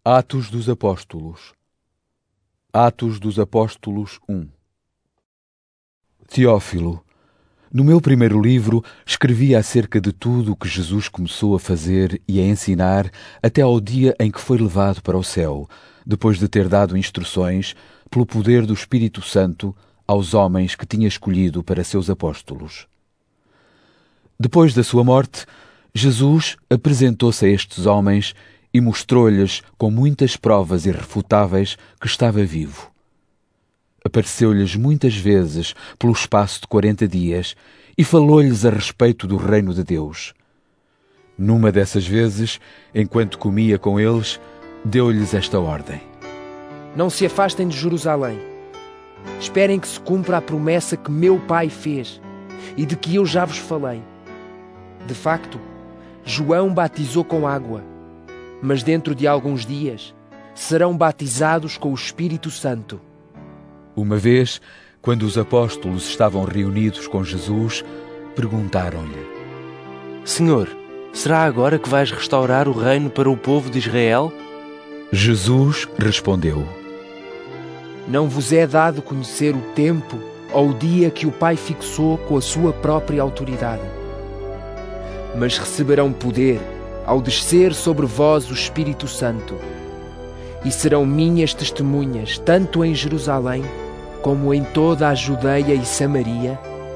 Atos dos Apóstolos. Atos dos Apóstolos 1. Teófilo, no meu primeiro livro escrevi acerca de tudo o que Jesus começou a fazer e a ensinar até ao dia em que foi levado para o céu, depois de ter dado instruções, pelo poder do Espírito Santo, aos homens que tinha escolhido para seus apóstolos. Depois da sua morte, Jesus apresentou-se a estes homens e mostrou-lhes com muitas provas irrefutáveis que estava vivo. Apareceu-lhes muitas vezes pelo espaço de 40 dias e falou-lhes a respeito do reino de Deus. Numa dessas vezes, enquanto comia com eles, deu-lhes esta ordem: Não se afastem de Jerusalém. Esperem que se cumpra a promessa que meu Pai fez e de que eu já vos falei. De facto, João batizou com água, mas dentro de alguns dias serão batizados com o Espírito Santo. Uma vez, quando os apóstolos estavam reunidos com Jesus, perguntaram-lhe: Senhor, será agora que vais restaurar o reino para o povo de Israel? Jesus respondeu: Não vos é dado conhecer o tempo ou o dia que o Pai fixou com a sua própria autoridade. Mas receberão poder ao descer sobre vós o Espírito Santo, e serão minhas testemunhas tanto em Jerusalém como em toda a Judeia e Samaria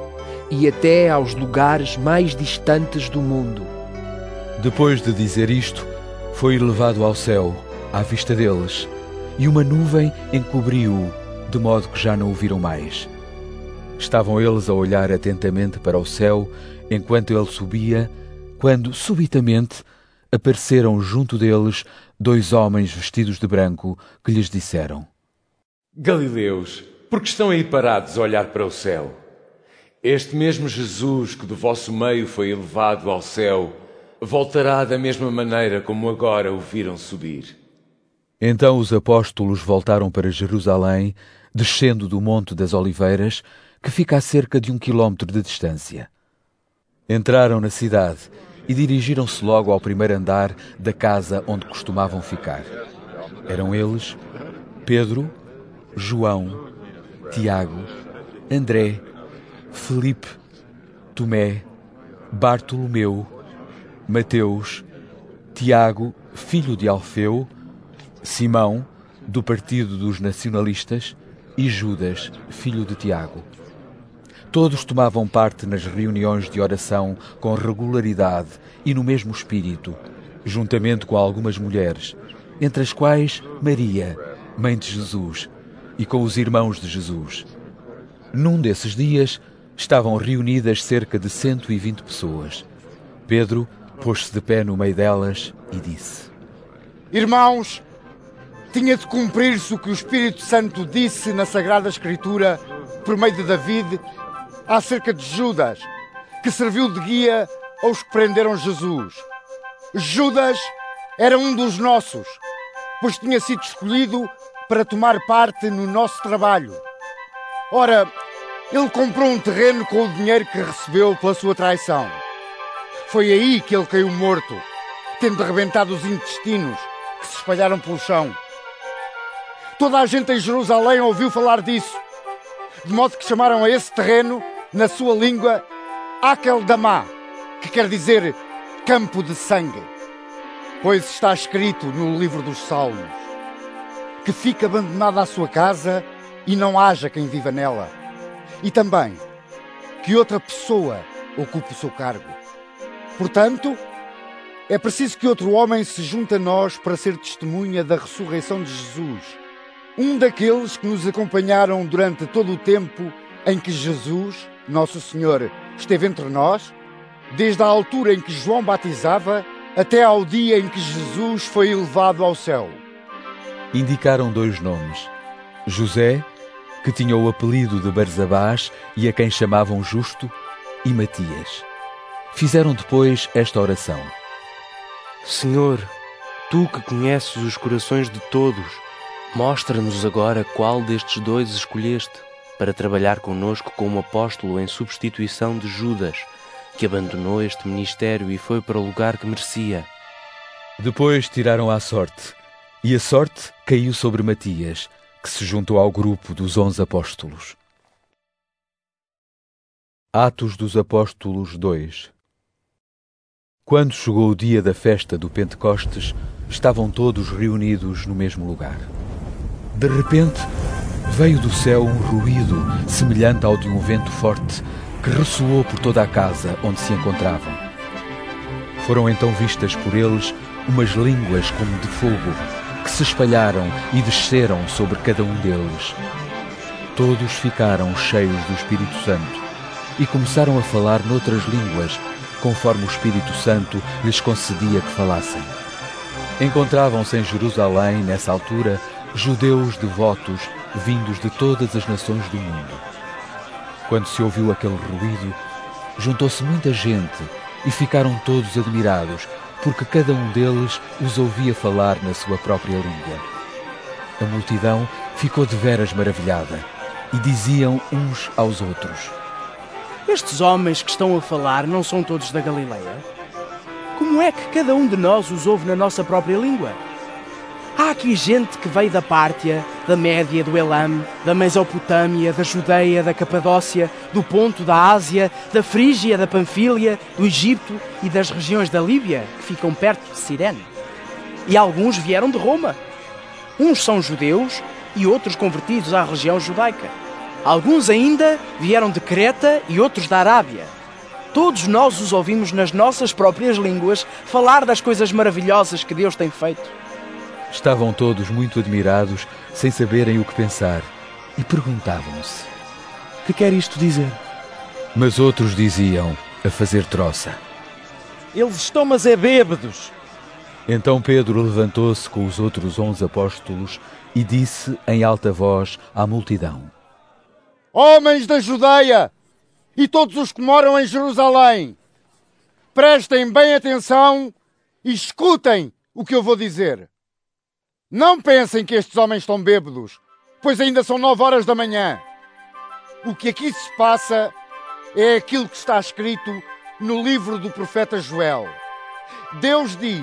e até aos lugares mais distantes do mundo. Depois de dizer isto, foi levado ao céu, à vista deles, e uma nuvem encobriu-o, de modo que já não o viram mais. Estavam eles a olhar atentamente para o céu enquanto ele subia, quando, subitamente, apareceram junto deles 2 homens vestidos de branco que lhes disseram: Galileus, por que estão aí parados a olhar para o céu? Este mesmo Jesus que do vosso meio foi elevado ao céu, voltará da mesma maneira como agora o viram subir. Então os apóstolos voltaram para Jerusalém, descendo do Monte das Oliveiras, que fica a cerca de 1 quilómetro de distância. Entraram na cidade e dirigiram-se logo ao primeiro andar da casa onde costumavam ficar. Eram eles Pedro, João, Tiago, André, Filipe, Tomé, Bartolomeu, Mateus, Tiago, filho de Alfeu, Simão, do partido dos nacionalistas, e Judas, filho de Tiago. Todos tomavam parte nas reuniões de oração com regularidade e no mesmo espírito, juntamente com algumas mulheres, entre as quais Maria, mãe de Jesus, e com os irmãos de Jesus. Num desses dias estavam reunidas cerca de 120 pessoas. Pedro pôs-se de pé no meio delas e disse: Irmãos, tinha de cumprir-se o que o Espírito Santo disse na Sagrada Escritura, por meio de David, acerca de Judas, que serviu de guia aos que prenderam Jesus. Judas era um dos nossos, pois tinha sido escolhido para tomar parte no nosso trabalho. Ora, ele comprou um terreno com o dinheiro que recebeu pela sua traição. Foi aí que ele caiu morto, tendo arrebentado os intestinos que se espalharam pelo chão. Toda a gente em Jerusalém ouviu falar disso, de modo que chamaram a esse terreno, na sua língua, Akeldamá, que quer dizer campo de sangue. Pois está escrito no livro dos Salmos: que fique abandonada a sua casa e não haja quem viva nela. E também que outra pessoa ocupe o seu cargo. Portanto, é preciso que outro homem se junte a nós para ser testemunha da ressurreição de Jesus, um daqueles que nos acompanharam durante todo o tempo em que Jesus, Nosso Senhor, esteve entre nós, desde a altura em que João batizava até ao dia em que Jesus foi elevado ao céu. Indicaram 2 nomes: José, que tinha o apelido de Barsabás e a quem chamavam Justo, e Matias. Fizeram depois esta oração: Senhor, tu que conheces os corações de todos, mostra-nos agora qual destes 2 escolheste para trabalhar conosco como apóstolo em substituição de Judas, que abandonou este ministério e foi para o lugar que merecia. Depois tiraram à sorte E a sorte caiu sobre Matias, que se juntou ao grupo dos 11 apóstolos. Atos dos Apóstolos 2. Quando chegou o dia da festa do Pentecostes, estavam todos reunidos no mesmo lugar. De repente, veio do céu um ruído semelhante ao de um vento forte que ressoou por toda a casa onde se encontravam. Foram então vistas por eles umas línguas como de fogo, que se espalharam e desceram sobre cada um deles. Todos ficaram cheios do Espírito Santo e começaram a falar noutras línguas, conforme o Espírito Santo lhes concedia que falassem. Encontravam-se em Jerusalém, nessa altura, judeus devotos vindos de todas as nações do mundo. Quando se ouviu aquele ruído, juntou-se muita gente e ficaram todos admirados, porque cada um deles os ouvia falar na sua própria língua. A multidão ficou deveras maravilhada e diziam uns aos outros: Estes homens que estão a falar não são todos da Galileia? Como é que cada um de nós os ouve na nossa própria língua? Há aqui gente que veio da Pártia, da Média, do Elam, da Mesopotâmia, da Judeia, da Capadócia, do Ponto, da Ásia, da Frígia, da Panfília, do Egito e das regiões da Líbia, que ficam perto de Cirene. E alguns vieram de Roma. Uns são judeus e outros convertidos à religião judaica. Alguns ainda vieram de Creta e outros da Arábia. Todos nós os ouvimos nas nossas próprias línguas falar das coisas maravilhosas que Deus tem feito. Estavam todos muito admirados, sem saberem o que pensar, e perguntavam-se: Que quer isto dizer? Mas outros diziam, a fazer troça: Eles estão mas é bêbados. Então Pedro levantou-se com os outros 11 apóstolos e disse em alta voz à multidão: Homens da Judeia e todos os que moram em Jerusalém, prestem bem atenção e escutem o que eu vou dizer. Não pensem que estes homens estão bêbados, pois ainda são 9 horas da manhã. O que aqui se passa é aquilo que está escrito no livro do profeta Joel. Deus diz: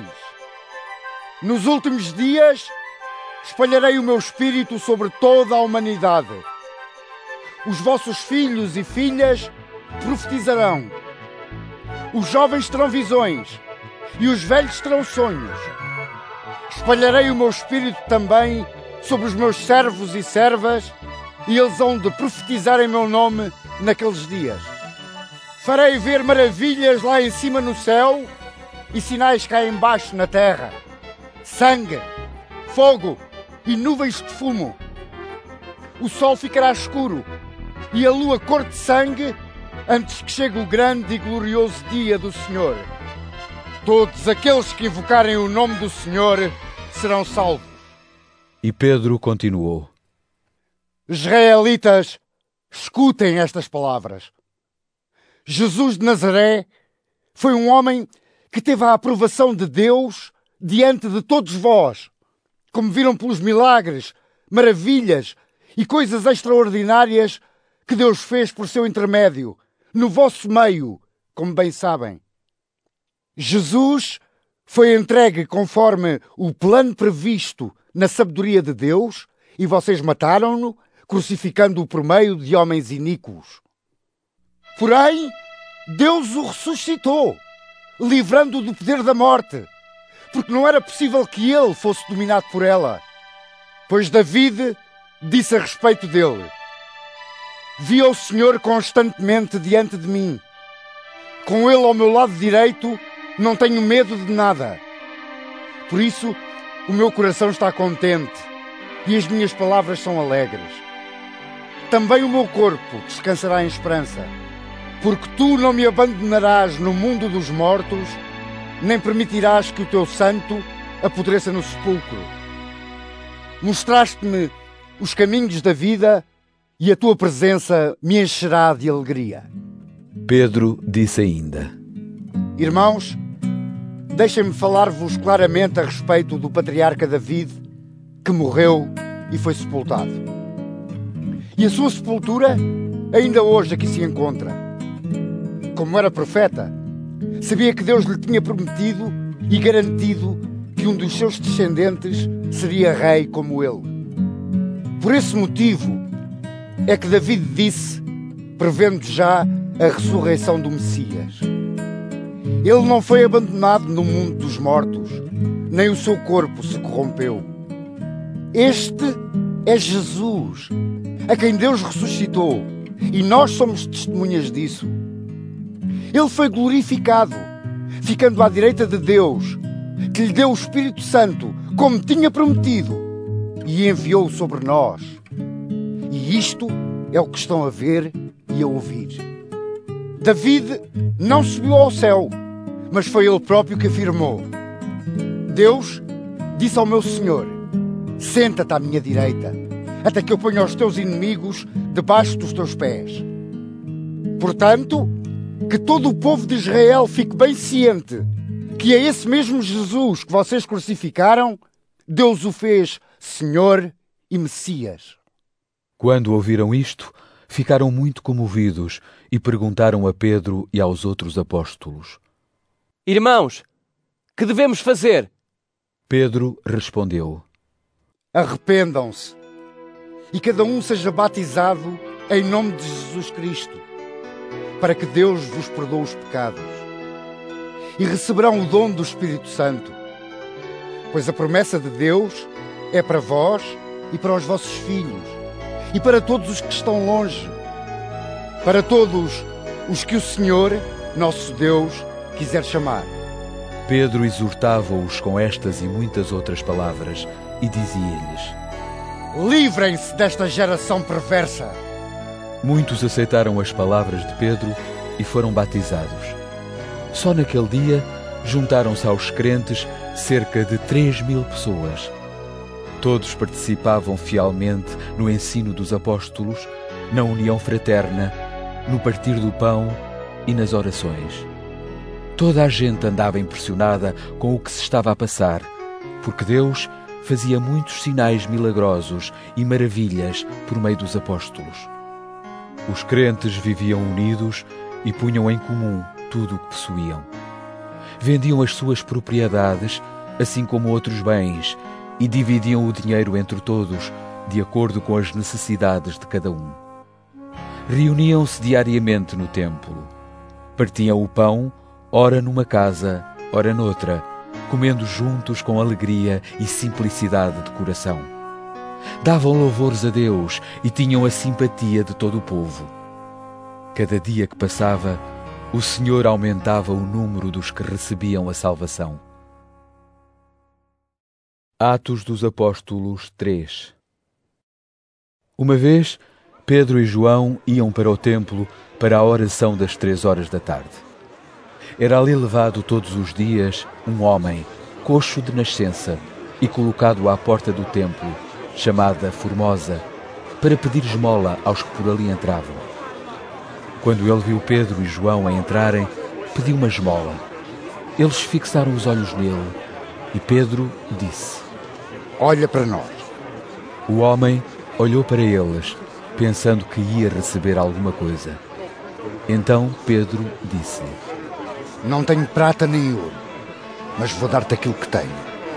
Nos últimos dias espalharei o meu espírito sobre toda a humanidade. Os vossos filhos e filhas profetizarão. Os jovens terão visões e os velhos terão sonhos. Espalharei o meu espírito também sobre os meus servos e servas, e eles hão de profetizar em meu nome naqueles dias. Farei ver maravilhas lá em cima no céu e sinais cá embaixo na terra: sangue, fogo e nuvens de fumo. O sol ficará escuro e a lua cor de sangue antes que chegue o grande e glorioso dia do Senhor. Todos aqueles que invocarem o nome do Senhor serão salvos. E Pedro continuou: Israelitas, escutem estas palavras. Jesus de Nazaré foi um homem que teve a aprovação de Deus diante de todos vós, como viram pelos milagres, maravilhas e coisas extraordinárias que Deus fez por seu intermédio, no vosso meio, como bem sabem. Jesus foi entregue conforme o plano previsto na sabedoria de Deus e vocês mataram-no, crucificando-o por meio de homens iníquos. Porém, Deus o ressuscitou, livrando-o do poder da morte, porque não era possível que ele fosse dominado por ela. Pois David disse a respeito dele: Vi o Senhor constantemente diante de mim. Com ele ao meu lado direito, não tenho medo de nada. Por isso, o meu coração está contente e as minhas palavras são alegres. Também o meu corpo descansará em esperança, porque tu não me abandonarás no mundo dos mortos, nem permitirás que o teu santo apodreça no sepulcro. Mostraste-me os caminhos da vida e a tua presença me encherá de alegria. Pedro disse ainda: Irmãos, deixem-me falar-vos claramente a respeito do patriarca David, que morreu e foi sepultado. E a sua sepultura ainda hoje aqui se encontra. Como era profeta, sabia que Deus lhe tinha prometido e garantido que um dos seus descendentes seria rei como ele. Por esse motivo é que David disse, prevendo já a ressurreição do Messias: ele não foi abandonado no mundo dos mortos, nem o seu corpo se corrompeu. Este é Jesus, a quem Deus ressuscitou, e nós somos testemunhas disso. Ele foi glorificado, ficando à direita de Deus, que lhe deu o Espírito Santo, como tinha prometido, e enviou-o sobre nós. E isto é o que estão a ver e a ouvir. David não subiu ao céu, mas foi ele próprio que afirmou: Deus disse ao meu Senhor: senta-te à minha direita, até que eu ponha os teus inimigos debaixo dos teus pés. Portanto, que todo o povo de Israel fique bem ciente que é esse mesmo Jesus que vocês crucificaram, Deus o fez Senhor e Messias. Quando ouviram isto, ficaram muito comovidos e perguntaram a Pedro e aos outros apóstolos: Irmãos, que devemos fazer? Pedro respondeu: arrependam-se e cada um seja batizado em nome de Jesus Cristo, para que Deus vos perdoe os pecados. E receberão o dom do Espírito Santo, pois a promessa de Deus é para vós e para os vossos filhos, e para todos os que estão longe, para todos os que o Senhor, nosso Deus, quiser chamar. Pedro exortava-os com estas e muitas outras palavras e dizia-lhes: livrem-se desta geração perversa. Muitos aceitaram as palavras de Pedro e foram batizados. Só naquele dia juntaram-se aos crentes cerca de 3.000 pessoas. Todos participavam fielmente no ensino dos apóstolos, na união fraterna, no partir do pão e nas orações. Toda a gente andava impressionada com o que se estava a passar, porque Deus fazia muitos sinais milagrosos e maravilhas por meio dos apóstolos. Os crentes viviam unidos e punham em comum tudo o que possuíam. Vendiam as suas propriedades, assim como outros bens, e dividiam o dinheiro entre todos, de acordo com as necessidades de cada um. Reuniam-se diariamente no templo. Partiam o pão, ora numa casa, ora noutra, comendo juntos com alegria e simplicidade de coração. Davam louvores a Deus e tinham a simpatia de todo o povo. Cada dia que passava, o Senhor aumentava o número dos que recebiam a salvação. Atos dos Apóstolos 3. Uma vez, Pedro e João iam para o templo para a oração das 3 da tarde. Era ali levado todos os dias um homem, coxo de nascença, e colocado à porta do templo, chamada Formosa, para pedir esmola aos que por ali entravam. Quando ele viu Pedro e João a entrarem, pediu uma esmola. Eles fixaram os olhos nele e Pedro disse: olha para nós. O homem olhou para eles, pensando que ia receber alguma coisa. Então Pedro disse-lhe: não tenho prata nem ouro, mas vou dar-te aquilo que tenho.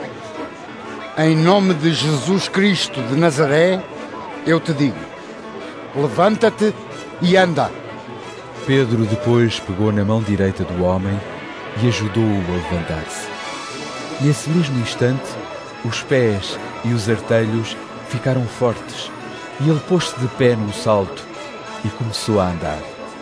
Em nome de Jesus Cristo de Nazaré, eu te digo: levanta-te e anda. Pedro depois pegou na mão direita do homem e ajudou-o a levantar-se. Nesse mesmo instante, os pés e os artelhos ficaram fortes e ele pôs-se de pé no salto e começou a andar.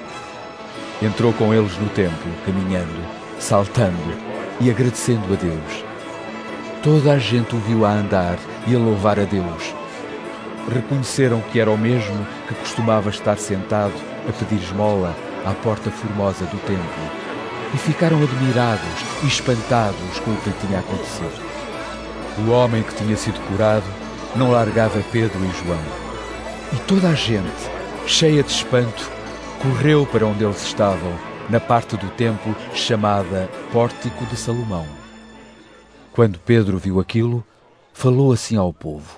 Entrou com eles no templo, caminhando, saltando e agradecendo a Deus. Toda a gente o viu a andar e a louvar a Deus. Reconheceram que era o mesmo que costumava estar sentado a pedir esmola à porta formosa do templo e ficaram admirados e espantados com o que lhe tinha acontecido. O homem que tinha sido curado não largava Pedro e João. E toda a gente, cheia de espanto, correu para onde eles estavam, na parte do templo chamada Pórtico de Salomão. Quando Pedro viu aquilo, falou assim ao povo: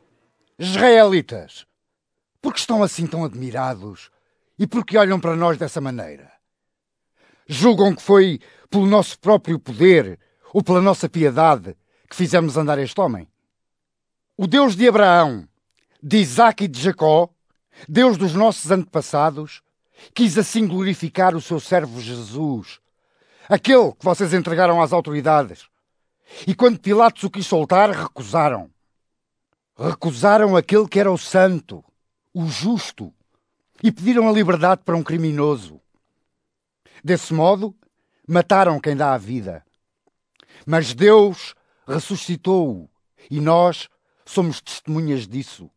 israelitas, por que estão assim tão admirados e por que olham para nós dessa maneira? Julgam que foi pelo nosso próprio poder ou pela nossa piedade que fizemos andar este homem? O Deus de Abraão, de Isaque e de Jacó, Deus dos nossos antepassados, quis assim glorificar o seu servo Jesus, aquele que vocês entregaram às autoridades. E quando Pilatos o quis soltar, recusaram. Recusaram aquele que era o santo, o justo, e pediram a liberdade para um criminoso. Desse modo, mataram quem dá a vida. Mas Deus ressuscitou-o, e nós somos testemunhas disso.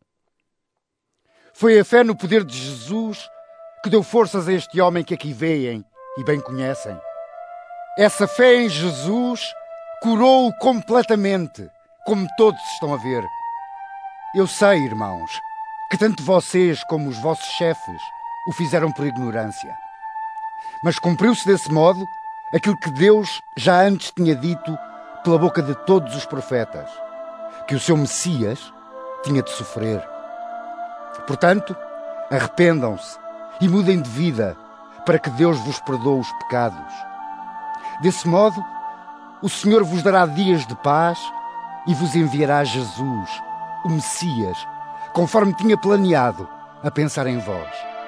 Foi a fé no poder de Jesus que deu forças a este homem que aqui veem e bem conhecem. Essa fé em Jesus curou-o completamente, como todos estão a ver. Eu sei, irmãos, que tanto vocês como os vossos chefes o fizeram por ignorância. Mas cumpriu-se desse modo aquilo que Deus já antes tinha dito pela boca de todos os profetas, que o seu Messias tinha de sofrer. Portanto, arrependam-se e mudem de vida para que Deus vos perdoe os pecados. Desse modo, o Senhor vos dará dias de paz e vos enviará Jesus, o Messias, conforme tinha planeado a pensar em vós.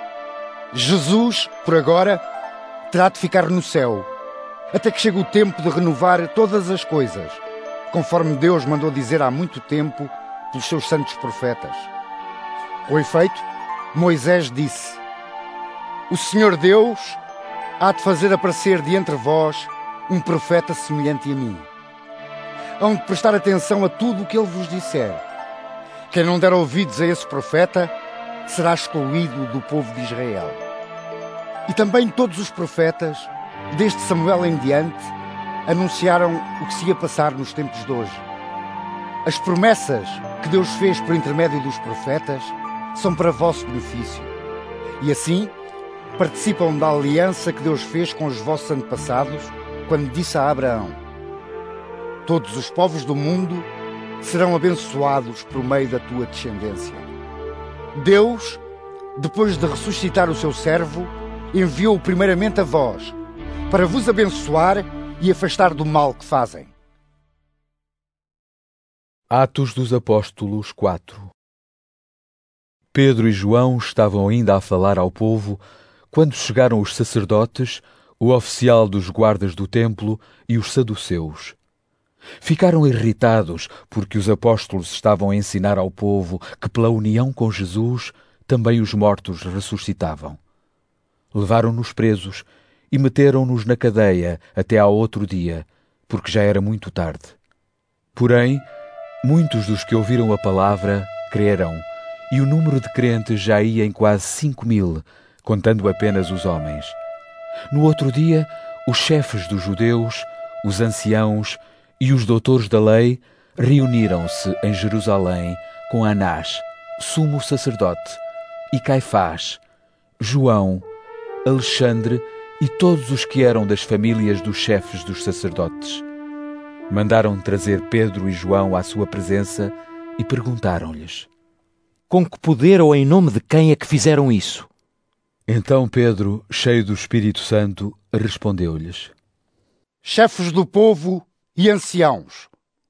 Jesus, por agora, terá de ficar no céu, até que chegue o tempo de renovar todas as coisas, conforme Deus mandou dizer há muito tempo pelos seus santos profetas. Com efeito, Moisés disse: O Senhor Deus há de fazer aparecer de entre vós um profeta semelhante a mim. Hão de prestar atenção a tudo o que ele vos disser. Quem não der ouvidos a esse profeta será excluído do povo de Israel. E também todos os profetas, desde Samuel em diante, anunciaram o que se ia passar nos tempos de hoje. As promessas que Deus fez por intermédio dos profetas são para vosso benefício. E assim, participam da aliança que Deus fez com os vossos antepassados, quando disse a Abraão: Todos os povos do mundo serão abençoados por meio da tua descendência. Deus, depois de ressuscitar o seu servo, enviou-o primeiramente a vós, para vos abençoar e afastar do mal que fazem. Atos dos Apóstolos 4. Pedro e João estavam ainda a falar ao povo quando chegaram os sacerdotes, o oficial dos guardas do templo e os saduceus. Ficaram irritados porque os apóstolos estavam a ensinar ao povo que pela união com Jesus também os mortos ressuscitavam. Levaram-nos presos e meteram-nos na cadeia até ao outro dia, porque já era muito tarde. Porém, muitos dos que ouviram a palavra creram, e o número de crentes já ia em quase 5.000, contando apenas os homens. No outro dia, os chefes dos judeus, os anciãos e os doutores da lei reuniram-se em Jerusalém com Anás, sumo sacerdote, e Caifás, João, Alexandre e todos os que eram das famílias dos chefes dos sacerdotes. Mandaram trazer Pedro e João à sua presença e perguntaram-lhes: Com que poder ou em nome de quem é que fizeram isso? Então Pedro, cheio do Espírito Santo, respondeu-lhes: Chefes do povo e anciãos,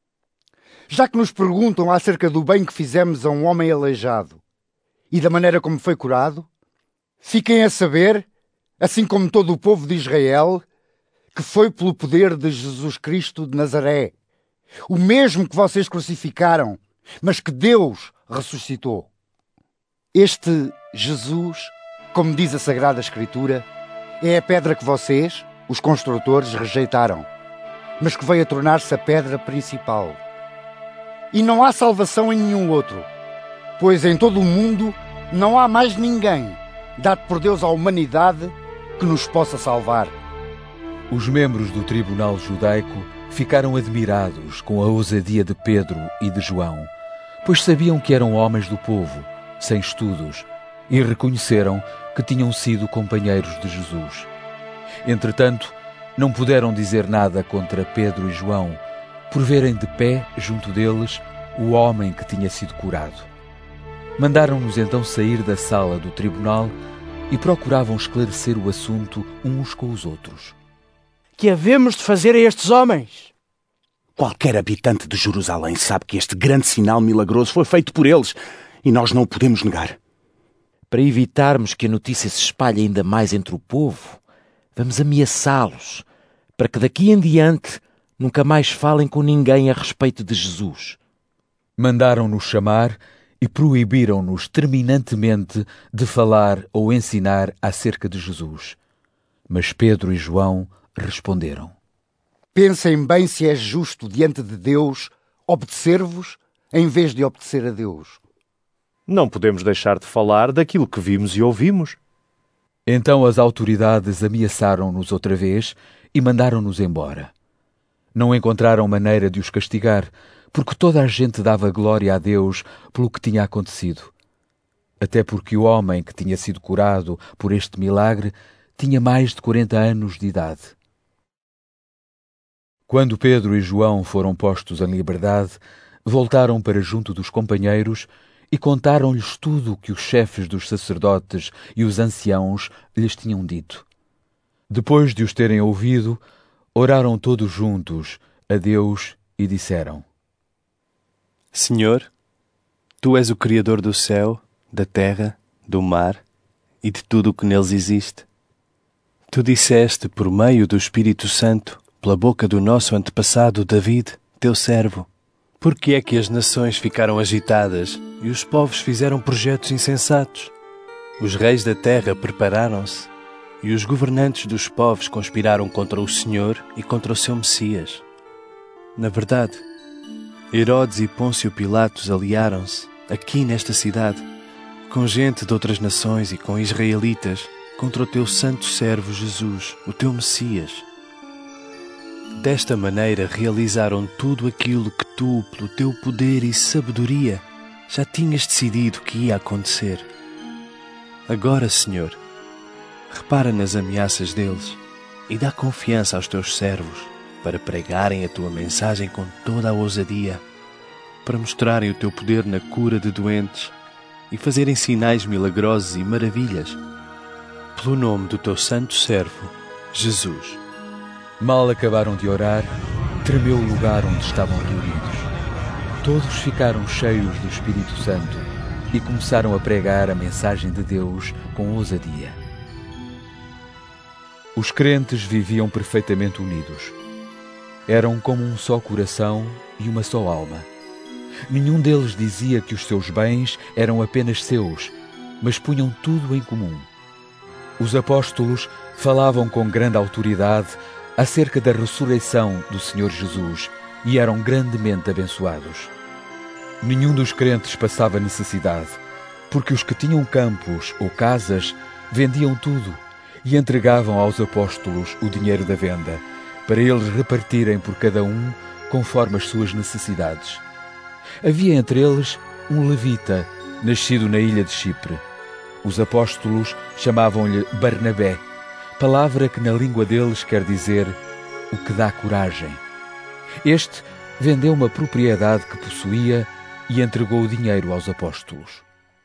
já que nos perguntam acerca do bem que fizemos a um homem aleijado e da maneira como foi curado, fiquem a saber, assim como todo o povo de Israel, que foi pelo poder de Jesus Cristo de Nazaré, o mesmo que vocês crucificaram, mas que Deus ressuscitou. Este Jesus, como diz a Sagrada Escritura, é a pedra que vocês, os construtores, rejeitaram, mas que veio a tornar-se a pedra principal. E não há salvação em nenhum outro, pois em todo o mundo não há mais ninguém dado por Deus à humanidade que nos possa salvar. Os membros do tribunal judaico ficaram admirados com a ousadia de Pedro e de João, pois sabiam que eram homens do povo, sem estudos, e reconheceram que tinham sido companheiros de Jesus. Entretanto, não puderam dizer nada contra Pedro e João, por verem de pé, junto deles, o homem que tinha sido curado. Mandaram-nos então sair da sala do tribunal e procuravam esclarecer o assunto uns com os outros. Que havemos de fazer a estes homens? Qualquer habitante de Jerusalém sabe que este grande sinal milagroso foi feito por eles e nós não o podemos negar. Para evitarmos que a notícia se espalhe ainda mais entre o povo, vamos ameaçá-los, para que daqui em diante nunca mais falem com ninguém a respeito de Jesus. Mandaram-nos chamar e proibiram-nos terminantemente de falar ou ensinar acerca de Jesus. Mas Pedro e João responderam: Pensem bem se é justo diante de Deus obedecer-vos em vez de obedecer a Deus. Não podemos deixar de falar daquilo que vimos e ouvimos. Então as autoridades ameaçaram-nos outra vez e mandaram-nos embora. Não encontraram maneira de os castigar, porque toda a gente dava glória a Deus pelo que tinha acontecido. Até porque o homem que tinha sido curado por este milagre tinha mais de 40 anos de idade. Quando Pedro e João foram postos em liberdade, voltaram para junto dos companheiros e contaram-lhes tudo o que os chefes dos sacerdotes e os anciãos lhes tinham dito. Depois de os terem ouvido, oraram todos juntos a Deus e disseram: Senhor, Tu és o Criador do céu, da terra, do mar e de tudo o que neles existe. Tu disseste por meio do Espírito Santo, pela boca do nosso antepassado David, teu servo: por que é que as nações ficaram agitadas e os povos fizeram projetos insensatos? Os reis da terra prepararam-se e os governantes dos povos conspiraram contra o Senhor e contra o seu Messias. Na verdade, Herodes e Pôncio Pilatos aliaram-se, aqui nesta cidade, com gente de outras nações e com israelitas, contra o teu santo servo Jesus, o teu Messias. Desta maneira realizaram tudo aquilo que tu, pelo teu poder e sabedoria, já tinhas decidido que ia acontecer. Agora, Senhor, repara nas ameaças deles e dá confiança aos teus servos para pregarem a tua mensagem com toda a ousadia, para mostrarem o teu poder na cura de doentes e fazerem sinais milagrosos e maravilhas, pelo nome do teu santo servo, Jesus. Mal acabaram de orar, tremeu o lugar onde estavam reunidos. Todos ficaram cheios do Espírito Santo e começaram a pregar a mensagem de Deus com ousadia. Os crentes viviam perfeitamente unidos. Eram como um só coração e uma só alma. Nenhum deles dizia que os seus bens eram apenas seus, mas punham tudo em comum. Os apóstolos falavam com grande autoridade acerca da ressurreição do Senhor Jesus e eram grandemente abençoados. Nenhum dos crentes passava necessidade, porque os que tinham campos ou casas vendiam tudo e entregavam aos apóstolos o dinheiro da venda, para eles repartirem por cada um conforme as suas necessidades. Havia entre eles um levita, nascido na ilha de Chipre. Os apóstolos chamavam-lhe Barnabé, palavra que na língua deles quer dizer o que dá coragem. Este vendeu uma propriedade que possuía e entregou o dinheiro aos apóstolos.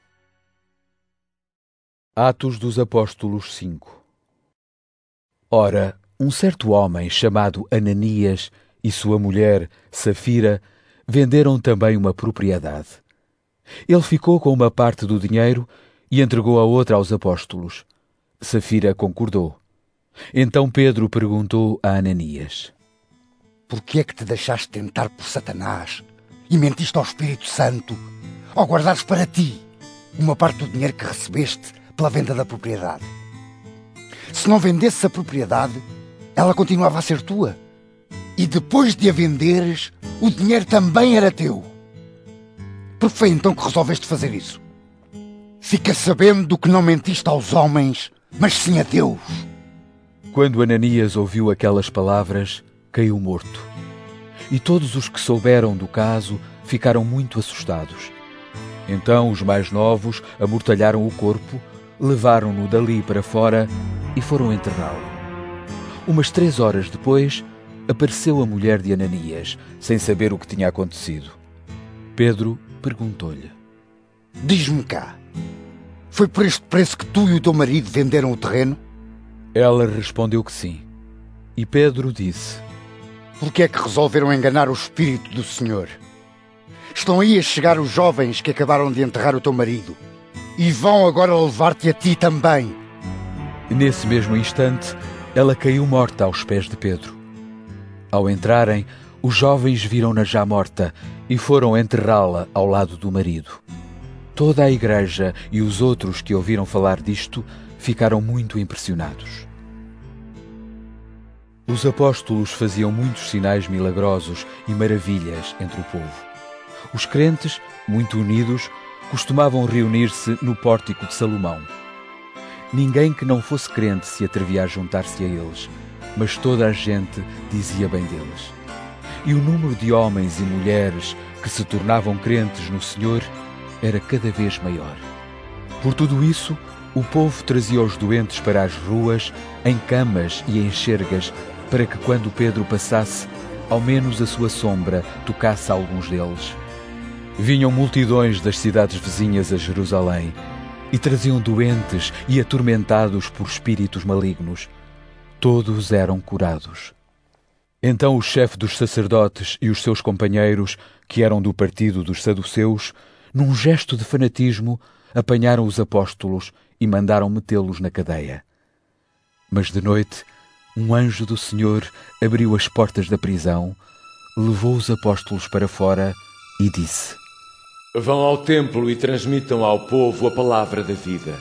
Atos dos Apóstolos 5. Ora, um certo homem chamado Ananias e sua mulher, Safira, venderam também uma propriedade. Ele ficou com uma parte do dinheiro e entregou a outra aos apóstolos. Safira concordou. Então Pedro perguntou a Ananias: Por que é que te deixaste tentar por Satanás e mentiste ao Espírito Santo ao guardares para ti uma parte do dinheiro que recebeste pela venda da propriedade? Se não vendesses a propriedade, ela continuava a ser tua. E depois de a venderes, o dinheiro também era teu. Por que foi então que resolveste fazer isso? Fica sabendo que não mentiste aos homens, mas sim a Deus. Quando Ananias ouviu aquelas palavras, caiu morto. E todos os que souberam do caso ficaram muito assustados. Então os mais novos amortalharam o corpo, levaram-no dali para fora e foram enterrá-lo. Umas 3 horas depois, apareceu a mulher de Ananias, sem saber o que tinha acontecido. Pedro perguntou-lhe: Diz-me cá, foi por este preço que tu e o teu marido venderam o terreno? Ela respondeu que sim. E Pedro disse: Porque é que resolveram enganar o Espírito do Senhor? Estão aí a chegar os jovens que acabaram de enterrar o teu marido e vão agora levar-te a ti também. Nesse mesmo instante, ela caiu morta aos pés de Pedro. Ao entrarem, os jovens viram-na já morta e foram enterrá-la ao lado do marido. Toda a igreja e os outros que ouviram falar disto ficaram muito impressionados. Os apóstolos faziam muitos sinais milagrosos e maravilhas entre o povo. Os crentes, muito unidos, costumavam reunir-se no pórtico de Salomão. Ninguém que não fosse crente se atrevia a juntar-se a eles, mas toda a gente dizia bem deles. E o número de homens e mulheres que se tornavam crentes no Senhor era cada vez maior. Por tudo isso, o povo trazia os doentes para as ruas, em camas e em xergas, para que quando Pedro passasse, ao menos a sua sombra tocasse a alguns deles. Vinham multidões das cidades vizinhas a Jerusalém e traziam doentes e atormentados por espíritos malignos. Todos eram curados. Então o chefe dos sacerdotes e os seus companheiros, que eram do partido dos saduceus, num gesto de fanatismo, apanharam os apóstolos e mandaram metê-los na cadeia. Mas de noite, um anjo do Senhor abriu as portas da prisão, levou os apóstolos para fora e disse: Vão ao templo e transmitam ao povo a palavra da vida.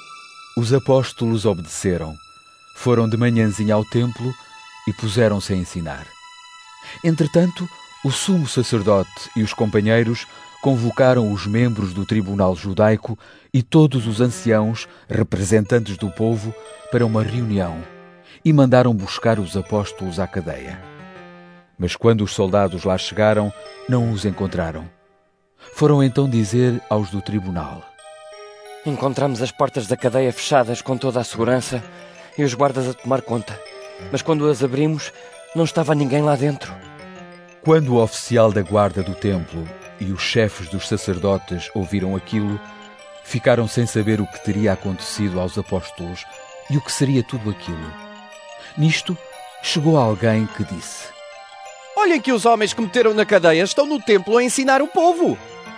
Os apóstolos obedeceram. Foram de manhãzinha ao templo e puseram-se a ensinar. Entretanto, o sumo sacerdote e os companheiros convocaram os membros do tribunal judaico e todos os anciãos, representantes do povo, para uma reunião e mandaram buscar os apóstolos à cadeia. Mas quando os soldados lá chegaram, não os encontraram. Foram então dizer aos do tribunal: Encontramos as portas da cadeia fechadas com toda a segurança e os guardas a tomar conta. Mas quando as abrimos, não estava ninguém lá dentro. Quando o oficial da guarda do templo e os chefes dos sacerdotes ouviram aquilo, ficaram sem saber o que teria acontecido aos apóstolos e o que seria tudo aquilo. Nisto, chegou alguém que disse: Olhem que os homens que meteram na cadeia estão no templo a ensinar o povo.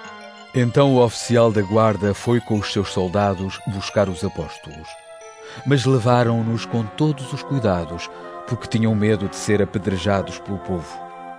Então o oficial da guarda foi com os seus soldados buscar os apóstolos. Mas levaram-nos com todos os cuidados, porque tinham medo de ser apedrejados pelo povo.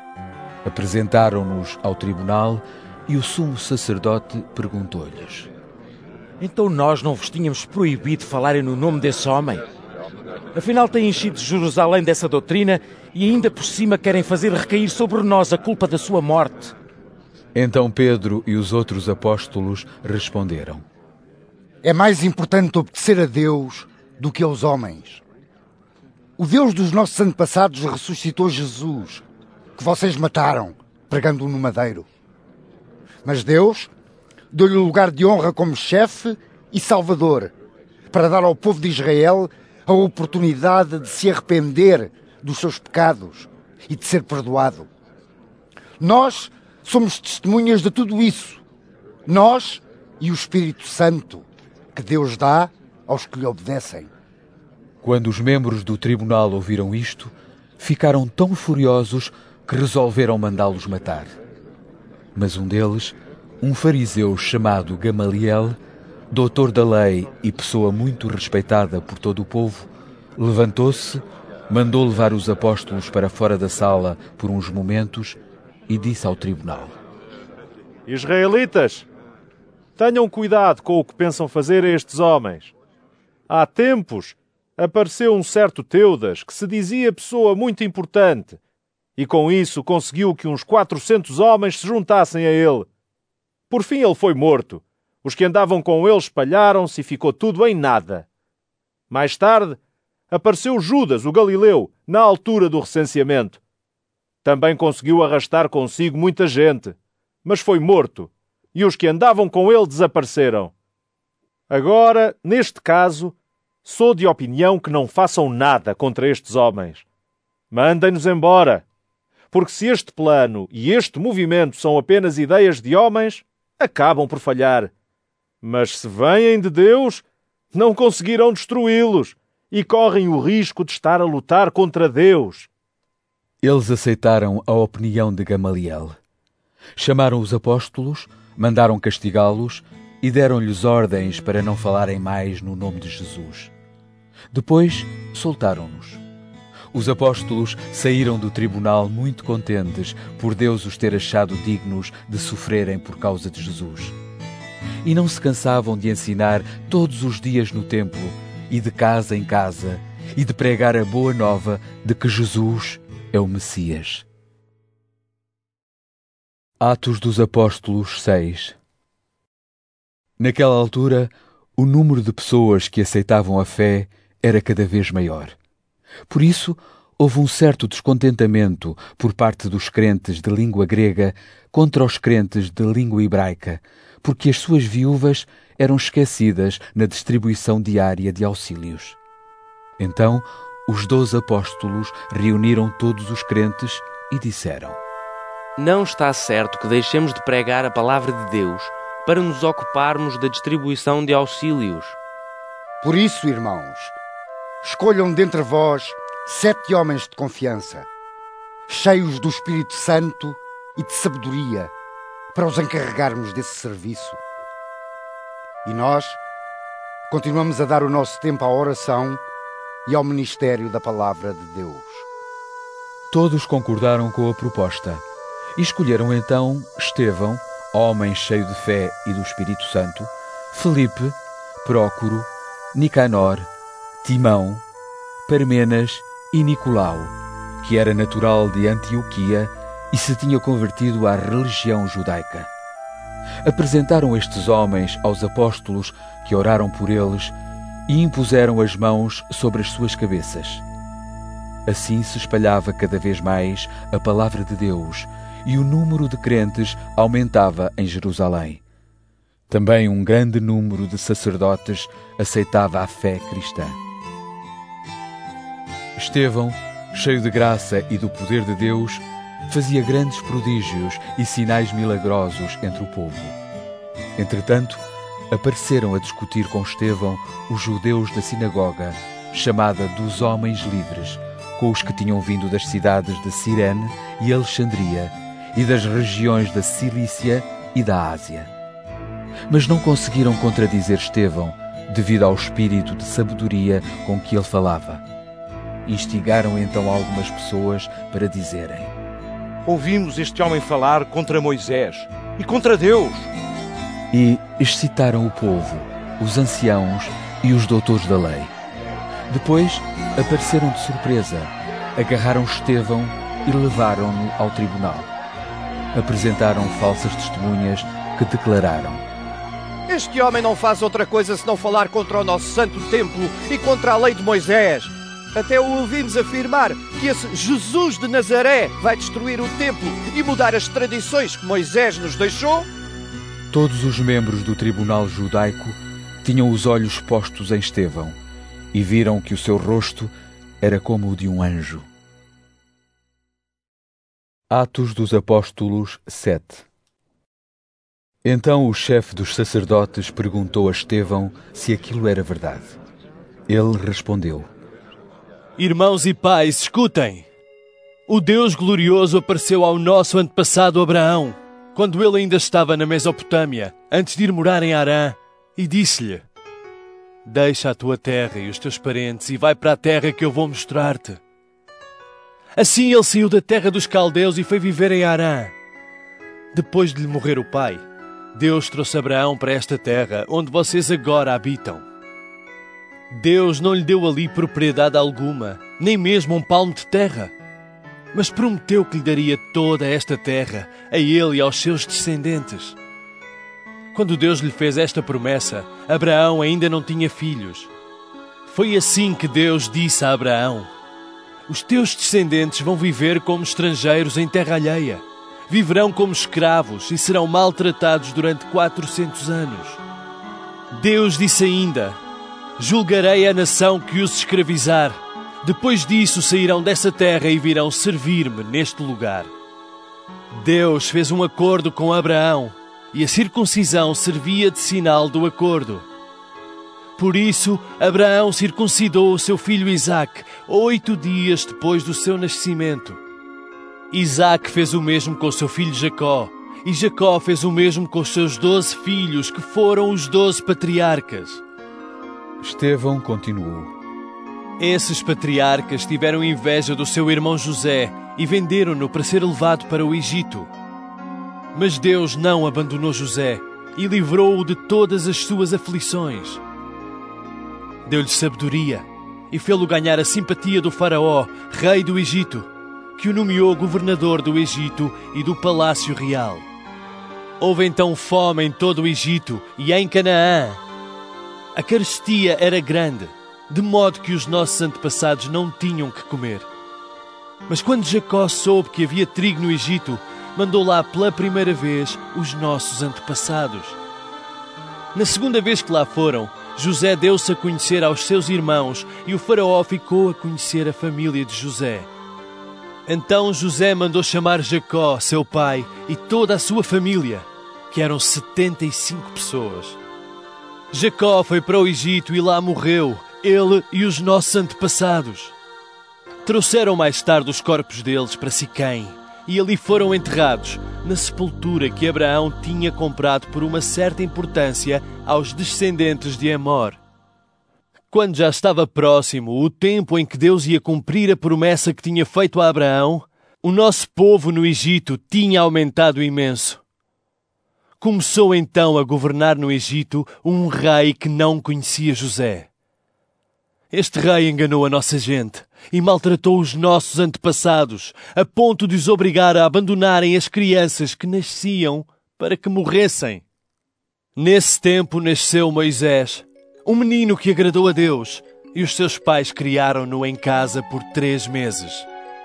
Apresentaram-nos ao tribunal e o sumo sacerdote perguntou-lhes: Então nós não vos tínhamos proibido falarem no nome desse homem? Afinal têm enchido Jerusalém dessa doutrina e ainda por cima querem fazer recair sobre nós a culpa da sua morte. Então Pedro e os outros apóstolos responderam: É mais importante obedecer a Deus do que aos homens. O Deus dos nossos antepassados ressuscitou Jesus, que vocês mataram, pregando-o no madeiro. Mas Deus deu-lhe o lugar de honra como chefe e salvador, para dar ao povo de Israel a oportunidade de se arrepender dos seus pecados e de ser perdoado. Nós somos testemunhas de tudo isso. Nós e o Espírito Santo, que Deus dá aos que lhe obedecem. Quando os membros do tribunal ouviram isto, ficaram tão furiosos que resolveram mandá-los matar. Mas um deles, um fariseu chamado Gamaliel, doutor da lei e pessoa muito respeitada por todo o povo, levantou-se, mandou levar os apóstolos para fora da sala por uns momentos e disse ao tribunal: Israelitas, tenham cuidado com o que pensam fazer a estes homens. Há tempos apareceu um certo Teudas que se dizia pessoa muito importante e com isso conseguiu que uns 400 homens se juntassem a ele. Por fim ele foi morto. Os que andavam com ele espalharam-se e ficou tudo em nada. Mais tarde apareceu Judas, o Galileu, na altura do recenseamento. Também conseguiu arrastar consigo muita gente, mas foi morto, e os que andavam com ele desapareceram. Agora, neste caso, sou de opinião que não façam nada contra estes homens. Mandem-nos embora, porque se este plano e este movimento são apenas ideias de homens, acabam por falhar. Mas se vêm de Deus, não conseguirão destruí-los e correm o risco de estar a lutar contra Deus. Eles aceitaram a opinião de Gamaliel. Chamaram os apóstolos, mandaram castigá-los e deram-lhes ordens para não falarem mais no nome de Jesus. Depois soltaram-nos. Os apóstolos saíram do tribunal muito contentes por Deus os ter achado dignos de sofrerem por causa de Jesus. E não se cansavam de ensinar todos os dias no templo e de casa em casa e de pregar a boa nova de que Jesus é o Messias. Atos dos Apóstolos 6. Naquela altura, o número de pessoas que aceitavam a fé era cada vez maior. Por isso, houve um certo descontentamento por parte dos crentes de língua grega contra os crentes de língua hebraica, porque as suas viúvas eram esquecidas na distribuição diária de auxílios. Então, os 12 apóstolos reuniram todos os crentes e disseram: Não está certo que deixemos de pregar a palavra de Deus para nos ocuparmos da distribuição de auxílios. Por isso, irmãos, escolham dentre vós 7 homens de confiança, cheios do Espírito Santo e de sabedoria, para os encarregarmos desse serviço. E nós continuamos a dar o nosso tempo à oração e ao ministério da palavra de Deus. Todos concordaram com a proposta e escolheram então Estevão, homem cheio de fé e do Espírito Santo, Filipe, Prócoro, Nicanor, Timão, Parmenas e Nicolau, que era natural de Antioquia e se tinha convertido à religião judaica. Apresentaram estes homens aos apóstolos, que oraram por eles e impuseram as mãos sobre as suas cabeças. Assim se espalhava cada vez mais a palavra de Deus e o número de crentes aumentava em Jerusalém. Também um grande número de sacerdotes aceitava a fé cristã. Estevão, cheio de graça e do poder de Deus, fazia grandes prodígios e sinais milagrosos entre o povo. Entretanto, apareceram a discutir com Estevão os judeus da sinagoga, chamada dos Homens Livres, com os que tinham vindo das cidades de Cirene e Alexandria e das regiões da Cilícia e da Ásia. Mas não conseguiram contradizer Estevão, devido ao espírito de sabedoria com que ele falava. Instigaram então algumas pessoas para dizerem: Ouvimos este homem falar contra Moisés e contra Deus. E excitaram o povo, os anciãos e os doutores da lei. Depois apareceram de surpresa, agarraram Estevão e levaram-no ao tribunal. Apresentaram falsas testemunhas que declararam: Este homem não faz outra coisa senão falar contra o nosso santo templo e contra a lei de Moisés. Até o ouvimos afirmar que esse Jesus de Nazaré vai destruir o templo e mudar as tradições que Moisés nos deixou. Todos os membros do tribunal judaico tinham os olhos postos em Estevão e viram que o seu rosto era como o de um anjo. Atos dos Apóstolos 7. Então o chefe dos sacerdotes perguntou a Estevão se aquilo era verdade. Ele respondeu: Irmãos e pais, escutem! O Deus glorioso apareceu ao nosso antepassado Abraão, quando ele ainda estava na Mesopotâmia, antes de ir morar em Harã, e disse-lhe: Deixa a tua terra e os teus parentes e vai para a terra que eu vou mostrar-te. Assim ele saiu da terra dos caldeus e foi viver em Harã. Depois de lhe morrer o pai, Deus trouxe Abraão para esta terra, onde vocês agora habitam. Deus não lhe deu ali propriedade alguma, nem mesmo um palmo de terra, mas prometeu que lhe daria toda esta terra, a ele e aos seus descendentes. Quando Deus lhe fez esta promessa, Abraão ainda não tinha filhos. Foi assim que Deus disse a Abraão: Os teus descendentes vão viver como estrangeiros em terra alheia. Viverão como escravos e serão maltratados durante 400 anos. Deus disse ainda: Julgarei a nação que os escravizar. Depois disso sairão dessa terra e virão servir-me neste lugar. Deus fez um acordo com Abraão, e a circuncisão servia de sinal do acordo. Por isso, Abraão circuncidou o seu filho Isaque 8 dias depois do seu nascimento. Isaac fez o mesmo com o seu filho Jacó, e Jacó fez o mesmo com os seus 12 filhos, que foram os 12 patriarcas. Estevão continuou. Esses patriarcas tiveram inveja do seu irmão José e venderam-no para ser levado para o Egito. Mas Deus não abandonou José e livrou-o de todas as suas aflições. Deu-lhe sabedoria e fê-lo ganhar a simpatia do faraó, rei do Egito, que o nomeou governador do Egito e do palácio real. Houve então fome em todo o Egito e em Canaã. A carestia era grande, de modo que os nossos antepassados não tinham que comer. Mas quando Jacó soube que havia trigo no Egito, mandou lá pela primeira vez os nossos antepassados. Na segunda vez que lá foram, José deu-se a conhecer aos seus irmãos e o faraó ficou a conhecer a família de José. Então José mandou chamar Jacó, seu pai, e toda a sua família, que eram 75 pessoas. Jacó foi para o Egito e lá morreu, ele e os nossos antepassados. Trouxeram mais tarde os corpos deles para Siquém, e ali foram enterrados, na sepultura que Abraão tinha comprado por uma certa importância aos descendentes de Amor. Quando já estava próximo o tempo em que Deus ia cumprir a promessa que tinha feito a Abraão, o nosso povo no Egito tinha aumentado imenso. Começou então a governar no Egito um rei que não conhecia José. Este rei enganou a nossa gente e maltratou os nossos antepassados, a ponto de os obrigar a abandonarem as crianças que nasciam para que morressem. Nesse tempo nasceu Moisés, um menino que agradou a Deus, e os seus pais criaram-no em casa por 3 meses.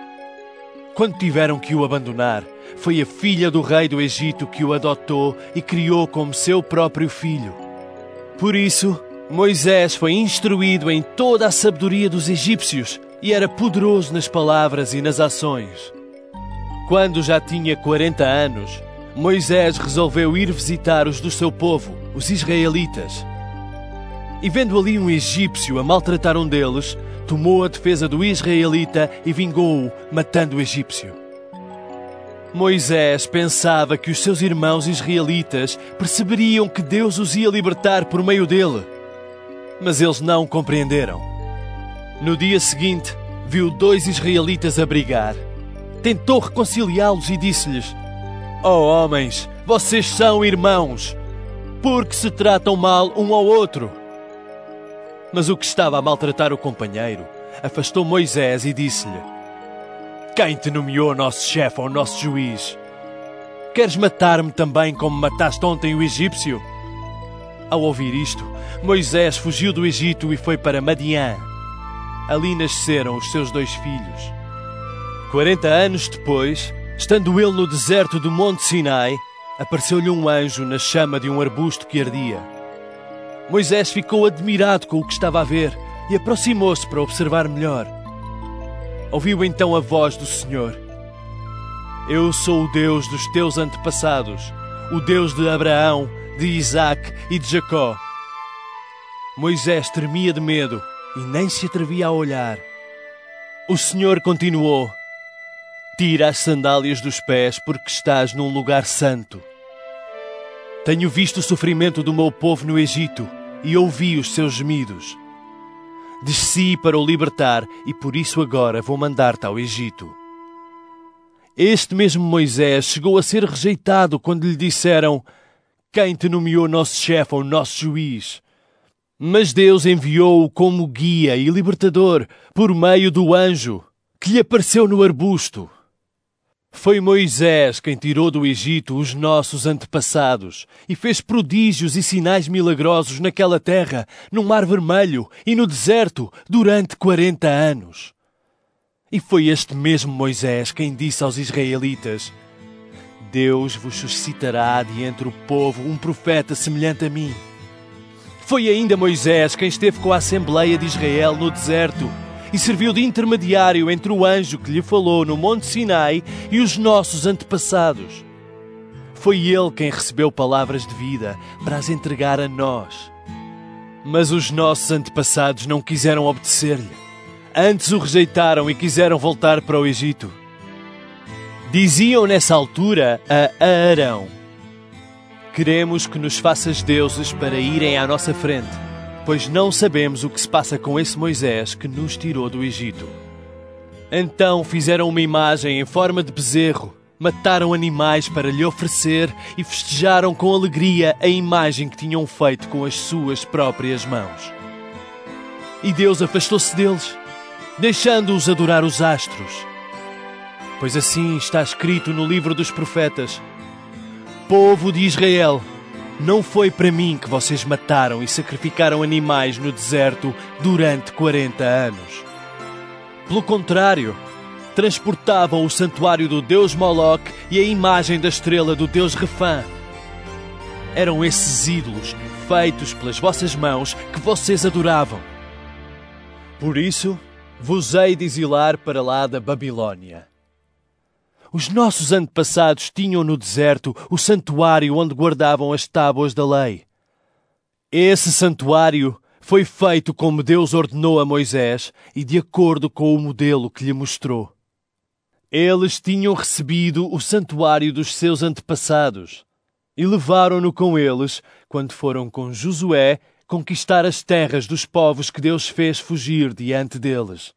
Quando tiveram que o abandonar, foi a filha do rei do Egito que o adotou e criou como seu próprio filho. Por isso, Moisés foi instruído em toda a sabedoria dos egípcios e era poderoso nas palavras e nas ações. Quando já tinha 40 anos, Moisés resolveu ir visitar os do seu povo, os israelitas. E vendo ali um egípcio a maltratar um deles, tomou a defesa do israelita e vingou-o, matando o egípcio. Moisés pensava que os seus irmãos israelitas perceberiam que Deus os ia libertar por meio dele. Mas eles não compreenderam. No dia seguinte, viu 2 israelitas a brigar. Tentou reconciliá-los e disse-lhes: "Ó homens, vocês são irmãos, porque se tratam mal um ao outro?" Mas o que estava a maltratar o companheiro afastou Moisés e disse-lhe: "Quem te nomeou nosso chefe ou nosso juiz? Queres matar-me também como mataste ontem o egípcio?" Ao ouvir isto, Moisés fugiu do Egito e foi para Madiã. Ali nasceram os seus 2 filhos. 40 anos depois, estando ele no deserto do Monte Sinai, apareceu-lhe um anjo na chama de um arbusto que ardia. Moisés ficou admirado com o que estava a ver e aproximou-se para observar melhor. Ouviu então a voz do Senhor: "Eu sou o Deus dos teus antepassados, o Deus de Abraão, de Isaac e de Jacó." Moisés tremia de medo e nem se atrevia a olhar. O Senhor continuou: "Tira as sandálias dos pés, porque estás num lugar santo. Tenho visto o sofrimento do meu povo no Egito e ouvi os seus gemidos. Desci para o libertar e por isso agora vou mandar-te ao Egito." Este mesmo Moisés chegou a ser rejeitado quando lhe disseram: "Quem te nomeou nosso chefe ou nosso juiz?" Mas Deus enviou-o como guia e libertador por meio do anjo que lhe apareceu no arbusto. Foi Moisés quem tirou do Egito os nossos antepassados e fez prodígios e sinais milagrosos naquela terra, no Mar Vermelho e no deserto, durante 40 anos. E foi este mesmo Moisés quem disse aos israelitas: "Deus vos suscitará de entre o povo um profeta semelhante a mim." Foi ainda Moisés quem esteve com a Assembleia de Israel no deserto e serviu de intermediário entre o anjo que lhe falou no Monte Sinai e os nossos antepassados. Foi ele quem recebeu palavras de vida para as entregar a nós. Mas os nossos antepassados não quiseram obedecer-lhe. Antes o rejeitaram e quiseram voltar para o Egito. Diziam nessa altura a Arão: queremos que nos faças deuses para irem à nossa frente, pois não sabemos o que se passa com esse Moisés que nos tirou do Egito. Então fizeram uma imagem em forma de bezerro, mataram animais para lhe oferecer e festejaram com alegria a imagem que tinham feito com as suas próprias mãos. E Deus afastou-se deles, deixando-os adorar os astros. Pois assim está escrito no livro dos profetas: povo de Israel, não foi para mim que vocês mataram e sacrificaram animais no deserto durante 40 anos. Pelo contrário, transportavam o santuário do deus Moloque e a imagem da estrela do deus Refã. Eram esses ídolos, feitos pelas vossas mãos, que vocês adoravam. Por isso, vos hei de exilar para lá da Babilônia. Os nossos antepassados tinham no deserto o santuário onde guardavam as tábuas da lei. Esse santuário foi feito como Deus ordenou a Moisés e de acordo com o modelo que lhe mostrou. Eles tinham recebido o santuário dos seus antepassados e levaram-no com eles quando foram com Josué conquistar as terras dos povos que Deus fez fugir diante deles.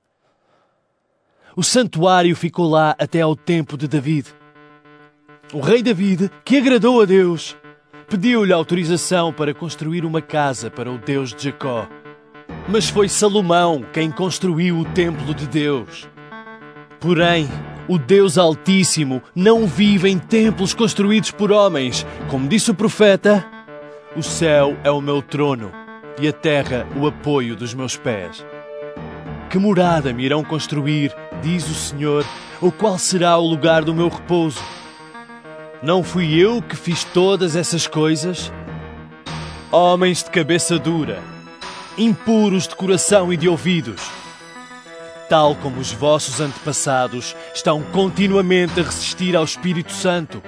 O santuário ficou lá até ao tempo de David. O rei David, que agradou a Deus, pediu-lhe autorização para construir uma casa para o Deus de Jacó. Mas foi Salomão quem construiu o templo de Deus. Porém, o Deus Altíssimo não vive em templos construídos por homens. Como disse o profeta: o céu é o meu trono e a terra o apoio dos meus pés. Que morada me irão construir, diz o Senhor, ou qual será o lugar do meu repouso? Não fui eu que fiz todas essas coisas? Homens de cabeça dura, impuros de coração e de ouvidos, tal como os vossos antepassados estão continuamente a resistir ao Espírito Santo.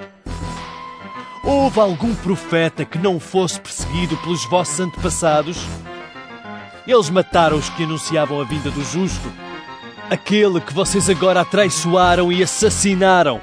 Houve algum profeta que não fosse perseguido pelos vossos antepassados? Eles mataram os que anunciavam a vinda do justo, aquele que vocês agora atraiçoaram e assassinaram.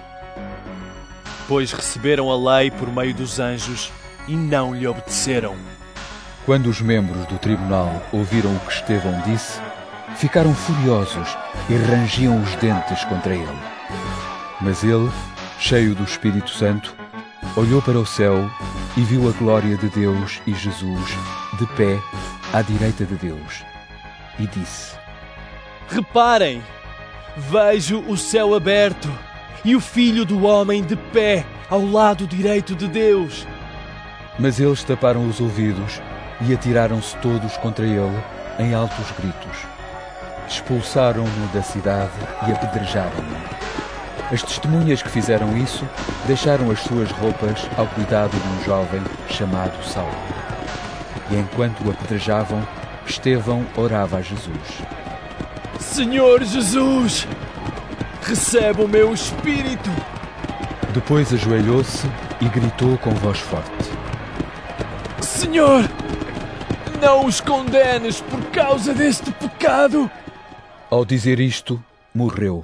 Pois receberam a lei por meio dos anjos e não lhe obedeceram. Quando os membros do tribunal ouviram o que Estevão disse, ficaram furiosos e rangiam os dentes contra ele. Mas ele, cheio do Espírito Santo, olhou para o céu e viu a glória de Deus e Jesus de pé à direita de Deus, e disse: reparem, vejo o céu aberto e o Filho do Homem de pé ao lado direito de Deus. Mas eles taparam os ouvidos e atiraram-se todos contra ele em altos gritos. Expulsaram-no da cidade e apedrejaram-no. As testemunhas que fizeram isso deixaram as suas roupas ao cuidado de um jovem chamado Saulo. E enquanto o apedrejavam, Estevão orava a Jesus: Senhor Jesus, recebe o meu espírito. Depois ajoelhou-se e gritou com voz forte: Senhor, não os condenes por causa deste pecado. Ao dizer isto, morreu.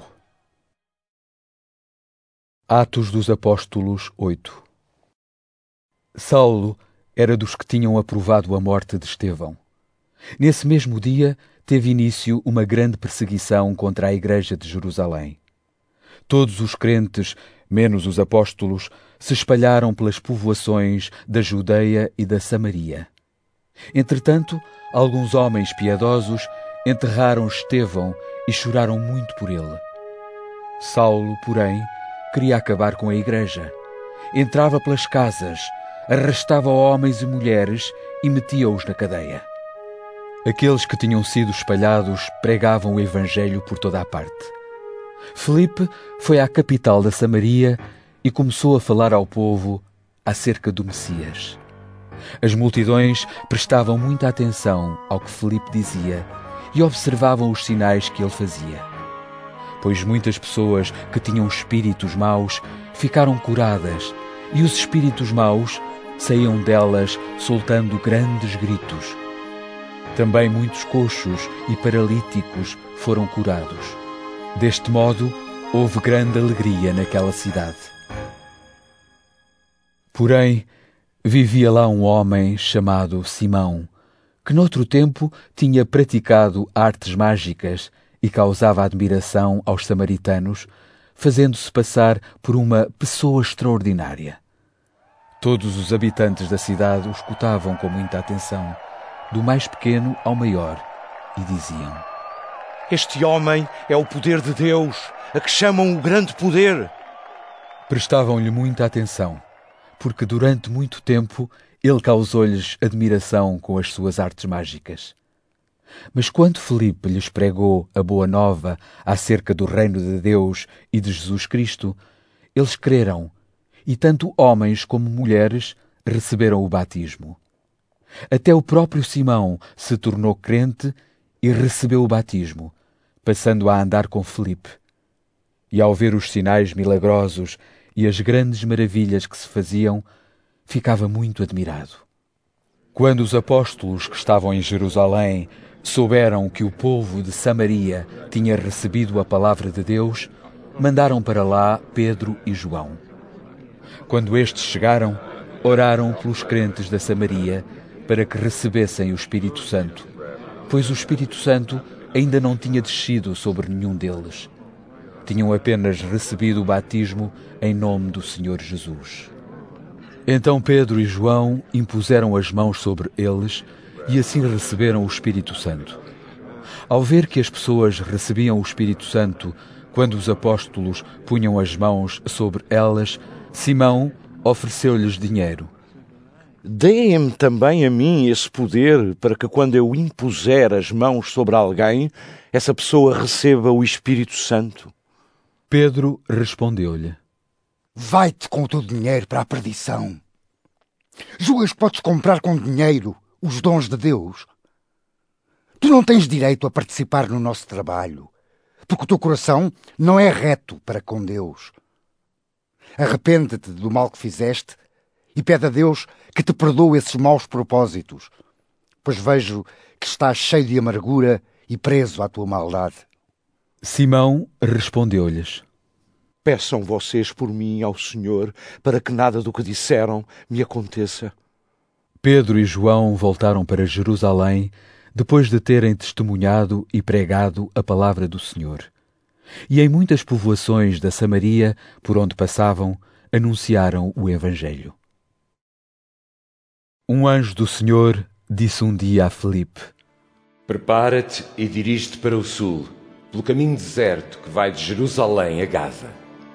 Atos dos Apóstolos 8. Saulo era dos que tinham aprovado a morte de Estevão. Nesse mesmo dia teve início uma grande perseguição contra a Igreja de Jerusalém. Todos os crentes, menos os apóstolos, se espalharam pelas povoações da Judeia e da Samaria. Entretanto, alguns homens piedosos enterraram Estevão e choraram muito por ele. Saulo, porém, queria acabar com a Igreja. Entrava pelas casas, arrastava homens e mulheres e metia-os na cadeia. Aqueles que tinham sido espalhados pregavam o Evangelho por toda a parte. Filipe foi à capital da Samaria e começou a falar ao povo acerca do Messias. As multidões prestavam muita atenção ao que Filipe dizia e observavam os sinais que ele fazia. Pois muitas pessoas que tinham espíritos maus ficaram curadas e os espíritos maus saíam delas soltando grandes gritos. Também muitos coxos e paralíticos foram curados. Deste modo, houve grande alegria naquela cidade. Porém, vivia lá um homem chamado Simão, que noutro tempo tinha praticado artes mágicas e causava admiração aos samaritanos, fazendo-se passar por uma pessoa extraordinária. Todos os habitantes da cidade o escutavam com muita atenção, do mais pequeno ao maior, e diziam: Este homem é o poder de Deus, a que chamam o grande poder. Prestavam-lhe muita atenção, porque durante muito tempo ele causou-lhes admiração com as suas artes mágicas. Mas quando Filipe lhes pregou a boa nova acerca do reino de Deus e de Jesus Cristo, eles creram, e tanto homens como mulheres receberam o batismo. Até o próprio Simão se tornou crente e recebeu o batismo, passando a andar com Filipe. E ao ver os sinais milagrosos e as grandes maravilhas que se faziam, ficava muito admirado. Quando os apóstolos que estavam em Jerusalém souberam que o povo de Samaria tinha recebido a palavra de Deus, mandaram para lá Pedro e João. Quando estes chegaram, oraram pelos crentes da Samaria para que recebessem o Espírito Santo, pois o Espírito Santo ainda não tinha descido sobre nenhum deles. Tinham apenas recebido o batismo em nome do Senhor Jesus. Então Pedro e João impuseram as mãos sobre eles e assim receberam o Espírito Santo. Ao ver que as pessoas recebiam o Espírito Santo quando os apóstolos punham as mãos sobre elas, Simão ofereceu-lhes dinheiro. Deem-me também a mim esse poder para que quando eu impuser as mãos sobre alguém, essa pessoa receba o Espírito Santo. Pedro respondeu-lhe: Vai-te com o teu dinheiro para a perdição. Julgas que podes comprar com dinheiro os dons de Deus? Tu não tens direito a participar no nosso trabalho, porque o teu coração não é reto para com Deus. Arrepende-te do mal que fizeste e pede a Deus que te perdoe esses maus propósitos, pois vejo que estás cheio de amargura e preso à tua maldade. Simão respondeu-lhes: Peçam vocês por mim ao Senhor, para que nada do que disseram me aconteça. Pedro e João voltaram para Jerusalém depois de terem testemunhado e pregado a palavra do Senhor. E em muitas povoações da Samaria, por onde passavam, anunciaram o Evangelho. Um anjo do Senhor disse um dia a Filipe: Prepara-te e dirige-te para o sul, pelo caminho deserto que vai de Jerusalém a Gaza.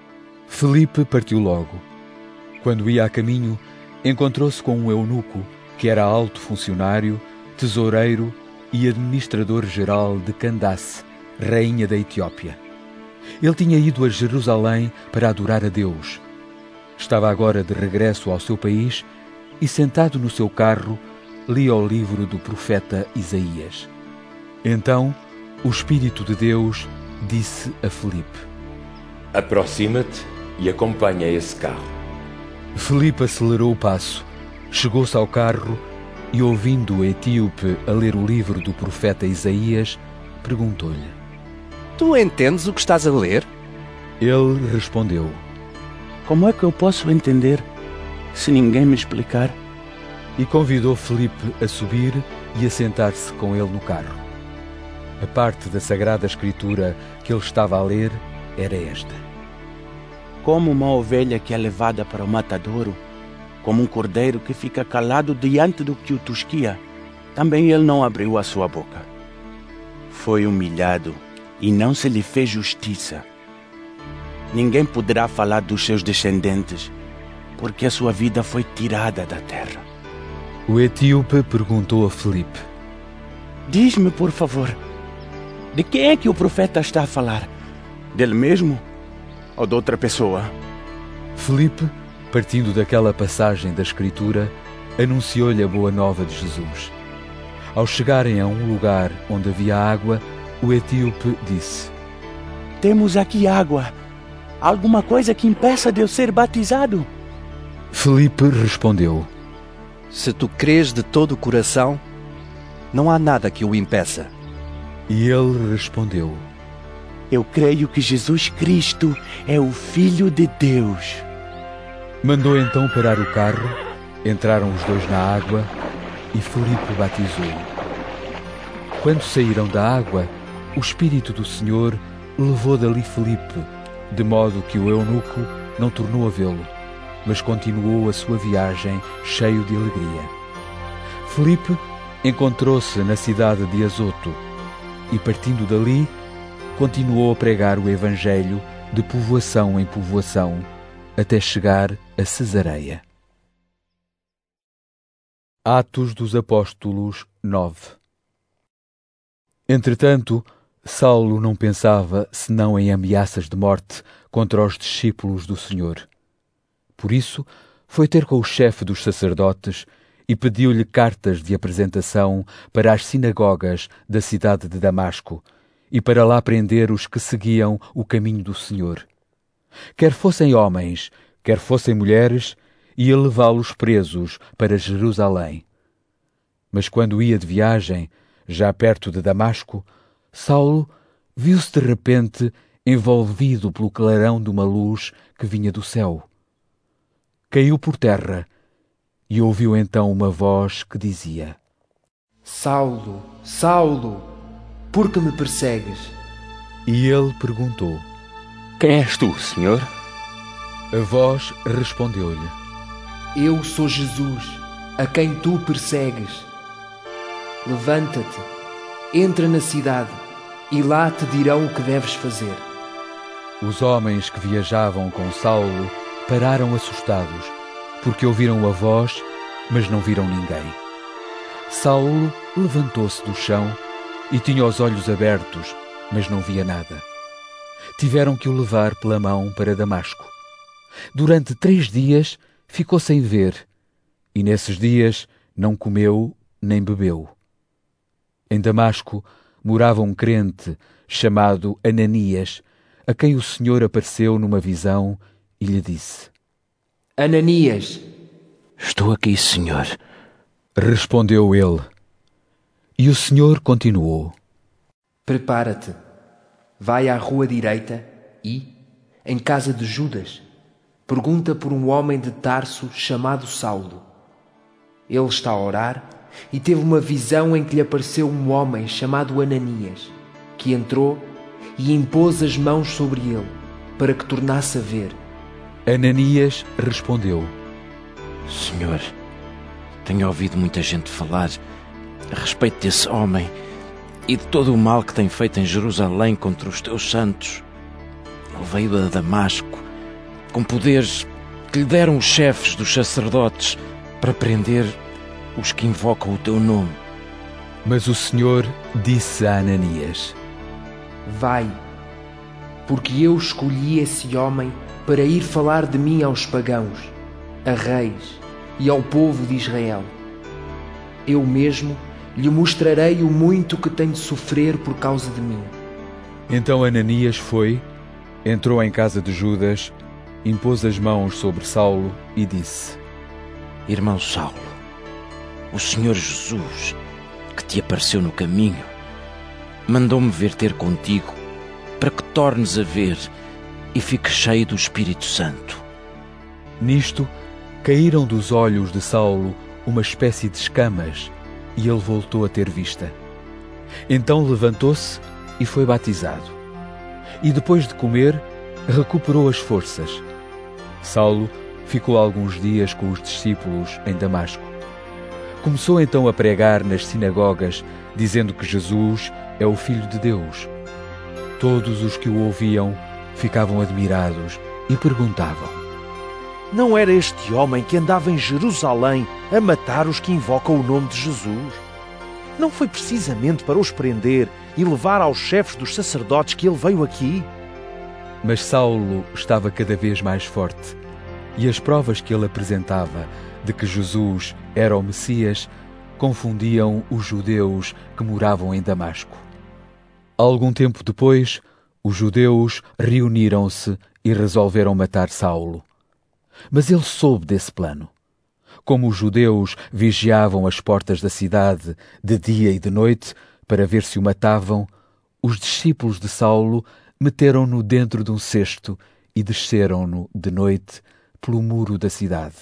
Filipe partiu logo. Quando ia a caminho, encontrou-se com um eunuco, que era alto funcionário, tesoureiro e administrador-geral de Candace, rainha da Etiópia. Ele tinha ido a Jerusalém para adorar a Deus. Estava agora de regresso ao seu país e, sentado no seu carro, lia o livro do profeta Isaías. Então, o Espírito de Deus disse a Filipe: Aproxima-te e acompanha esse carro. Filipe acelerou o passo, chegou-se ao carro e, ouvindo o etíope a ler o livro do profeta Isaías, perguntou-lhe: Tu entendes o que estás a ler? Ele respondeu: Como é que eu posso entender se ninguém me explicar? E convidou Filipe a subir e a sentar-se com ele no carro. A parte da Sagrada Escritura que ele estava a ler era esta: Como uma ovelha que é levada para o matadouro, como um cordeiro que fica calado diante do que o tosquia, também ele não abriu a sua boca. Foi humilhado e não se lhe fez justiça. Ninguém poderá falar dos seus descendentes, porque a sua vida foi tirada da terra. O etíope perguntou a Filipe: Diz-me, por favor, de quem é que o profeta está a falar? Dele mesmo ou de outra pessoa? Filipe, partindo daquela passagem da Escritura, anunciou-lhe a boa nova de Jesus. Ao chegarem a um lugar onde havia água, o etíope disse: Temos aqui água. Alguma coisa que impeça de eu ser batizado? Filipe respondeu: Se tu crês de todo o coração, não há nada que o impeça. E ele respondeu: Eu creio que Jesus Cristo é o Filho de Deus. Mandou então parar o carro, entraram os dois na água e Filipe batizou-o. Quando saíram da água, o Espírito do Senhor levou dali Filipe, de modo que o eunuco não tornou a vê-lo, mas continuou a sua viagem cheio de alegria. Filipe encontrou-se na cidade de Azoto e, partindo dali, continuou a pregar o Evangelho de povoação em povoação, até chegar a Cesareia. Atos dos Apóstolos 9. Entretanto, Saulo não pensava senão em ameaças de morte contra os discípulos do Senhor. Por isso, foi ter com o chefe dos sacerdotes e pediu-lhe cartas de apresentação para as sinagogas da cidade de Damasco e para lá prender os que seguiam o caminho do Senhor. Quer fossem homens, quer fossem mulheres, ia levá-los presos para Jerusalém. Mas quando ia de viagem, já perto de Damasco, Saulo viu-se de repente envolvido pelo clarão de uma luz que vinha do céu. Caiu por terra e ouviu então uma voz que dizia: Saulo, Saulo, por que me persegues? E ele perguntou: Quem és tu, Senhor? A voz respondeu-lhe: Eu sou Jesus, a quem tu persegues. Levanta-te, entra na cidade, e lá te dirão o que deves fazer. Os homens que viajavam com Saulo pararam assustados, porque ouviram a voz, mas não viram ninguém. Saulo levantou-se do chão e tinha os olhos abertos, mas não via nada. Tiveram que o levar pela mão para Damasco. Durante 3 dias ficou sem ver, e nesses dias não comeu nem bebeu. Em Damasco morava um crente chamado Ananias, a quem o Senhor apareceu numa visão e lhe disse: Ananias. Estou aqui, Senhor. Respondeu ele. E o Senhor continuou: Prepara-te, vai à rua direita e, em casa de Judas, pergunta por um homem de Tarso chamado Saulo. Ele está a orar e teve uma visão em que lhe apareceu um homem chamado Ananias, que entrou e impôs as mãos sobre ele, para que tornasse a ver. Ananias respondeu: Senhor, tenho ouvido muita gente falar a respeito desse homem e de todo o mal que tem feito em Jerusalém contra os teus santos. Ele veio a Damasco com poderes que lhe deram os chefes dos sacerdotes para prender os que invocam o teu nome. Mas o Senhor disse a Ananias: Vai, porque eu escolhi esse homem para ir falar de mim aos pagãos, a reis e ao povo de Israel. Eu mesmo lhe mostrarei o muito que tem de sofrer por causa de mim. Então Ananias foi, entrou em casa de Judas, impôs as mãos sobre Saulo e disse: Irmão Saulo, o Senhor Jesus, que te apareceu no caminho, mandou-me vir ter contigo para que tornes a ver e fiques cheio do Espírito Santo. Nisto, caíram dos olhos de Saulo uma espécie de escamas e ele voltou a ter vista. Então levantou-se e foi batizado. E depois de comer, recuperou as forças. Saulo ficou alguns dias com os discípulos em Damasco. Começou então a pregar nas sinagogas, dizendo que Jesus é o Filho de Deus. Todos os que o ouviam ficavam admirados e perguntavam: Não era este homem que andava em Jerusalém a matar os que invocam o nome de Jesus? Não foi precisamente para os prender e levar aos chefes dos sacerdotes que ele veio aqui? Mas Saulo estava cada vez mais forte, e as provas que ele apresentava de que Jesus era o Messias confundiam os judeus que moravam em Damasco. Algum tempo depois, os judeus reuniram-se e resolveram matar Saulo. Mas ele soube desse plano. Como os judeus vigiavam as portas da cidade de dia e de noite para ver se o matavam, os discípulos de Saulo meteram-no dentro de um cesto e desceram-no de noite pelo muro da cidade.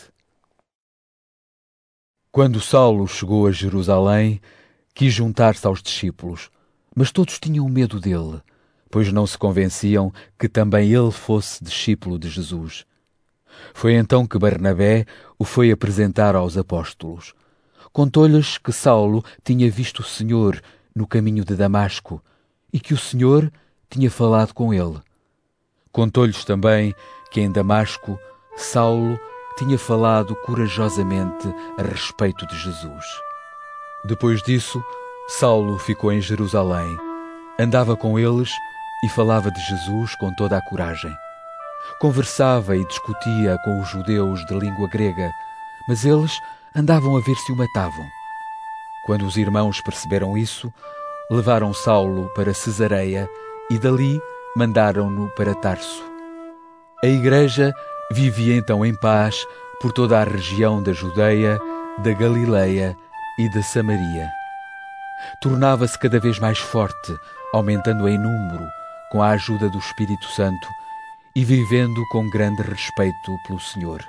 Quando Saulo chegou a Jerusalém, quis juntar-se aos discípulos, mas todos tinham medo dele, pois não se convenciam que também ele fosse discípulo de Jesus. Foi então que Barnabé o foi apresentar aos apóstolos. Contou-lhes que Saulo tinha visto o Senhor no caminho de Damasco e que o Senhor tinha falado com ele. Contou-lhes também que em Damasco Saulo tinha falado corajosamente a respeito de Jesus. Depois disso, Saulo ficou em Jerusalém, andava com eles e falava de Jesus com toda a coragem. Conversava e discutia com os judeus de língua grega, mas eles andavam a ver se o matavam. Quando os irmãos perceberam isso, levaram Saulo para Cesareia e dali mandaram-no para Tarso. A igreja vivia então em paz por toda a região da Judeia, da Galileia e da Samaria. Tornava-se cada vez mais forte, aumentando em número, com a ajuda do Espírito Santo, e vivendo com grande respeito pelo Senhor.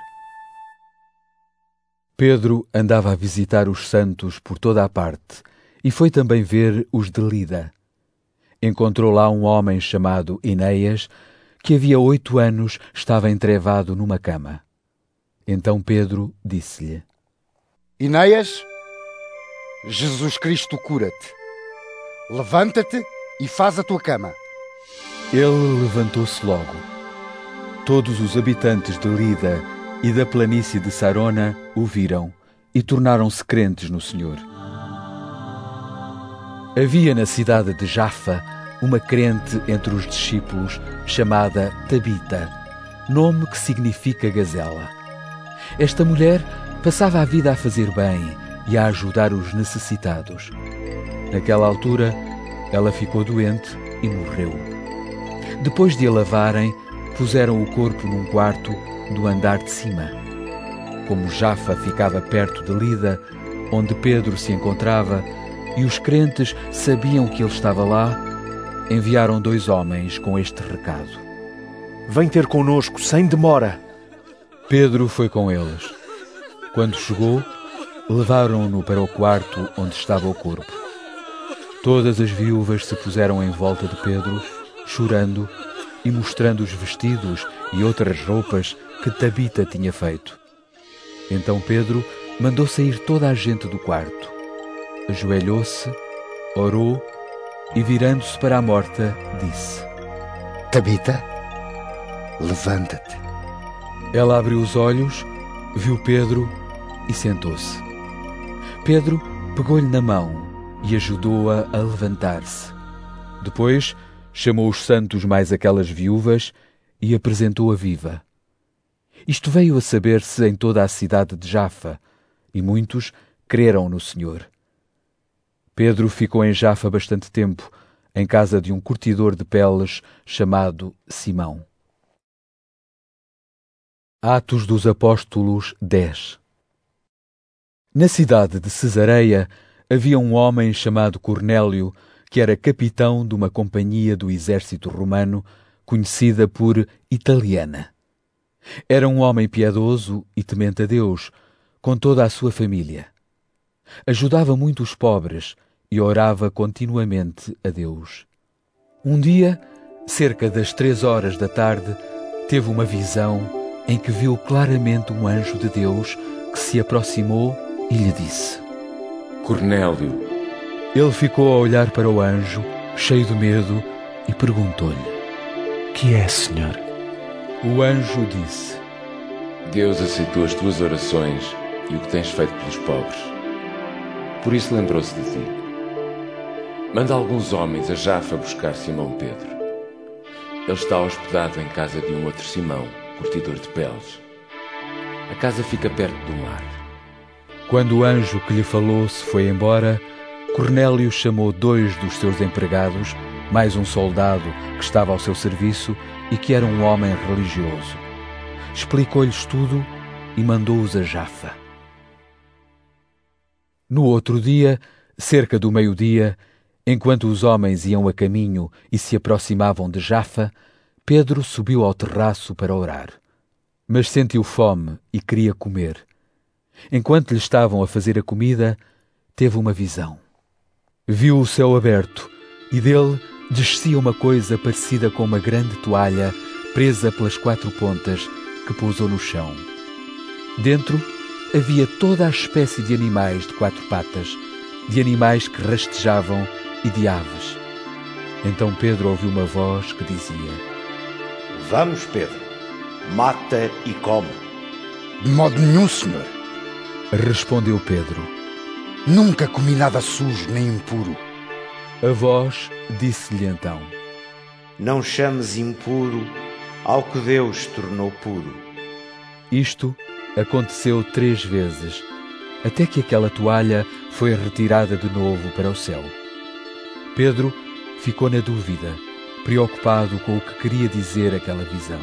Pedro andava a visitar os santos por toda a parte e foi também ver os de Lida. Encontrou lá um homem chamado Enéas, que havia 8 anos estava entrevado numa cama. Então Pedro disse-lhe: Enéas, Jesus Cristo cura-te. Levanta-te e faz a tua cama. Ele levantou-se logo. Todos os habitantes de Lida e da planície de Sarona o viram e tornaram-se crentes no Senhor. Havia na cidade de Jafa uma crente entre os discípulos chamada Tabita, nome que significa gazela. Esta mulher passava a vida a fazer bem e a ajudar os necessitados. Naquela altura, ela ficou doente e morreu. Depois de a lavarem, puseram o corpo num quarto do andar de cima. Como Jafa ficava perto de Lida, onde Pedro se encontrava, e os crentes sabiam que ele estava lá, enviaram 2 homens com este recado: Vem ter conosco sem demora. Pedro foi com eles. Quando chegou, levaram-no para o quarto onde estava o corpo. Todas as viúvas se puseram em volta de Pedro, chorando e mostrando os vestidos e outras roupas que Tabita tinha feito. Então Pedro mandou sair toda a gente do quarto. Ajoelhou-se, orou e, virando-se para a morta, disse: Tabita, levanta-te. Ela abriu os olhos, viu Pedro e sentou-se. Pedro pegou-lhe na mão e ajudou-a a levantar-se. Depois chamou os santos mais aquelas viúvas e apresentou-a viva. Isto veio a saber-se em toda a cidade de Jafa, e muitos creram no Senhor. Pedro ficou em Jafa bastante tempo, em casa de um curtidor de peles chamado Simão. Atos dos Apóstolos 10. Na cidade de Cesareia havia um homem chamado Cornélio, que era capitão de uma companhia do exército romano, conhecida por Italiana. Era um homem piedoso e temente a Deus, com toda a sua família. Ajudava muito os pobres e orava continuamente a Deus. Um dia, cerca das 3 horas da tarde, teve uma visão em que viu claramente um anjo de Deus que se aproximou e lhe disse: Cornélio. Ele ficou a olhar para o anjo, cheio de medo, e perguntou-lhe: Que é, Senhor? O anjo disse: Deus aceitou as tuas orações e o que tens feito pelos pobres. Por isso lembrou-se de ti. Manda alguns homens a Jafa buscar Simão Pedro. Ele está hospedado em casa de um outro Simão, curtidor de peles. A casa fica perto do mar. Quando o anjo que lhe falou se foi embora, Cornélio chamou 2 dos seus empregados, mais um soldado que estava ao seu serviço e que era um homem religioso. Explicou-lhes tudo e mandou-os a Jafa. No outro dia, cerca do meio-dia, Enquanto os homens iam a caminho e se aproximavam de Jafa, Pedro subiu ao terraço para orar. Mas sentiu fome e queria comer. Enquanto lhe estavam a fazer a comida, teve uma visão. Viu o céu aberto e dele descia uma coisa parecida com uma grande toalha presa pelas 4 pontas que pousou no chão. Dentro havia toda a espécie de animais de 4 patas, de animais que rastejavam e de aves. Então Pedro ouviu uma voz que dizia: Vamos, Pedro, mata e come. De modo nenhum, senhor. Respondeu Pedro: Nunca comi nada sujo nem impuro. A voz disse-lhe então: Não chames impuro ao que Deus tornou puro. Isto aconteceu 3 vezes, até que aquela toalha foi retirada de novo para o céu. Pedro ficou na dúvida, preocupado com o que queria dizer aquela visão.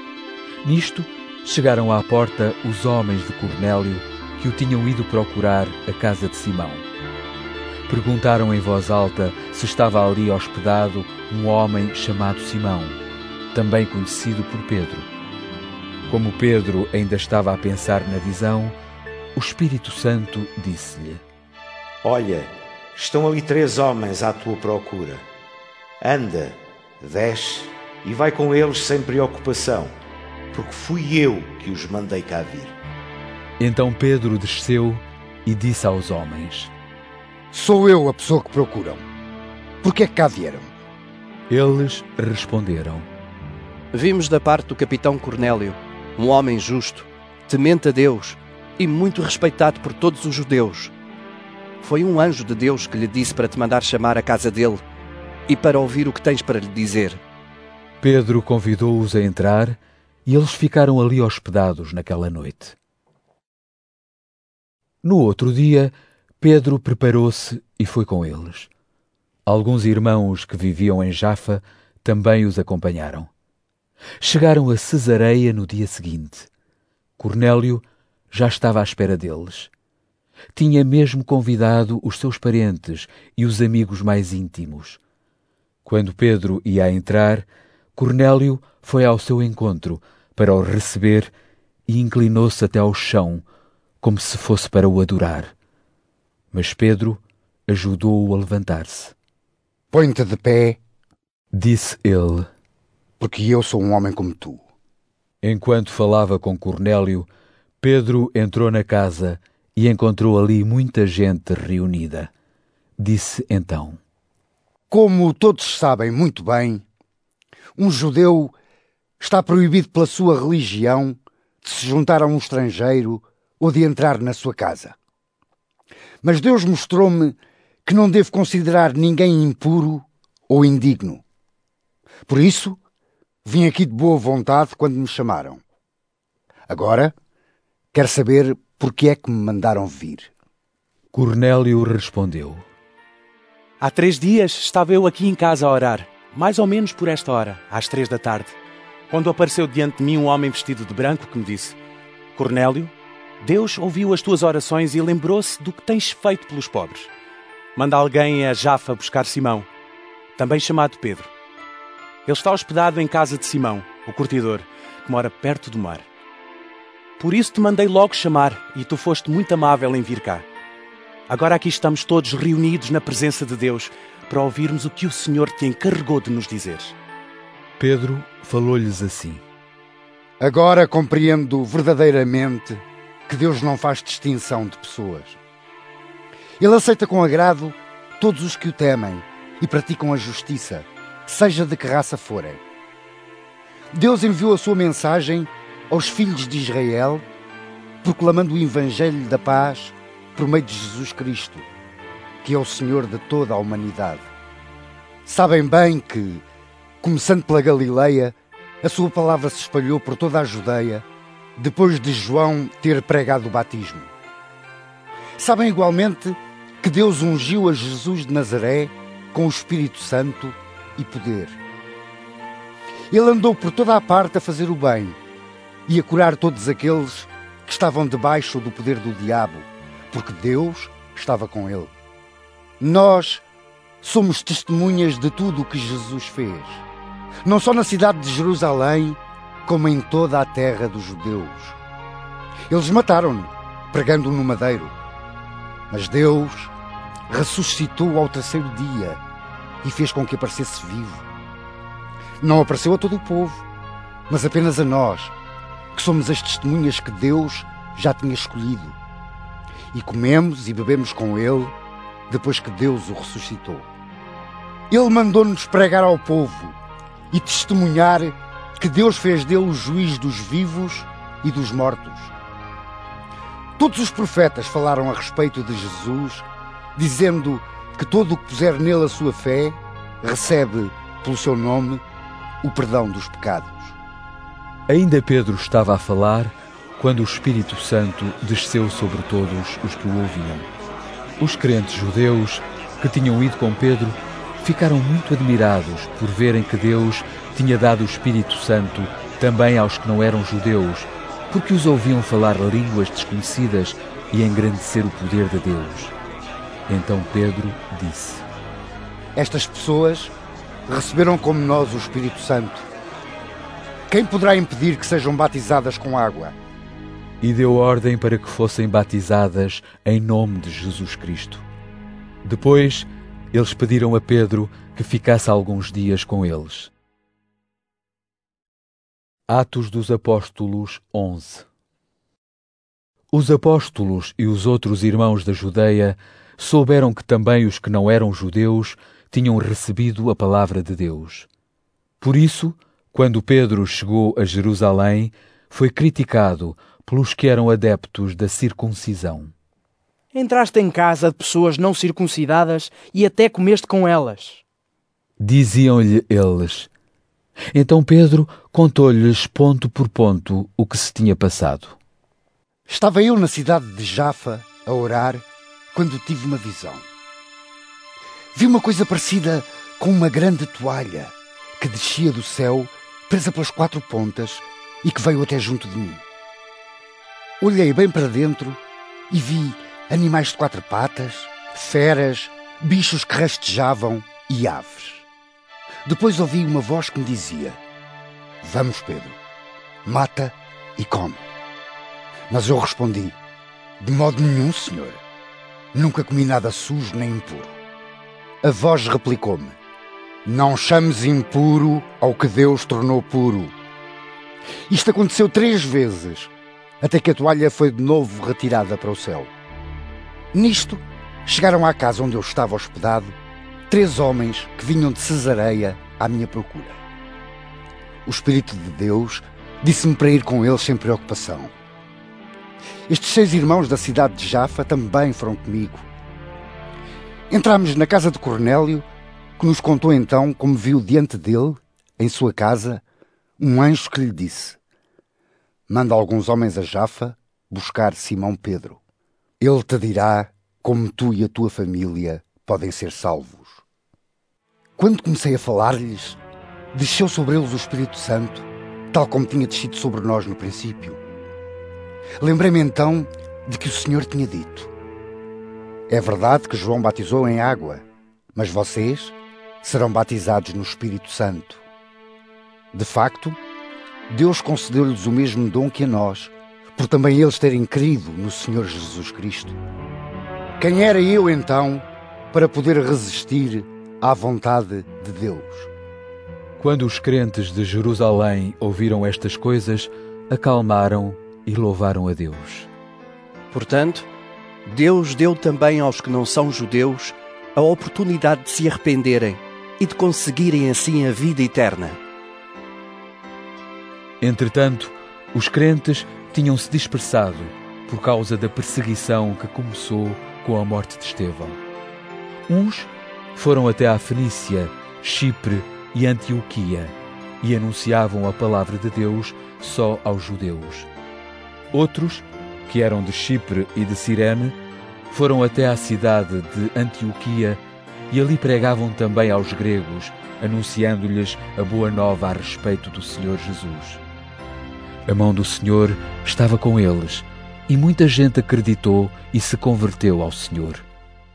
Nisto, chegaram à porta os homens de Cornélio, que o tinham ido procurar à casa de Simão. Perguntaram em voz alta se estava ali hospedado um homem chamado Simão, também conhecido por Pedro. Como Pedro ainda estava a pensar na visão, o Espírito Santo disse-lhe: Olha, estão ali 3 homens à tua procura. Anda, desce e vai com eles sem preocupação, porque fui eu que os mandei cá vir. Então Pedro desceu e disse aos homens: Sou eu a pessoa que procuram. Por que é que cá vieram? Eles responderam: Vimos da parte do capitão Cornélio, um homem justo, temente a Deus e muito respeitado por todos os judeus. Foi um anjo de Deus que lhe disse para te mandar chamar à casa dele e para ouvir o que tens para lhe dizer. Pedro convidou-os a entrar e eles ficaram ali hospedados naquela noite. No outro dia, Pedro preparou-se e foi com eles. Alguns irmãos que viviam em Jafa também os acompanharam. Chegaram a Cesareia no dia seguinte. Cornélio já estava à espera deles. Tinha mesmo convidado os seus parentes e os amigos mais íntimos. Quando Pedro ia a entrar, Cornélio foi ao seu encontro para o receber e inclinou-se até ao chão, como se fosse para o adorar. Mas Pedro ajudou-o a levantar-se. Põe-te de pé, disse ele, porque eu sou um homem como tu. Enquanto falava com Cornélio, Pedro entrou na casa e encontrou ali muita gente reunida. Disse então: Como todos sabem muito bem, um judeu está proibido pela sua religião de se juntar a um estrangeiro ou de entrar na sua casa. Mas Deus mostrou-me que não devo considerar ninguém impuro ou indigno. Por isso, vim aqui de boa vontade quando me chamaram. Agora, quero saber por que é que me mandaram vir. Cornélio respondeu: Há 3 dias estava eu aqui em casa a orar, mais ou menos por esta hora, às 3 da tarde, quando apareceu diante de mim um homem vestido de branco que me disse: Cornélio, Deus ouviu as tuas orações e lembrou-se do que tens feito pelos pobres. Manda alguém a Jafa buscar Simão, também chamado Pedro. Ele está hospedado em casa de Simão, o curtidor, que mora perto do mar. Por isso te mandei logo chamar e tu foste muito amável em vir cá. Agora aqui estamos todos reunidos na presença de Deus para ouvirmos o que o Senhor te encarregou de nos dizer. Pedro falou-lhes assim: Agora compreendo verdadeiramente que Deus não faz distinção de pessoas. Ele aceita com agrado todos os que o temem e praticam a justiça, seja de que raça forem. Deus enviou a sua mensagem aos filhos de Israel, proclamando o Evangelho da paz por meio de Jesus Cristo, que é o Senhor de toda a humanidade. Sabem bem que, começando pela Galileia, a sua palavra se espalhou por toda a Judeia, depois de João ter pregado o batismo. Sabem igualmente que Deus ungiu a Jesus de Nazaré com o Espírito Santo e poder. Ele andou por toda a parte a fazer o bem e a curar todos aqueles que estavam debaixo do poder do diabo, porque Deus estava com ele. Nós somos testemunhas de tudo o que Jesus fez, não só na cidade de Jerusalém, como em toda a terra dos judeus. Eles mataram-no, pregando-o no madeiro. Mas Deus ressuscitou ao terceiro dia e fez com que aparecesse vivo. Não apareceu a todo o povo, mas apenas a nós, que somos as testemunhas que Deus já tinha escolhido. E comemos e bebemos com Ele, depois que Deus o ressuscitou. Ele mandou-nos pregar ao povo e testemunhar que Deus fez dele o juiz dos vivos e dos mortos. Todos os profetas falaram a respeito de Jesus, dizendo que todo o que puser nele a sua fé recebe, pelo seu nome, o perdão dos pecados. Ainda Pedro estava a falar quando o Espírito Santo desceu sobre todos os que o ouviam. Os crentes judeus que tinham ido com Pedro ficaram muito admirados por verem que Deus tinha dado o Espírito Santo também aos que não eram judeus, porque os ouviam falar línguas desconhecidas e engrandecer o poder de Deus. Então Pedro disse: Estas pessoas receberam como nós o Espírito Santo. Quem poderá impedir que sejam batizadas com água? E deu ordem para que fossem batizadas em nome de Jesus Cristo. Depois, eles pediram a Pedro que ficasse alguns dias com eles. Atos dos Apóstolos 11. Os apóstolos e os outros irmãos da Judeia souberam que também os que não eram judeus tinham recebido a palavra de Deus. Por isso, quando Pedro chegou a Jerusalém, foi criticado pelos que eram adeptos da circuncisão. Entraste em casa de pessoas não circuncidadas e até comeste com elas. Diziam-lhe eles. Então Pedro contou-lhes ponto por ponto o que se tinha passado. Estava eu na cidade de Jafa a orar quando tive uma visão. Vi uma coisa parecida com uma grande toalha que descia do céu, presa pelas 4 pontas e que veio até junto de mim. Olhei bem para dentro e vi animais de 4 patas, feras, bichos que rastejavam e aves. Depois ouvi uma voz que me dizia: Vamos, Pedro, mata e come. Mas eu respondi: De modo nenhum, Senhor. Nunca comi nada sujo nem impuro. A voz replicou-me: Não chames impuro ao que Deus tornou puro. Isto aconteceu 3 vezes, até que a toalha foi de novo retirada para o céu. Nisto, chegaram à casa onde eu estava hospedado 3 homens que vinham de Cesareia à minha procura. O Espírito de Deus disse-me para ir com eles sem preocupação. Estes 6 irmãos da cidade de Jafa também foram comigo. Entramos na casa de Cornélio, que nos contou então como viu diante dele, em sua casa, um anjo que lhe disse: Manda alguns homens a Jafa buscar Simão Pedro. Ele te dirá como tu e a tua família podem ser salvos. Quando comecei a falar-lhes, desceu sobre eles o Espírito Santo, tal como tinha descido sobre nós no princípio. Lembrei-me então de que o Senhor tinha dito: É verdade que João batizou em água, mas vocês serão batizados no Espírito Santo. De facto, Deus concedeu-lhes o mesmo dom que a nós, por também eles terem crido no Senhor Jesus Cristo. Quem era eu, então, para poder resistir à vontade de Deus? Quando os crentes de Jerusalém ouviram estas coisas, acalmaram e louvaram a Deus. Portanto, Deus deu também aos que não são judeus a oportunidade de se arrependerem e de conseguirem assim a vida eterna. Entretanto, os crentes tinham-se dispersado por causa da perseguição que começou com a morte de Estevão. Uns foram até à Fenícia, Chipre e Antioquia e anunciavam a palavra de Deus só aos judeus. Outros, que eram de Chipre e de Cirene, foram até à cidade de Antioquia e ali pregavam também aos gregos, anunciando-lhes a boa nova a respeito do Senhor Jesus. A mão do Senhor estava com eles, e muita gente acreditou e se converteu ao Senhor.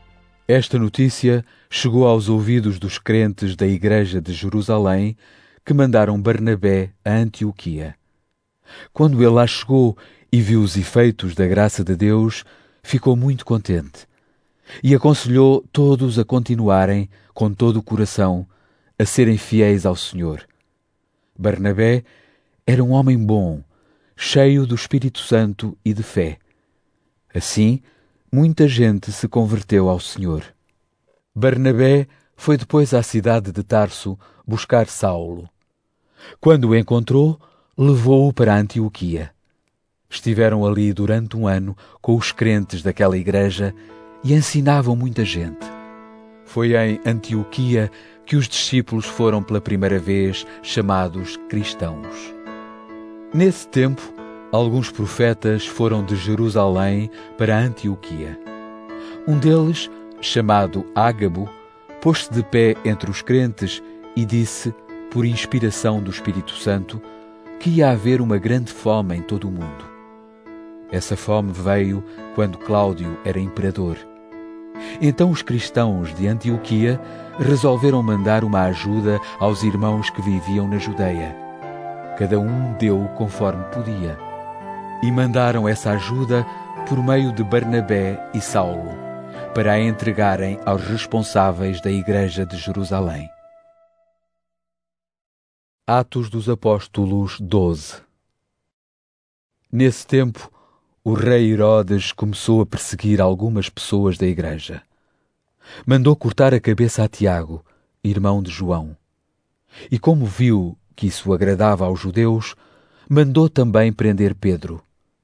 Esta notícia chegou aos ouvidos dos crentes da igreja de Jerusalém, que mandaram Barnabé a Antioquia. Quando ele lá chegou e viu os efeitos da graça de Deus, ficou muito contente e aconselhou todos a continuarem, com todo o coração, a serem fiéis ao Senhor. Barnabé era um homem bom, cheio do Espírito Santo e de fé. Assim, muita gente se converteu ao Senhor. Barnabé foi depois à cidade de Tarso buscar Saulo. Quando o encontrou, levou-o para Antioquia. Estiveram ali durante 1 ano com os crentes daquela igreja e ensinavam muita gente. Foi em Antioquia que os discípulos foram pela primeira vez chamados cristãos. Nesse tempo, alguns profetas foram de Jerusalém para Antioquia. Um deles, chamado Ágabo, pôs-se de pé entre os crentes e disse, por inspiração do Espírito Santo, que ia haver uma grande fome em todo o mundo. Essa fome veio quando Cláudio era imperador. Então os cristãos de Antioquia resolveram mandar uma ajuda aos irmãos que viviam na Judeia. Cada um deu conforme podia. E mandaram essa ajuda por meio de Barnabé e Saulo, para a entregarem aos responsáveis da igreja de Jerusalém. Atos dos Apóstolos 12. Nesse tempo, o rei Herodes começou a perseguir algumas pessoas da igreja. Mandou cortar a cabeça a Tiago, irmão de João. E como viu que isso agradava aos judeus, mandou também prender Pedro.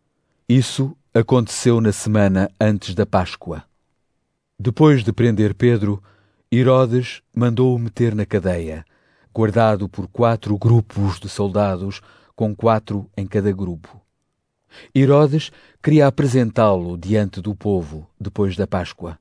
Isso aconteceu na semana antes da Páscoa. Depois de prender Pedro, Herodes mandou-o meter na cadeia, guardado por 4 grupos de soldados, com 4 em cada grupo. Herodes queria apresentá-lo diante do povo depois da Páscoa.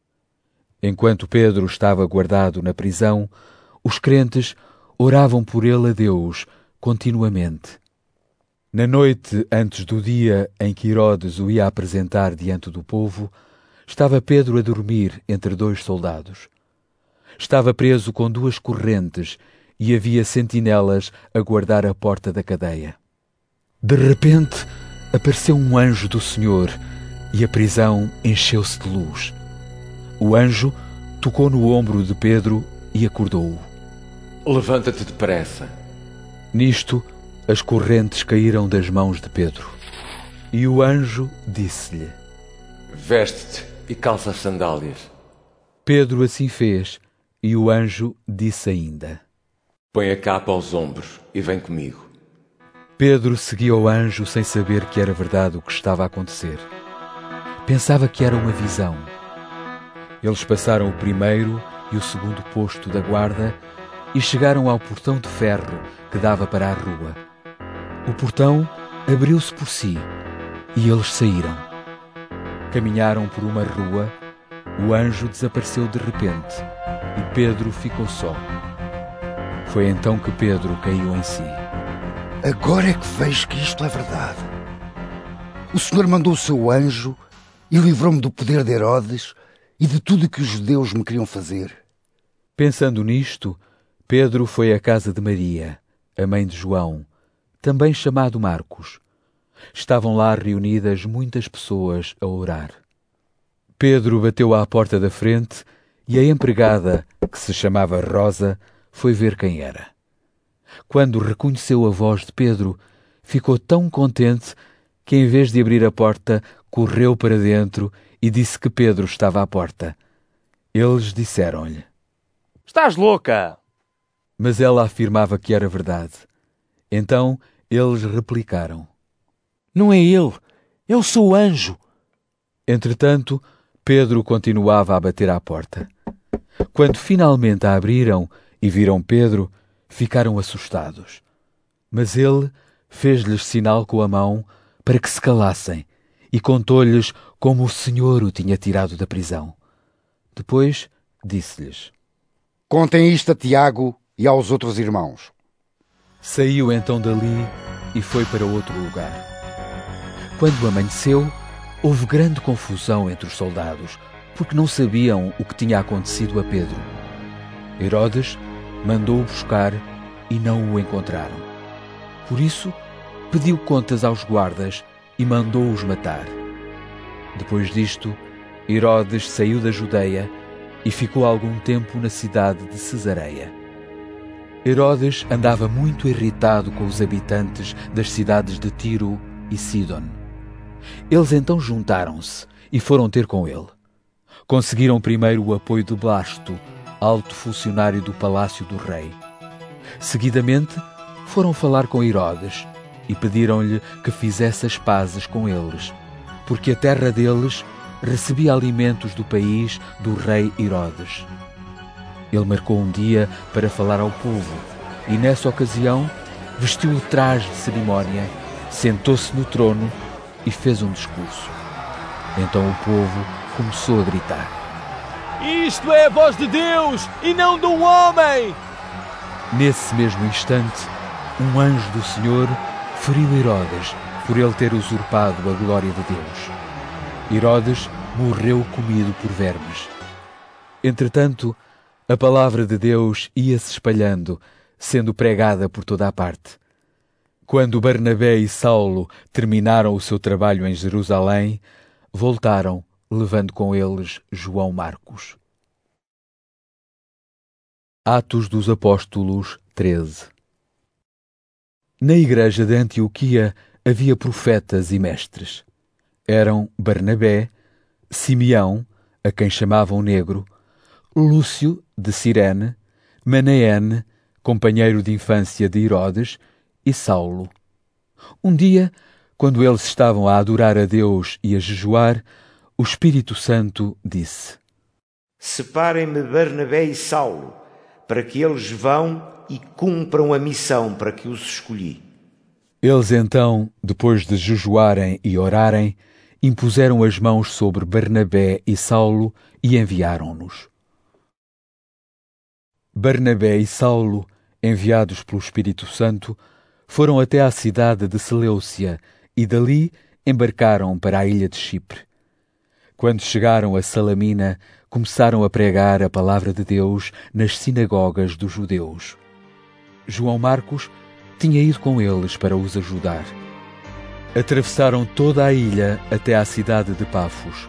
Enquanto Pedro estava guardado na prisão, os crentes oravam por ele a Deus continuamente. Na noite antes do dia em que Herodes o ia apresentar diante do povo, estava Pedro a dormir entre 2 soldados. Estava preso com 2 correntes e havia sentinelas a guardar a porta da cadeia. De repente, apareceu um anjo do Senhor e a prisão encheu-se de luz. O anjo tocou no ombro de Pedro e acordou-o. Levanta-te depressa. Nisto, as correntes caíram das mãos de Pedro. E o anjo disse-lhe: Veste-te e calça as sandálias. Pedro assim fez, e o anjo disse ainda: Põe a capa aos ombros e vem comigo. Pedro seguia o anjo sem saber que era verdade o que estava a acontecer. Pensava que era uma visão. Eles passaram o primeiro e o segundo posto da guarda e chegaram ao portão de ferro que dava para a rua. O portão abriu-se por si e eles saíram. Caminharam por uma rua, o anjo desapareceu de repente e Pedro ficou só. Foi então que Pedro caiu em si. Agora é que vejo que isto é verdade. O Senhor mandou o seu anjo e livrou-me do poder de Herodes e de tudo que os judeus me queriam fazer. Pensando nisto, Pedro foi à casa de Maria, a mãe de João, também chamado Marcos. Estavam lá reunidas muitas pessoas a orar. Pedro bateu à porta da frente e a empregada, que se chamava Rosa, foi ver quem era. Quando reconheceu a voz de Pedro, ficou tão contente que, em vez de abrir a porta, correu para dentro e disse que Pedro estava à porta. Eles disseram-lhe: Estás louca! Mas ela afirmava que era verdade. Então eles replicaram: Não é ele, é o seu anjo. Entretanto, Pedro continuava a bater à porta. Quando finalmente a abriram e viram Pedro, ficaram assustados. Mas ele fez-lhes sinal com a mão para que se calassem e contou-lhes como o Senhor o tinha tirado da prisão. Depois disse-lhes: Contem isto a Tiago e aos outros irmãos. Saiu então dali e foi para outro lugar. Quando amanheceu, houve grande confusão entre os soldados, porque não sabiam o que tinha acontecido a Pedro. Herodes mandou-o buscar e não o encontraram. Por isso, pediu contas aos guardas e mandou-os matar. Depois disto, Herodes saiu da Judeia e ficou algum tempo na cidade de Cesareia. Herodes andava muito irritado com os habitantes das cidades de Tiro e Sidon. Eles então juntaram-se e foram ter com ele. Conseguiram primeiro o apoio de Blasto, alto funcionário do palácio do rei. Seguidamente, foram falar com Herodes e pediram-lhe que fizesse as pazes com eles, porque a terra deles recebia alimentos do país do rei Herodes. Ele marcou um dia para falar ao povo e, nessa ocasião, vestiu o traje de cerimónia, sentou-se no trono e fez um discurso. Então o povo começou a gritar: Isto é a voz de Deus e não de um homem! Nesse mesmo instante, um anjo do Senhor feriu Herodes por ele ter usurpado a glória de Deus. Herodes morreu comido por vermes. Entretanto, a palavra de Deus ia se espalhando, sendo pregada por toda a parte. Quando Barnabé e Saulo terminaram o seu trabalho em Jerusalém, voltaram, levando com eles João Marcos. Atos dos Apóstolos 13. Na igreja de Antioquia havia profetas e mestres. Eram Barnabé, Simeão, a quem chamavam Negro, Lúcio de Cirene, Manaene, companheiro de infância de Herodes, e Saulo. Um dia, quando eles estavam a adorar a Deus e a jejuar, o Espírito Santo disse: Separem-me Barnabé e Saulo, para que eles vão e cumpram a missão para que os escolhi. Eles então, depois de jejuarem e orarem, impuseram as mãos sobre Barnabé e Saulo e enviaram-nos. Barnabé e Saulo, enviados pelo Espírito Santo, foram até à cidade de Seleucia e dali embarcaram para a ilha de Chipre. Quando chegaram a Salamina, começaram a pregar a palavra de Deus nas sinagogas dos judeus. João Marcos tinha ido com eles para os ajudar. Atravessaram toda a ilha até à cidade de Pafos.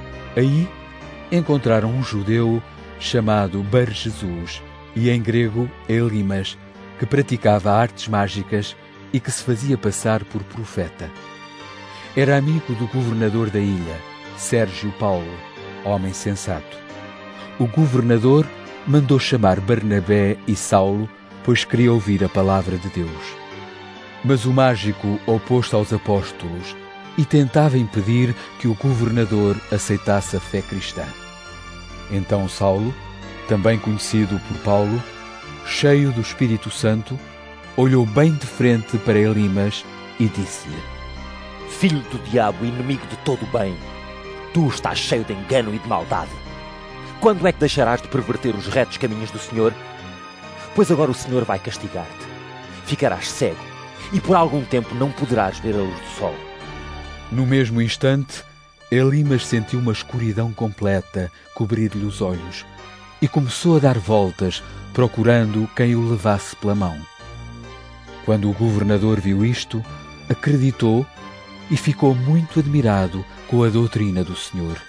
Aí encontraram um judeu chamado Bar-Jesus, e em grego Elimas, que praticava artes mágicas e que se fazia passar por profeta. Era amigo do governador da ilha, Sérgio Paulo, homem sensato. O governador mandou chamar Barnabé e Saulo, pois queria ouvir a palavra de Deus. Mas o mágico opôs-se aos apóstolos e tentava impedir que o governador aceitasse a fé cristã. Então Saulo, também conhecido por Paulo, cheio do Espírito Santo, olhou bem de frente para Elimas e disse-lhe: Filho do diabo, inimigo de todo o bem, tu estás cheio de engano e de maldade. Quando é que deixarás de perverter os retos caminhos do Senhor? Pois agora o Senhor vai castigar-te. Ficarás cego e por algum tempo não poderás ver a luz do sol. No mesmo instante, Elimas sentiu uma escuridão completa cobrir-lhe os olhos e começou a dar voltas, procurando quem o levasse pela mão. Quando o governador viu isto, acreditou e ficou muito admirado com a doutrina do Senhor.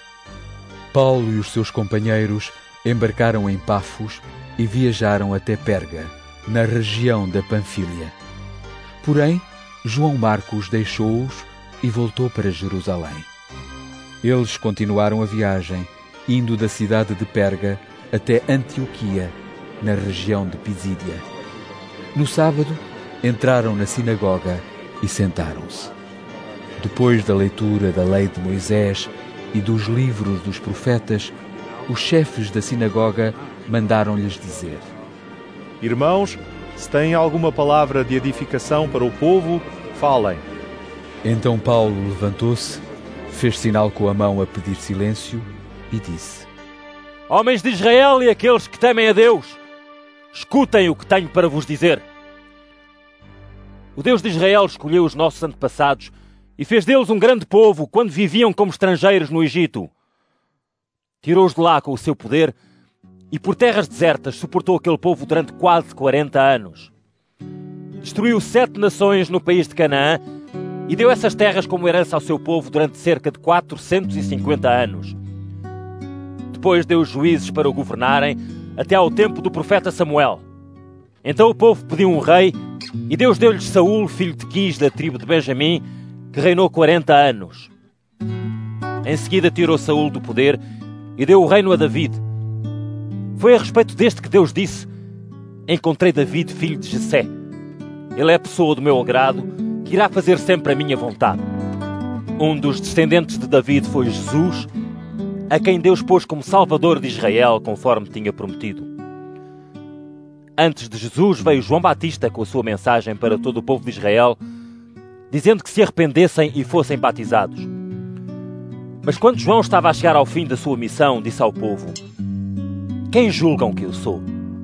Paulo e os seus companheiros embarcaram em Pafos e viajaram até Perga, na região da Panfília. Porém, João Marcos deixou-os e voltou para Jerusalém. Eles continuaram a viagem, indo da cidade de Perga até Antioquia, na região de Pisídia. No sábado, entraram na sinagoga e sentaram-se. Depois da leitura da lei de Moisés e dos livros dos profetas, os chefes da sinagoga mandaram-lhes dizer: Irmãos, se têm alguma palavra de edificação para o povo, falem. Então Paulo levantou-se, fez sinal com a mão a pedir silêncio e disse: Homens de Israel e aqueles que temem a Deus, escutem o que tenho para vos dizer. O Deus de Israel escolheu os nossos antepassados e fez deles um grande povo quando viviam como estrangeiros no Egito. tirou-os de lá com o seu poder e por terras desertas suportou aquele povo durante quase 40 anos. Destruiu 7 nações no país de Canaã e deu essas terras como herança ao seu povo durante cerca de 450 anos. Depois deu juízes para o governarem até ao tempo do profeta Samuel. Então o povo pediu um rei e Deus deu-lhes Saul, filho de Quis, da tribo de Benjamim, que reinou 40 anos. Em seguida tirou Saul do poder e deu o reino a David. Foi a respeito deste que Deus disse: encontrei David, filho de Jessé. Ele é a pessoa do meu agrado, que irá fazer sempre a minha vontade. Um dos descendentes de David foi Jesus, a quem Deus pôs como Salvador de Israel, conforme tinha prometido. Antes de Jesus veio João Batista com a sua mensagem para todo o povo de Israel, dizendo que se arrependessem e fossem batizados. Mas quando João estava a chegar ao fim da sua missão, disse ao povo: quem julgam que eu sou?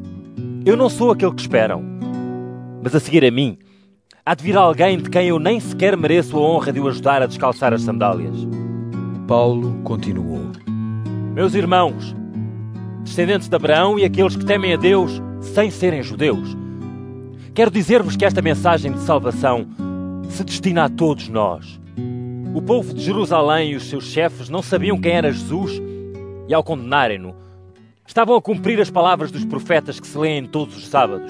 Eu não sou aquele que esperam, mas a seguir a mim há de vir alguém de quem eu nem sequer mereço a honra de o ajudar a descalçar as sandálias. Paulo continuou: meus irmãos, descendentes de Abraão e aqueles que temem a Deus sem serem judeus, quero dizer-vos que esta mensagem de salvação se destina a todos nós. O povo de Jerusalém e os seus chefes não sabiam quem era Jesus e, ao condenarem-no, estavam a cumprir as palavras dos profetas que se leem todos os sábados.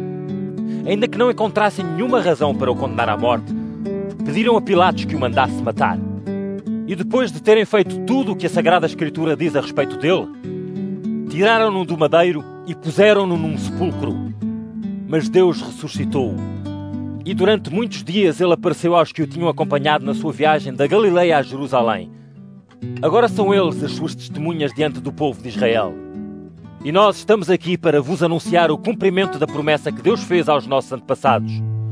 Ainda que não encontrassem nenhuma razão para o condenar à morte, pediram a Pilatos que o mandasse matar. E depois de terem feito tudo o que a Sagrada Escritura diz a respeito dele, tiraram-no do madeiro e puseram-no num sepulcro. Mas Deus ressuscitou-o. E durante muitos dias ele apareceu aos que o tinham acompanhado na sua viagem da Galileia a Jerusalém. Agora são eles as suas testemunhas diante do povo de Israel. E nós estamos aqui para vos anunciar o cumprimento da promessa que Deus fez aos nossos antepassados.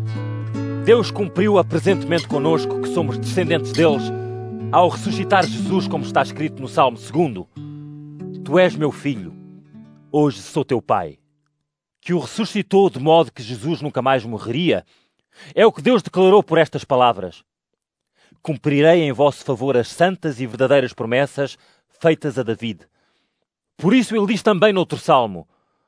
Deus cumpriu-a presentemente conosco, que somos descendentes deles, ao ressuscitar Jesus, como está escrito no Salmo 2. Tu és meu filho, hoje sou teu pai. Que o ressuscitou de modo que Jesus nunca mais morreria, é o que Deus declarou por estas palavras: cumprirei em vosso favor as santas e verdadeiras promessas feitas a David. Por isso ele diz também noutro salmo: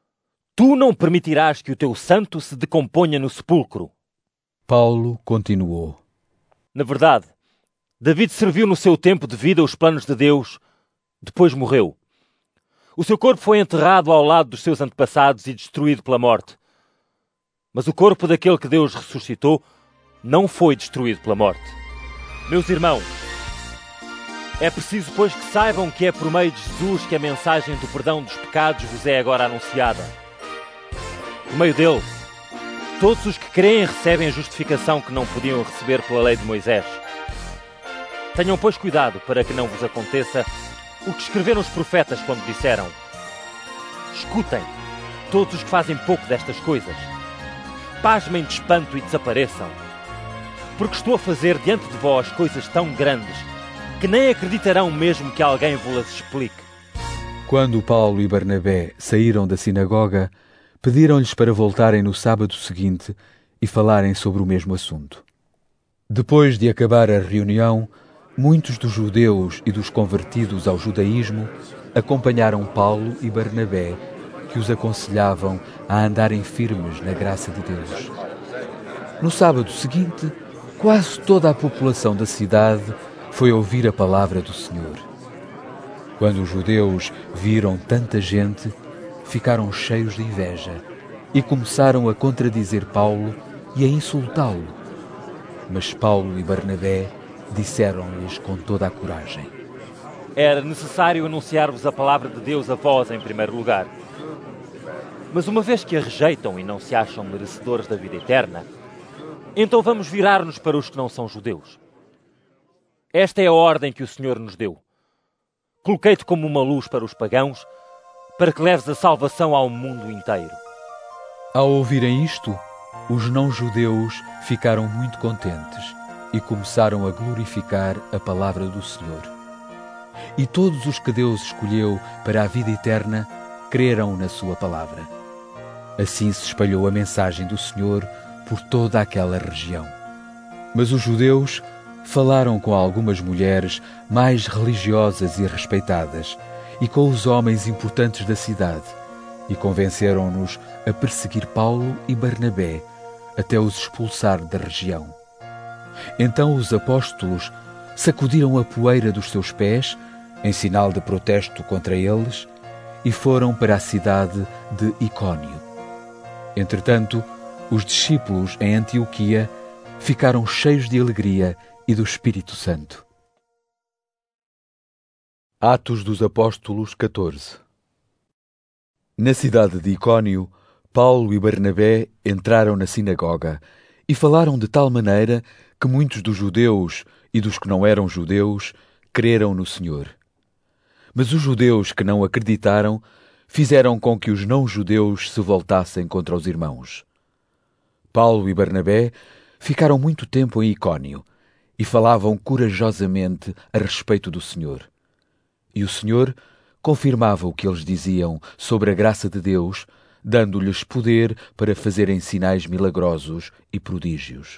tu não permitirás que o teu santo se decomponha no sepulcro. Paulo continuou: na verdade, David serviu no seu tempo de vida os planos de Deus, depois morreu. O seu corpo foi enterrado ao lado dos seus antepassados e destruído pela morte. Mas o corpo daquele que Deus ressuscitou não foi destruído pela morte. Meus irmãos, é preciso, pois, que saibam que é por meio de Jesus que a mensagem do perdão dos pecados vos é agora anunciada. Por meio dele, todos os que creem recebem a justificação que não podiam receber pela lei de Moisés. Tenham, pois, cuidado para que não vos aconteça o que escreveram os profetas quando disseram: escutem, todos os que fazem pouco destas coisas. Pasmem de espanto e desapareçam, porque estou a fazer diante de vós coisas tão grandes que nem acreditarão mesmo que alguém vos explique. Quando Paulo e Barnabé saíram da sinagoga, pediram-lhes para voltarem no sábado seguinte e falarem sobre o mesmo assunto. Depois de acabar a reunião, muitos dos judeus e dos convertidos ao judaísmo acompanharam Paulo e Barnabé, que os aconselhavam a andarem firmes na graça de Deus. No sábado seguinte, quase toda a população da cidade foi ouvir a palavra do Senhor. Quando os judeus viram tanta gente, ficaram cheios de inveja e começaram a contradizer Paulo e a insultá-lo. Mas Paulo e Barnabé disseram-lhes com toda a coragem: era necessário anunciar-vos a palavra de Deus a vós em primeiro lugar. Mas uma vez que a rejeitam e não se acham merecedores da vida eterna, então vamos virar-nos para os que não são judeus. Esta é a ordem que o Senhor nos deu. Coloquei-te como uma luz para os pagãos, para que leves a salvação ao mundo inteiro. Ao ouvirem isto, os não-judeus ficaram muito contentes e começaram a glorificar a palavra do Senhor. E todos os que Deus escolheu para a vida eterna creram na sua palavra. Assim se espalhou a mensagem do Senhor por toda aquela região. Mas os judeus falaram com algumas mulheres mais religiosas e respeitadas e com os homens importantes da cidade, e convenceram-nos a perseguir Paulo e Barnabé, até os expulsar da região. Então os apóstolos sacudiram a poeira dos seus pés, em sinal de protesto contra eles, e foram para a cidade de Icônio. Entretanto, os discípulos em Antioquia ficaram cheios de alegria e do Espírito Santo. Atos dos Apóstolos 14. Na cidade de Icônio, Paulo e Barnabé entraram na sinagoga e falaram de tal maneira que muitos dos judeus e dos que não eram judeus creram no Senhor. Mas os judeus que não acreditaram fizeram com que os não-judeus se voltassem contra os irmãos. Paulo e Barnabé ficaram muito tempo em Icônio e falavam corajosamente a respeito do Senhor. E o Senhor confirmava o que eles diziam sobre a graça de Deus, dando-lhes poder para fazerem sinais milagrosos e prodígios.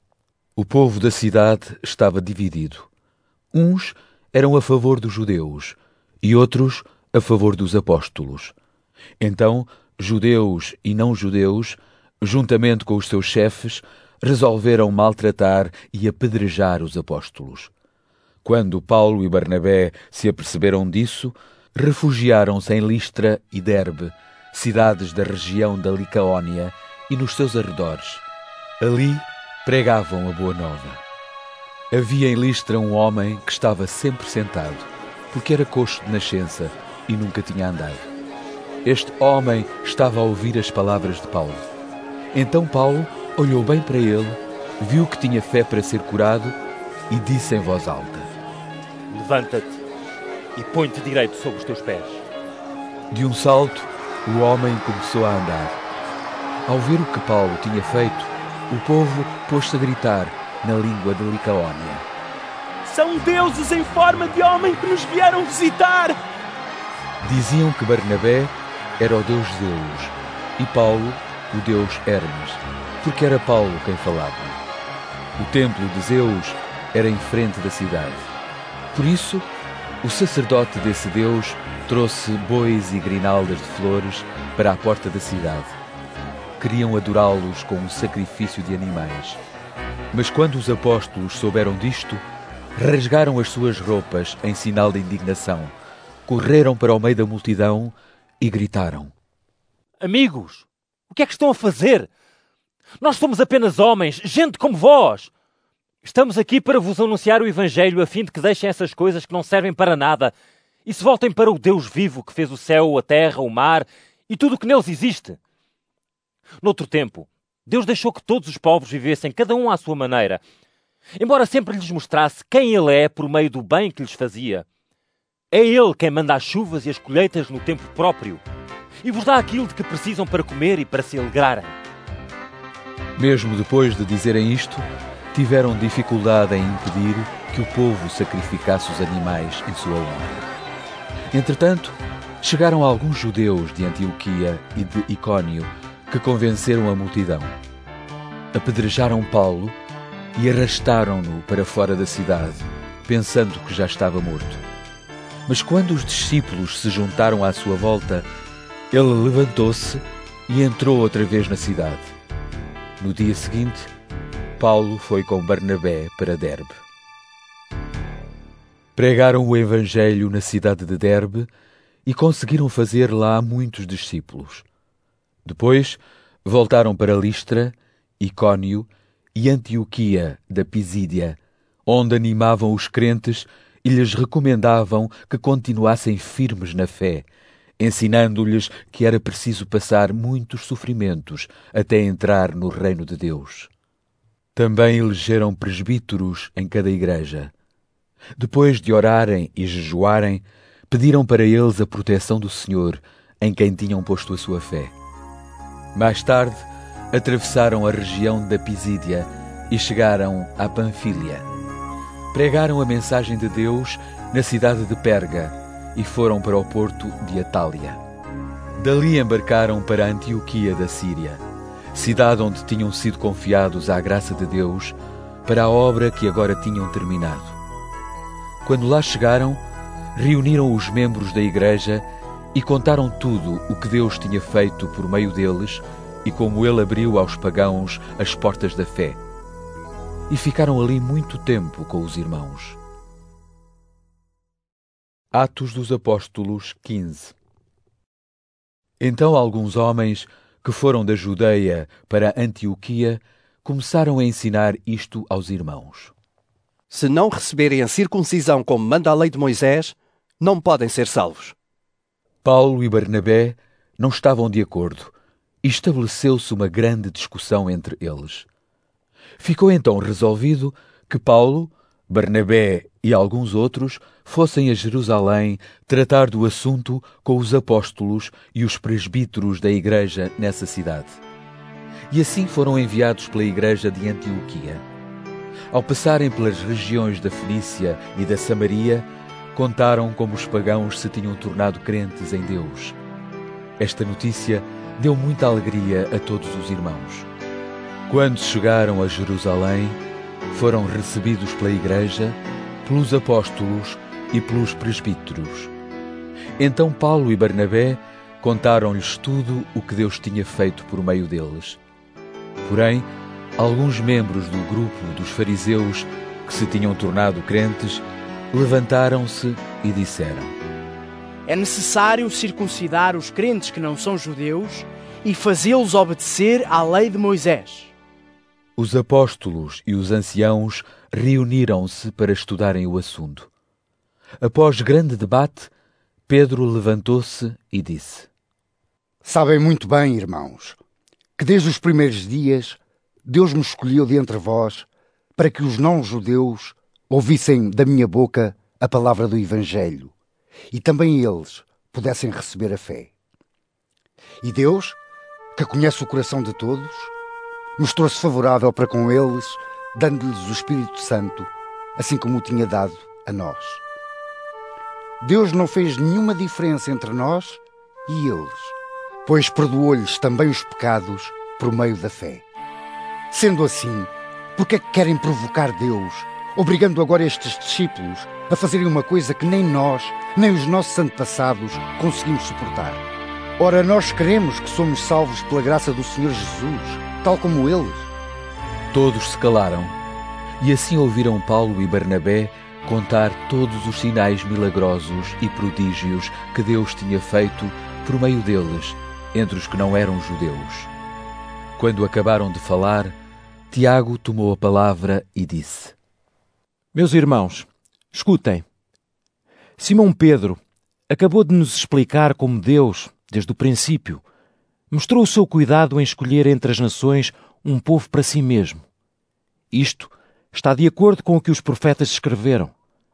O povo da cidade estava dividido. Uns eram a favor dos judeus e outros a favor dos apóstolos. Então, judeus e não-judeus, juntamente com os seus chefes, resolveram maltratar e apedrejar os apóstolos. Quando Paulo e Barnabé se aperceberam disso, refugiaram-se em Listra e Derbe, cidades da região da Licaónia e nos seus arredores. Ali pregavam a boa nova. Havia em Listra um homem que estava sempre sentado, porque era coxo de nascença e nunca tinha andado. Este homem estava a ouvir as palavras de Paulo. Então Paulo olhou bem para ele, viu que tinha fé para ser curado e disse em voz alta: Levanta-te e põe-te direito sobre os teus pés. De um salto, o homem começou a andar. Ao ver o que Paulo tinha feito, o povo pôs-se a gritar na língua de Licaónia: São deuses em forma de homem que nos vieram visitar! Diziam que Barnabé era o deus Zeus e Paulo o deus Hermes, porque era Paulo quem falava. O templo de Zeus era em frente da cidade. Por isso, o sacerdote desse deus trouxe bois e grinaldas de flores para a porta da cidade. Queriam adorá-los com um sacrifício de animais. Mas quando os apóstolos souberam disto, rasgaram as suas roupas em sinal de indignação, correram para o meio da multidão e gritaram: Amigos, o que é que estão a fazer? Nós somos apenas homens, gente como vós. Estamos aqui para vos anunciar o Evangelho a fim de que deixem essas coisas que não servem para nada e se voltem para o Deus vivo que fez o céu, a terra, o mar e tudo o que neles existe. Noutro tempo, Deus deixou que todos os povos vivessem cada um à sua maneira, embora sempre lhes mostrasse quem Ele é por meio do bem que lhes fazia. É Ele quem manda as chuvas e as colheitas no tempo próprio e vos dá aquilo de que precisam para comer e para se alegrarem. Mesmo depois de dizerem isto, tiveram dificuldade em impedir que o povo sacrificasse os animais em sua honra. Entretanto, chegaram alguns judeus de Antioquia e de Icônio que convenceram a multidão. Apedrejaram Paulo e arrastaram-no para fora da cidade, pensando que já estava morto. Mas quando os discípulos se juntaram à sua volta, ele levantou-se e entrou outra vez na cidade. No dia seguinte, Paulo foi com Barnabé para Derbe. Pregaram o Evangelho na cidade de Derbe e conseguiram fazer lá muitos discípulos. Depois voltaram para Listra, Icônio e Antioquia da Pisídia, onde animavam os crentes e lhes recomendavam que continuassem firmes na fé, ensinando-lhes que era preciso passar muitos sofrimentos até entrar no reino de Deus. Também elegeram presbíteros em cada igreja. Depois de orarem e jejuarem, pediram para eles a proteção do Senhor, em quem tinham posto a sua fé. Mais tarde, atravessaram a região da Pisídia e chegaram à Panfília. Pregaram a mensagem de Deus na cidade de Perga e foram para o porto de Atália. Dali embarcaram para Antioquia da Síria, cidade onde tinham sido confiados à graça de Deus para a obra que agora tinham terminado. Quando lá chegaram, reuniram os membros da igreja e contaram tudo o que Deus tinha feito por meio deles e como ele abriu aos pagãos as portas da fé. E ficaram ali muito tempo com os irmãos. Atos dos Apóstolos 15. Então alguns homens que foram da Judeia para Antioquia começaram a ensinar isto aos irmãos. Se não receberem a circuncisão como manda a lei de Moisés, não podem ser salvos. Paulo e Barnabé não estavam de acordo e estabeleceu-se uma grande discussão entre eles. Ficou então resolvido que Paulo, Barnabé e alguns outros fossem a Jerusalém tratar do assunto com os apóstolos e os presbíteros da igreja nessa cidade. E assim foram enviados pela igreja de Antioquia. Ao passarem pelas regiões da Fenícia e da Samaria, contaram como os pagãos se tinham tornado crentes em Deus. Esta notícia deu muita alegria a todos os irmãos. Quando chegaram a Jerusalém, foram recebidos pela igreja, pelos apóstolos e pelos presbíteros. Então Paulo e Barnabé contaram-lhes tudo o que Deus tinha feito por meio deles. Porém, alguns membros do grupo dos fariseus que se tinham tornado crentes levantaram-se e disseram: É necessário circuncidar os crentes que não são judeus e fazê-los obedecer à lei de Moisés. Os apóstolos e os anciãos reuniram-se para estudarem o assunto. Após grande debate, Pedro levantou-se e disse: Sabem muito bem, irmãos, que desde os primeiros dias Deus me escolheu de entre vós para que os não-judeus ouvissem da minha boca a palavra do Evangelho e também eles pudessem receber a fé. E Deus, que conhece o coração de todos, mostrou-se favorável para com eles, dando-lhes o Espírito Santo, assim como o tinha dado a nós. Deus não fez nenhuma diferença entre nós e eles, pois perdoou-lhes também os pecados por meio da fé. Sendo assim, por que é que querem provocar Deus, obrigando agora estes discípulos a fazerem uma coisa que nem nós, nem os nossos antepassados conseguimos suportar? Ora, nós queremos que somos salvos pela graça do Senhor Jesus, tal como eles. Todos se calaram, e assim ouviram Paulo e Barnabé contar todos os sinais milagrosos e prodígios que Deus tinha feito por meio deles, entre os que não eram judeus. Quando acabaram de falar, Tiago tomou a palavra e disse: Meus irmãos, escutem. Simão Pedro acabou de nos explicar como Deus, desde o princípio, mostrou o seu cuidado em escolher entre as nações um povo para si mesmo. Isto está de acordo com o que os profetas escreveram.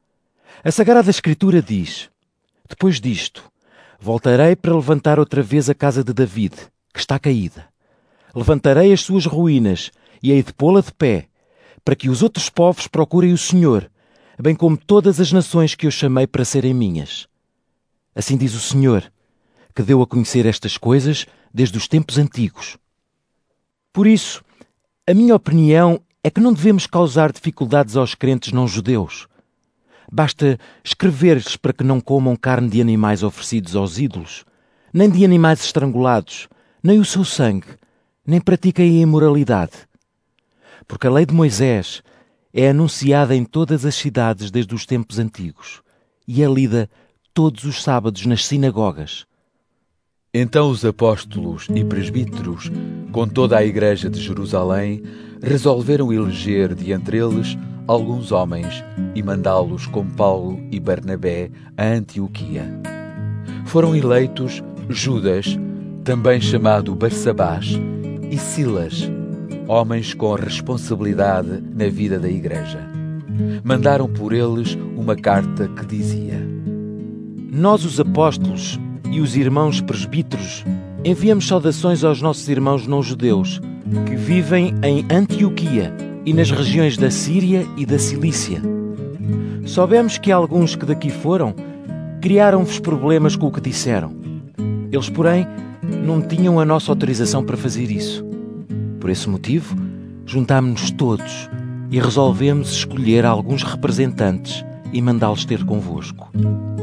A Sagrada Escritura diz: Depois disto, voltarei para levantar outra vez a casa de David, que está caída. Levantarei as suas ruínas e hei de pô-la de pé, para que os outros povos procurem o Senhor, bem como todas as nações que eu chamei para serem minhas. Assim diz o Senhor, que deu a conhecer estas coisas desde os tempos antigos. Por isso, a minha opinião é que não devemos causar dificuldades aos crentes não-judeus. Basta escrever-lhes para que não comam carne de animais oferecidos aos ídolos, nem de animais estrangulados, nem o seu sangue, nem pratiquem a imoralidade. Porque a lei de Moisés é anunciada em todas as cidades desde os tempos antigos e é lida todos os sábados nas sinagogas. Então os apóstolos e presbíteros, com toda a igreja de Jerusalém, resolveram eleger de entre eles alguns homens e mandá-los com Paulo e Barnabé a Antioquia. Foram eleitos Judas, também chamado Barsabás, e Silas, homens com responsabilidade na vida da igreja. Mandaram por eles uma carta que dizia: Nós, os apóstolos e os irmãos presbíteros, enviamos saudações aos nossos irmãos não-judeus que vivem em Antioquia e nas regiões da Síria e da Cilícia. Soubemos que alguns que daqui foram criaram-vos problemas com o que disseram. Eles, porém, não tinham a nossa autorização para fazer isso. Por esse motivo, juntámos-nos todos e resolvemos escolher alguns representantes e mandá-los ter convosco.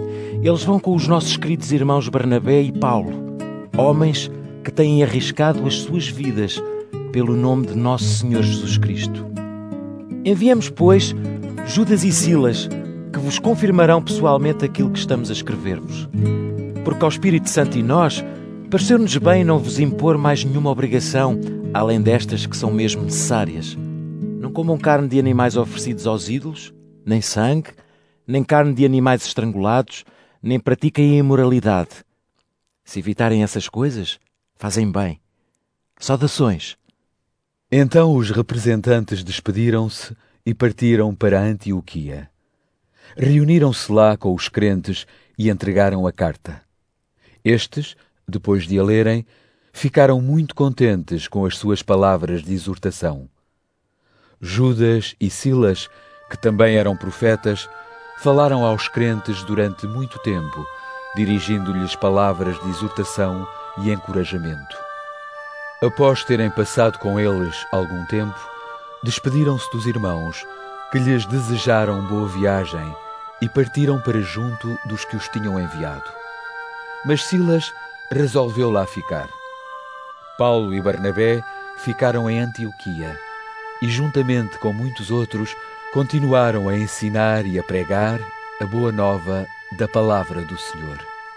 Eles vão com os nossos queridos irmãos Barnabé e Paulo, homens que têm arriscado as suas vidas pelo nome de nosso Senhor Jesus Cristo. Enviamos, pois, Judas e Silas, que vos confirmarão pessoalmente aquilo que estamos a escrever-vos. Porque ao Espírito Santo e nós, pareceu-nos bem não vos impor mais nenhuma obrigação, além destas que são mesmo necessárias. Não comam carne de animais oferecidos aos ídolos, nem sangue, nem carne de animais estrangulados, nem pratiquem a imoralidade. Se evitarem essas coisas, fazem bem. Saudações. Então os representantes despediram-se e partiram para Antioquia. Reuniram-se lá com os crentes e entregaram a carta. Estes, depois de a lerem, ficaram muito contentes com as suas palavras de exortação. Judas e Silas, que também eram profetas, falaram aos crentes durante muito tempo, dirigindo-lhes palavras de exortação e encorajamento. Após terem passado com eles algum tempo, despediram-se dos irmãos, que lhes desejaram boa viagem, e partiram para junto dos que os tinham enviado. Mas Silas resolveu lá ficar. Paulo e Barnabé ficaram em Antioquia, e juntamente com muitos outros, continuaram a ensinar e a pregar a boa nova da palavra do Senhor.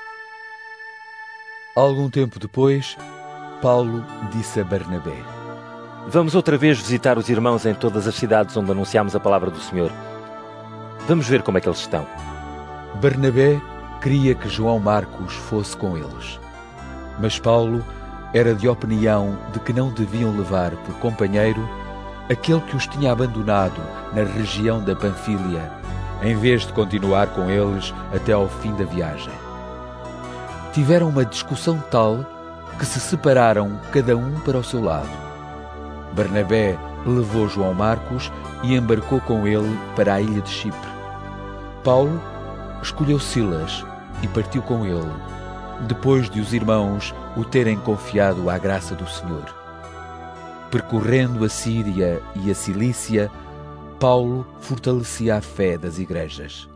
Algum tempo depois, Paulo disse a Barnabé: Vamos outra vez visitar os irmãos em todas as cidades onde anunciamos a palavra do Senhor. Vamos ver como é que eles estão. Barnabé queria que João Marcos fosse com eles. Mas Paulo era de opinião de que não deviam levar por companheiro aquele que os tinha abandonado na região da Panfília, em vez de continuar com eles até ao fim da viagem. Tiveram uma discussão tal que se separaram cada um para o seu lado. Barnabé levou João Marcos e embarcou com ele para a ilha de Chipre. Paulo escolheu Silas e partiu com ele, depois de os irmãos o terem confiado à graça do Senhor. Percorrendo a Síria e a Cilícia, Paulo fortalecia a fé das igrejas.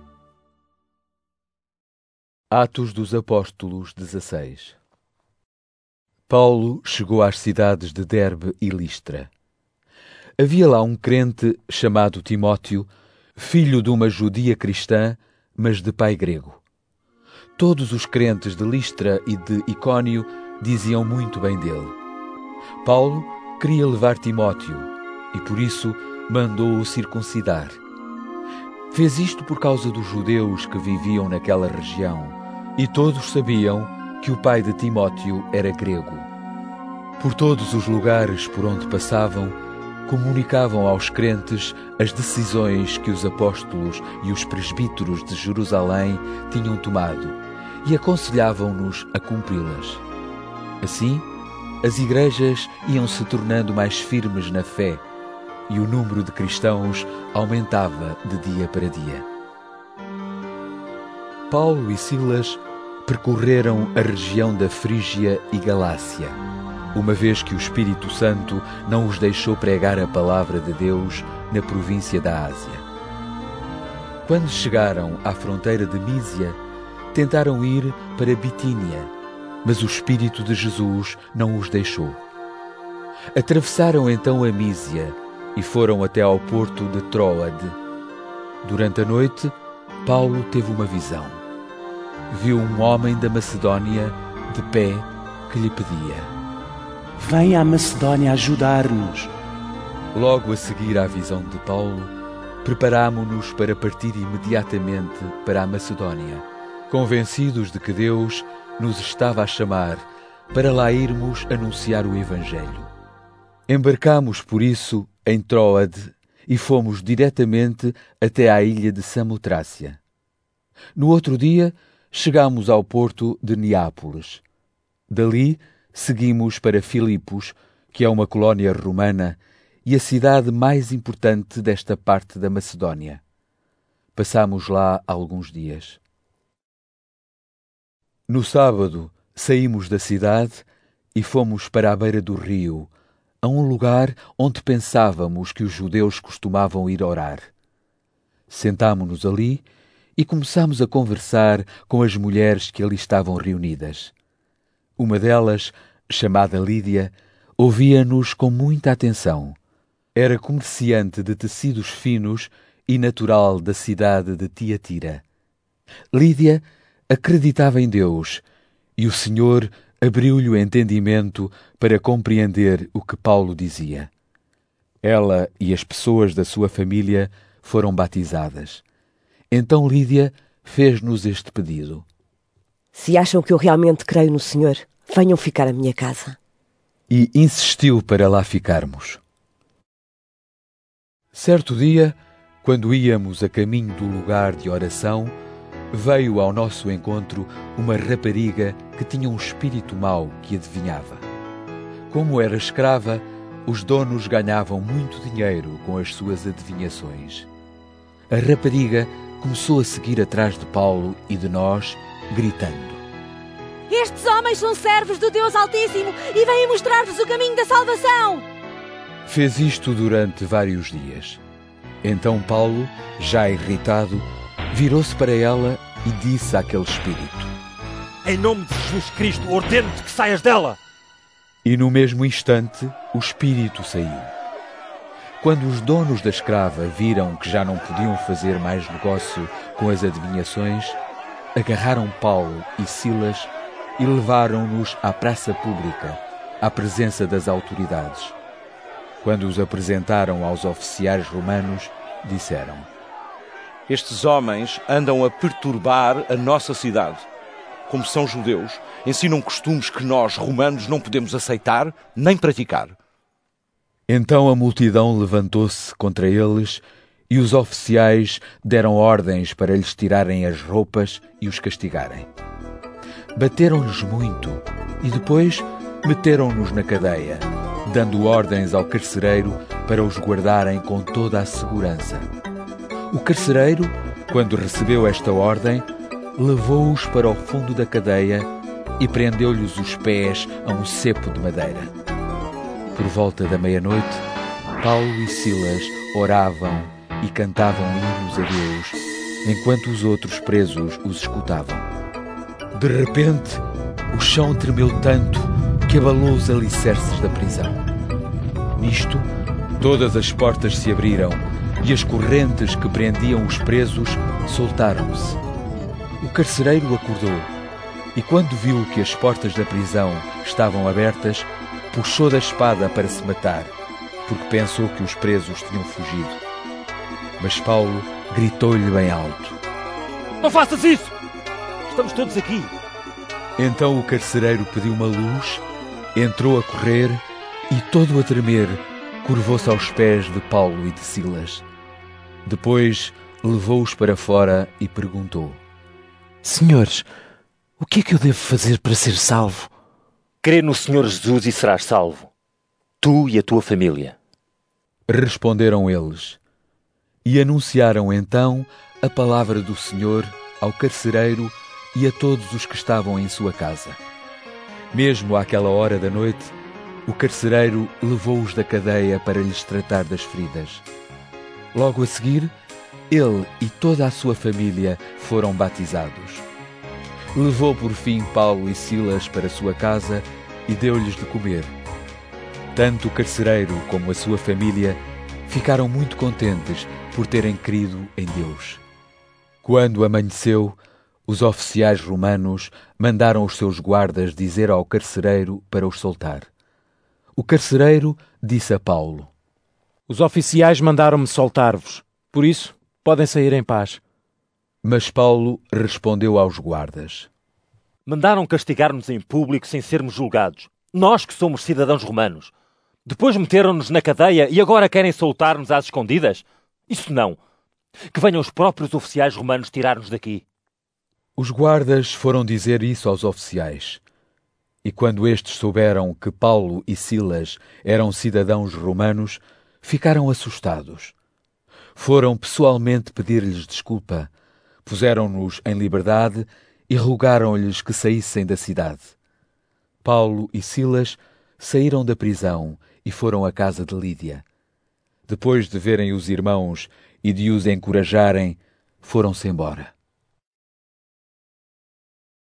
Atos dos Apóstolos 16. Paulo chegou às cidades de Derbe e Listra. Havia lá um crente chamado Timóteo, filho de uma judia cristã, mas de pai grego. Todos os crentes de Listra e de Icónio diziam muito bem dele. Paulo queria levar Timóteo e por isso mandou-o circuncidar. Fez isto por causa dos judeus que viviam naquela região, e todos sabiam que o pai de Timóteo era grego. Por todos os lugares por onde passavam, comunicavam aos crentes as decisões que os apóstolos e os presbíteros de Jerusalém tinham tomado e aconselhavam-nos a cumpri-las. Assim, as igrejas iam se tornando mais firmes na fé e o número de cristãos aumentava de dia para dia. Paulo e Silas percorreram a região da Frígia e Galácia, uma vez que o Espírito Santo não os deixou pregar a palavra de Deus na província da Ásia. Quando chegaram à fronteira de Mísia, tentaram ir para Bitínia, mas o Espírito de Jesus não os deixou. Atravessaram então a Mísia e foram até ao porto de Tróade. Durante a noite, Paulo teve uma visão. Viu um homem da Macedónia de pé que lhe pedia: Venha à Macedónia ajudar-nos. Logo a seguir à visão de Paulo, preparámo-nos para partir imediatamente para a Macedónia, convencidos de que Deus nos estava a chamar para lá irmos anunciar o Evangelho. Embarcámos, por isso, em Tróade e fomos diretamente até à ilha de Samotrácia. No outro dia, chegámos ao porto de Neápolis. Dali, seguimos para Filipos, que é uma colónia romana e a cidade mais importante desta parte da Macedónia. Passámos lá alguns dias. No sábado, saímos da cidade e fomos para a beira do rio, a um lugar onde pensávamos que os judeus costumavam ir orar. Sentámo-nos ali e começámos a conversar com as mulheres que ali estavam reunidas. Uma delas, chamada Lídia, ouvia-nos com muita atenção. Era comerciante de tecidos finos e natural da cidade de Tiatira. Lídia acreditava em Deus e o Senhor abriu-lhe o entendimento para compreender o que Paulo dizia. Ela e as pessoas da sua família foram batizadas. Então Lídia fez-nos este pedido. Se acham que eu realmente creio no Senhor, venham ficar à minha casa. E insistiu para lá ficarmos. Certo dia, quando íamos a caminho do lugar de oração, veio ao nosso encontro uma rapariga que tinha um espírito mau que adivinhava. Como era escrava, os donos ganhavam muito dinheiro com as suas adivinhações. A rapariga começou a seguir atrás de Paulo e de nós, gritando: Estes homens são servos do Deus Altíssimo e vêm mostrar-vos o caminho da salvação. Fez isto durante vários dias. Então Paulo, já irritado, virou-se para ela e disse àquele espírito: Em nome de Jesus Cristo, ordeno-te que saias dela. E no mesmo instante o espírito saiu. Quando os donos da escrava viram que já não podiam fazer mais negócio com as adivinhações, agarraram Paulo e Silas e levaram-nos à praça pública, à presença das autoridades. Quando os apresentaram aos oficiais romanos, disseram: Estes homens andam a perturbar a nossa cidade. Como são judeus, ensinam costumes que nós, romanos, não podemos aceitar nem praticar. Então a multidão levantou-se contra eles e os oficiais deram ordens para lhes tirarem as roupas e os castigarem. Bateram-lhes muito e depois meteram-nos na cadeia, dando ordens ao carcereiro para os guardarem com toda a segurança. O carcereiro, quando recebeu esta ordem, levou-os para o fundo da cadeia e prendeu-lhes os pés a um cepo de madeira. Por volta da meia-noite, Paulo e Silas oravam e cantavam hinos a Deus, enquanto os outros presos os escutavam. De repente, o chão tremeu tanto que abalou os alicerces da prisão. Nisto, todas as portas se abriram e as correntes que prendiam os presos soltaram-se. O carcereiro acordou e, quando viu que as portas da prisão estavam abertas, puxou da espada para se matar, porque pensou que os presos tinham fugido. Mas Paulo gritou-lhe bem alto: Não faças isso! Estamos todos aqui. Então o carcereiro pediu uma luz, entrou a correr e, todo a tremer, curvou-se aos pés de Paulo e de Silas. Depois levou-os para fora e perguntou: Senhores, o que é que eu devo fazer para ser salvo? Crê no Senhor Jesus e serás salvo, tu e a tua família. Responderam eles. E anunciaram então a palavra do Senhor ao carcereiro e a todos os que estavam em sua casa. Mesmo àquela hora da noite, o carcereiro levou-os da cadeia para lhes tratar das feridas. Logo a seguir, ele e toda a sua família foram batizados. Levou por fim Paulo e Silas para sua casa e deu-lhes de comer. Tanto o carcereiro como a sua família ficaram muito contentes por terem crido em Deus. Quando amanheceu, os oficiais romanos mandaram os seus guardas dizer ao carcereiro para os soltar. O carcereiro disse a Paulo: Os oficiais mandaram-me soltar-vos, por isso podem sair em paz. Mas Paulo respondeu aos guardas: Mandaram castigar-nos em público sem sermos julgados, nós que somos cidadãos romanos. Depois meteram-nos na cadeia e agora querem soltar-nos às escondidas? Isso não. Que venham os próprios oficiais romanos tirar-nos daqui. Os guardas foram dizer isso aos oficiais. E quando estes souberam que Paulo e Silas eram cidadãos romanos, ficaram assustados. Foram pessoalmente pedir-lhes desculpa, puseram-nos em liberdade e rogaram-lhes que saíssem da cidade. Paulo e Silas saíram da prisão e foram à casa de Lídia. Depois de verem os irmãos e de os encorajarem, foram-se embora.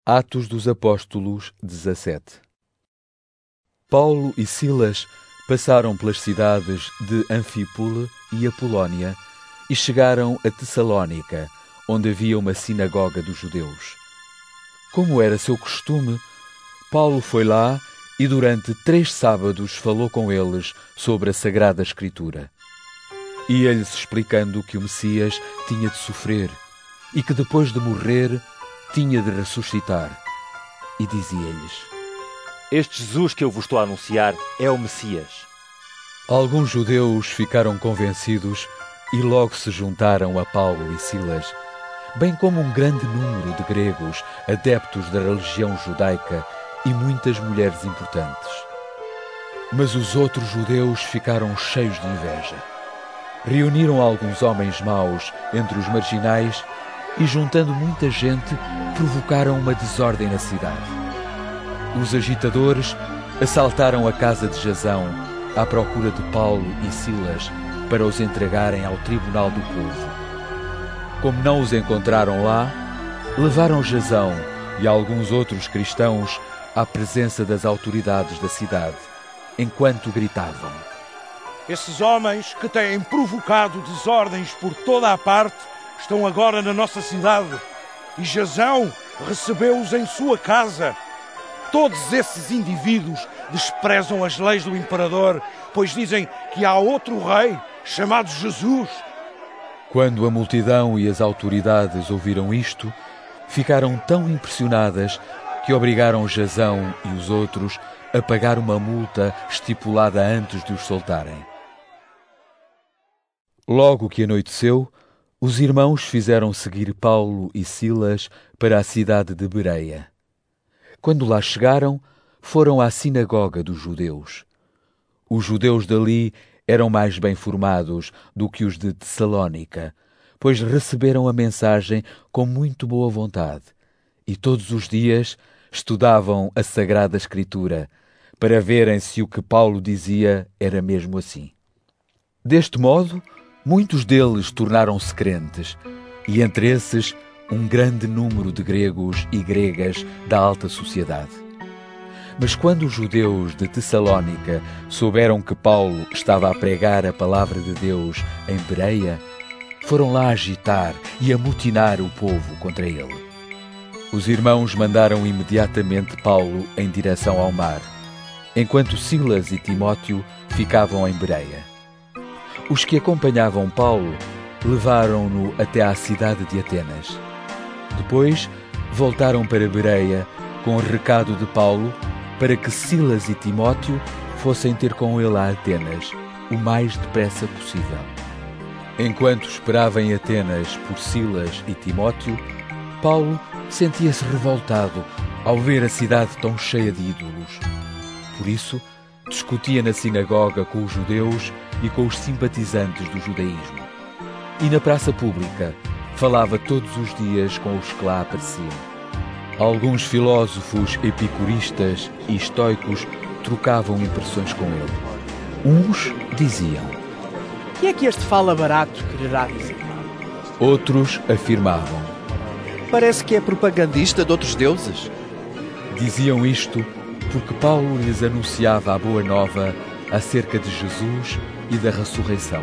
Atos dos Apóstolos 17. Paulo e Silas passaram pelas cidades de Anfípole e Apolónia e chegaram a Tessalónica, onde havia uma sinagoga dos judeus. Como era seu costume, Paulo foi lá e durante 3 sábados falou com eles sobre a Sagrada Escritura. Ia-lhes explicando que o Messias tinha de sofrer e que depois de morrer tinha de ressuscitar. E dizia-lhes: Este Jesus que eu vos estou a anunciar é o Messias. Alguns judeus ficaram convencidos e logo se juntaram a Paulo e Silas, bem como um grande número de gregos adeptos da religião judaica e muitas mulheres importantes. Mas os outros judeus ficaram cheios de inveja. Reuniram alguns homens maus entre os marginais e, juntando muita gente, provocaram uma desordem na cidade. Os agitadores assaltaram a casa de Jasão à procura de Paulo e Silas para os entregarem ao tribunal do povo. Como não os encontraram lá, levaram Jasão e alguns outros cristãos à presença das autoridades da cidade, enquanto gritavam: Esses homens que têm provocado desordens por toda a parte estão agora na nossa cidade, e Jasão recebeu-os em sua casa. Todos esses indivíduos desprezam as leis do imperador, pois dizem que há outro rei chamado Jesus. Quando a multidão e as autoridades ouviram isto, ficaram tão impressionadas que obrigaram Jasão e os outros a pagar uma multa estipulada antes de os soltarem. Logo que anoiteceu, os irmãos fizeram seguir Paulo e Silas para a cidade de Bereia. Quando lá chegaram, foram à sinagoga dos judeus. Os judeus dali eram mais bem formados do que os de Tessalónica, pois receberam a mensagem com muito boa vontade e todos os dias estudavam a Sagrada Escritura para verem se o que Paulo dizia era mesmo assim. Deste modo, muitos deles tornaram-se crentes, e entre esses um grande número de gregos e gregas da alta sociedade. Mas quando os judeus de Tessalónica souberam que Paulo estava a pregar a palavra de Deus em Bereia, foram lá agitar e amotinar o povo contra ele. Os irmãos mandaram imediatamente Paulo em direção ao mar, enquanto Silas e Timóteo ficavam em Bereia. Os que acompanhavam Paulo levaram-no até à cidade de Atenas. Depois voltaram para Bereia com o recado de Paulo para que Silas e Timóteo fossem ter com ele a Atenas o mais depressa possível. Enquanto esperava em Atenas por Silas e Timóteo, Paulo sentia-se revoltado ao ver a cidade tão cheia de ídolos. Por isso, discutia na sinagoga com os judeus e com os simpatizantes do judaísmo. E na praça pública falava todos os dias com os que lá apareciam. Alguns filósofos epicuristas e estoicos trocavam impressões com ele. Uns diziam: "O que é que este fala barato quererá dizer?" Outros afirmavam: "Parece que é propagandista de outros deuses." Diziam isto porque Paulo lhes anunciava a boa nova acerca de Jesus e da ressurreição.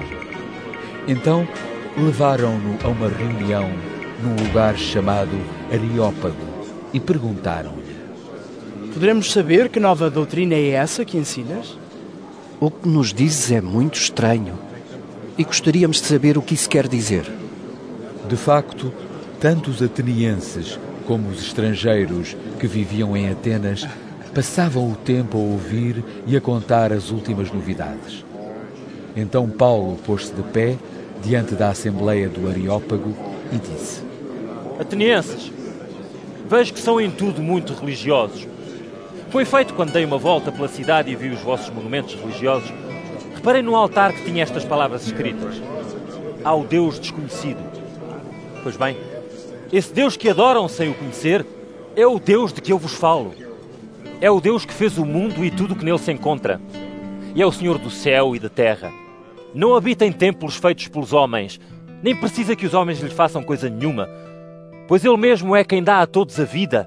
Então levaram-no a uma reunião num lugar chamado Areópago e perguntaram-lhe: "Poderemos saber que nova doutrina é essa que ensinas?" "O que nos dizes é muito estranho e gostaríamos de saber o que isso quer dizer." De facto, tanto os atenienses como os estrangeiros que viviam em Atenas passavam o tempo a ouvir e a contar as últimas novidades. Então Paulo pôs-se de pé diante da Assembleia do Areópago e disse: "Atenienses, vejo que são em tudo muito religiosos. Com efeito, quando dei uma volta pela cidade e vi os vossos monumentos religiosos, reparei no altar que tinha estas palavras escritas: ao Deus desconhecido. Pois bem, esse Deus que adoram sem o conhecer é o Deus de que eu vos falo. É o Deus que fez o mundo e tudo o que nele se encontra. E é o Senhor do céu e da terra. Não habita em templos feitos pelos homens, nem precisa que os homens lhe façam coisa nenhuma, pois ele mesmo é quem dá a todos a vida,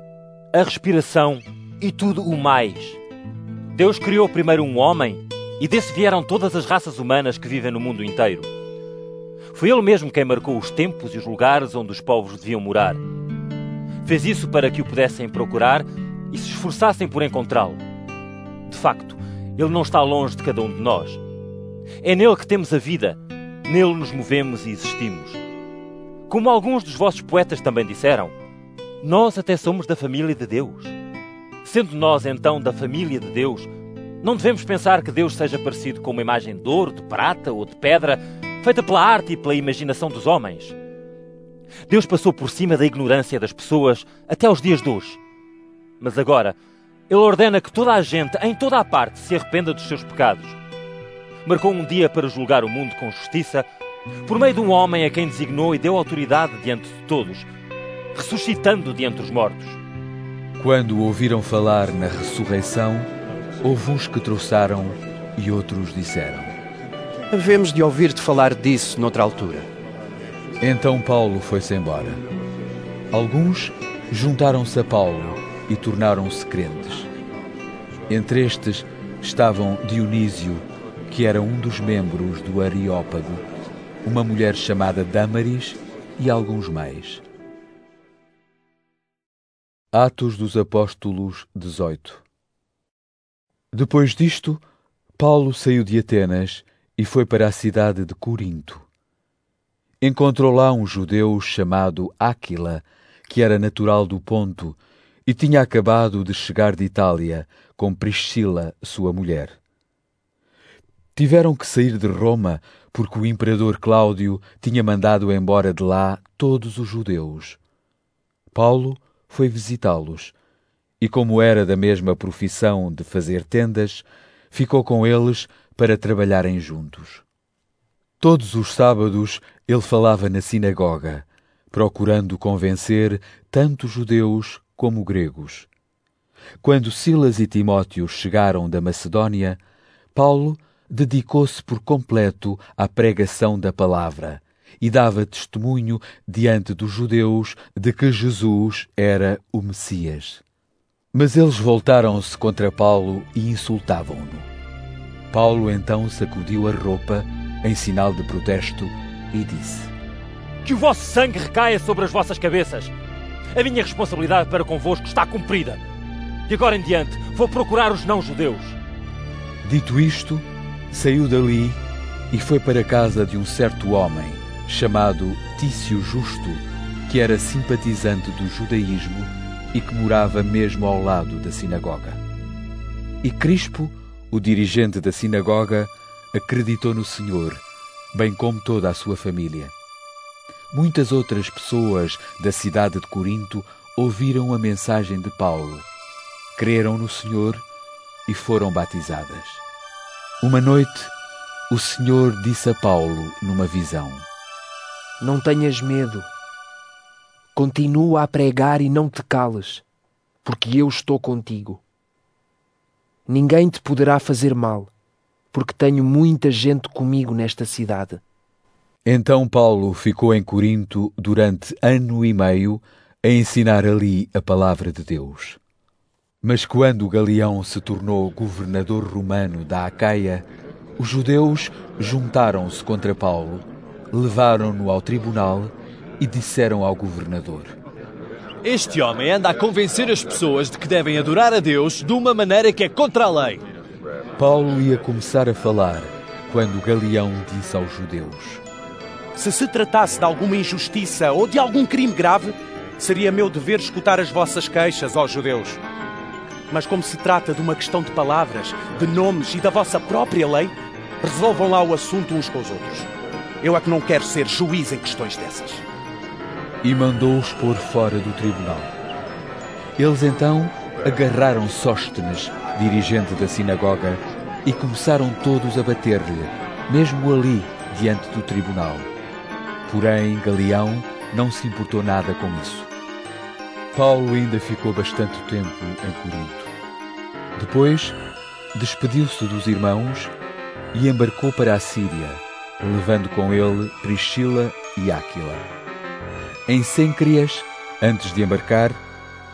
a respiração e tudo o mais. Deus criou primeiro um homem e desse vieram todas as raças humanas que vivem no mundo inteiro. Foi Ele mesmo quem marcou os tempos e os lugares onde os povos deviam morar. Fez isso para que o pudessem procurar e se esforçassem por encontrá-lo. De facto, Ele não está longe de cada um de nós. É nele que temos a vida, nele nos movemos e existimos. Como alguns dos vossos poetas também disseram, nós até somos da família de Deus. Sendo nós, então, da família de Deus, não devemos pensar que Deus seja parecido com uma imagem de ouro, de prata ou de pedra, feita pela arte e pela imaginação dos homens. Deus passou por cima da ignorância das pessoas até os dias de hoje. Mas agora, Ele ordena que toda a gente, em toda a parte, se arrependa dos seus pecados. Marcou um dia para julgar o mundo com justiça, por meio de um homem a quem designou e deu autoridade diante de todos, ressuscitando de entre os mortos. Quando ouviram falar na ressurreição, houve uns que trouxeram e outros disseram: Havemos de ouvir-te falar disso noutra altura. Então Paulo foi-se embora. Alguns juntaram-se a Paulo e tornaram-se crentes. Entre estes estavam Dionísio, que era um dos membros do Areópago, uma mulher chamada Dâmaris e alguns mais. Atos dos Apóstolos 18. Depois disto, Paulo saiu de Atenas e foi para a cidade de Corinto. Encontrou lá um judeu chamado Áquila, que era natural do Ponto e tinha acabado de chegar de Itália com Priscila, sua mulher. Tiveram que sair de Roma porque o imperador Cláudio tinha mandado embora de lá todos os judeus. Paulo foi visitá-los e, como era da mesma profissão de fazer tendas, ficou com eles para trabalharem juntos. Todos os sábados ele falava na sinagoga, procurando convencer tanto judeus como gregos. Quando Silas e Timóteo chegaram da Macedónia, Paulo dedicou-se por completo à pregação da palavra e dava testemunho diante dos judeus de que Jesus era o Messias. Mas eles voltaram-se contra Paulo e insultavam-no. Paulo então sacudiu a roupa em sinal de protesto e disse: Que o vosso sangue recaia sobre as vossas cabeças. A minha responsabilidade para convosco está cumprida. De agora em diante vou procurar os não-judeus. Dito isto, saiu dali e foi para a casa de um certo homem, chamado Tício Justo, que era simpatizante do judaísmo e que morava mesmo ao lado da sinagoga. E Crispo, o dirigente da sinagoga, acreditou no Senhor, bem como toda a sua família. Muitas outras pessoas da cidade de Corinto ouviram a mensagem de Paulo, creram no Senhor e foram batizadas. Uma noite, o Senhor disse a Paulo numa visão: Não tenhas medo. Continua a pregar e não te cales, porque eu estou contigo. Ninguém te poderá fazer mal, porque tenho muita gente comigo nesta cidade. Então Paulo ficou em Corinto durante 1 ano e meio a ensinar ali a palavra de Deus. Mas quando Galião se tornou governador romano da Acaia, os judeus juntaram-se contra Paulo, levaram-no ao tribunal e disseram ao governador: Este homem anda a convencer as pessoas de que devem adorar a Deus de uma maneira que é contra a lei. Paulo ia começar a falar quando Galião disse aos judeus: Se tratasse de alguma injustiça ou de algum crime grave, seria meu dever escutar as vossas queixas, ó judeus. Mas como se trata de uma questão de palavras, de nomes e da vossa própria lei, resolvam lá o assunto uns com os outros. Eu é que não quero ser juiz em questões dessas. E mandou-os pôr fora do tribunal. Eles então agarraram Sóstenes, dirigente da sinagoga, e começaram todos a bater-lhe, mesmo ali, diante do tribunal. Porém, Galião não se importou nada com isso. Paulo ainda ficou bastante tempo em Corinto. Depois, despediu-se dos irmãos e embarcou para a Síria, levando com ele Priscila e Áquila. Em Cêncreas, antes de embarcar,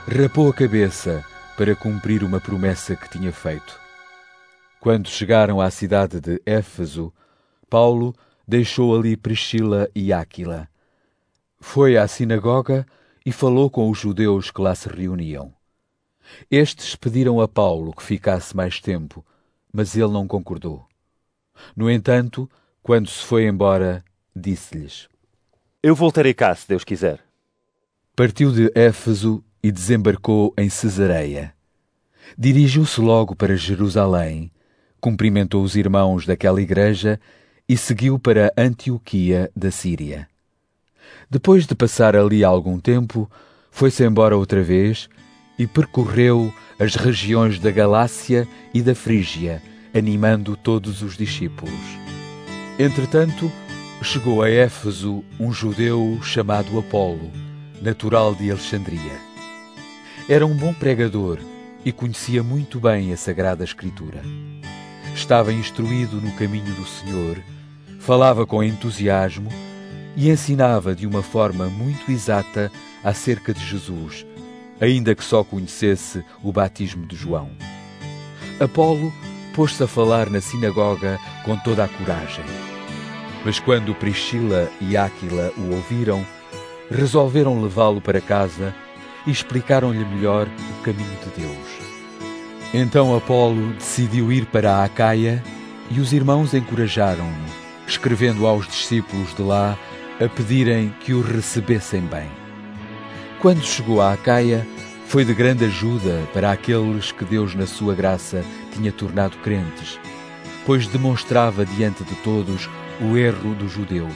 rapou a cabeça para cumprir uma promessa que tinha feito. Quando chegaram à cidade de Éfeso, Paulo deixou ali Priscila e Áquila. Foi à sinagoga e falou com os judeus que lá se reuniam. Estes pediram a Paulo que ficasse mais tempo, mas ele não concordou. No entanto, quando se foi embora, disse-lhes: Eu voltarei cá, se Deus quiser. Partiu de Éfeso e desembarcou em Cesareia. Dirigiu-se logo para Jerusalém, cumprimentou os irmãos daquela igreja e seguiu para Antioquia da Síria. Depois de passar ali algum tempo, foi-se embora outra vez e percorreu as regiões da Galácia e da Frígia, animando todos os discípulos. Entretanto, chegou a Éfeso um judeu chamado Apolo, natural de Alexandria. Era um bom pregador e conhecia muito bem a Sagrada Escritura. Estava instruído no caminho do Senhor, falava com entusiasmo e ensinava de uma forma muito exata acerca de Jesus, ainda que só conhecesse o batismo de João. Apolo pôs-se a falar na sinagoga com toda a coragem. Mas quando Priscila e Áquila o ouviram, resolveram levá-lo para casa e explicaram-lhe melhor o caminho de Deus. Então Apolo decidiu ir para a Acaia e os irmãos encorajaram-no, escrevendo aos discípulos de lá a pedirem que o recebessem bem. Quando chegou à Acaia, foi de grande ajuda para aqueles que Deus, na sua graça, tinha tornado crentes, pois demonstrava diante de todos o erro dos judeus.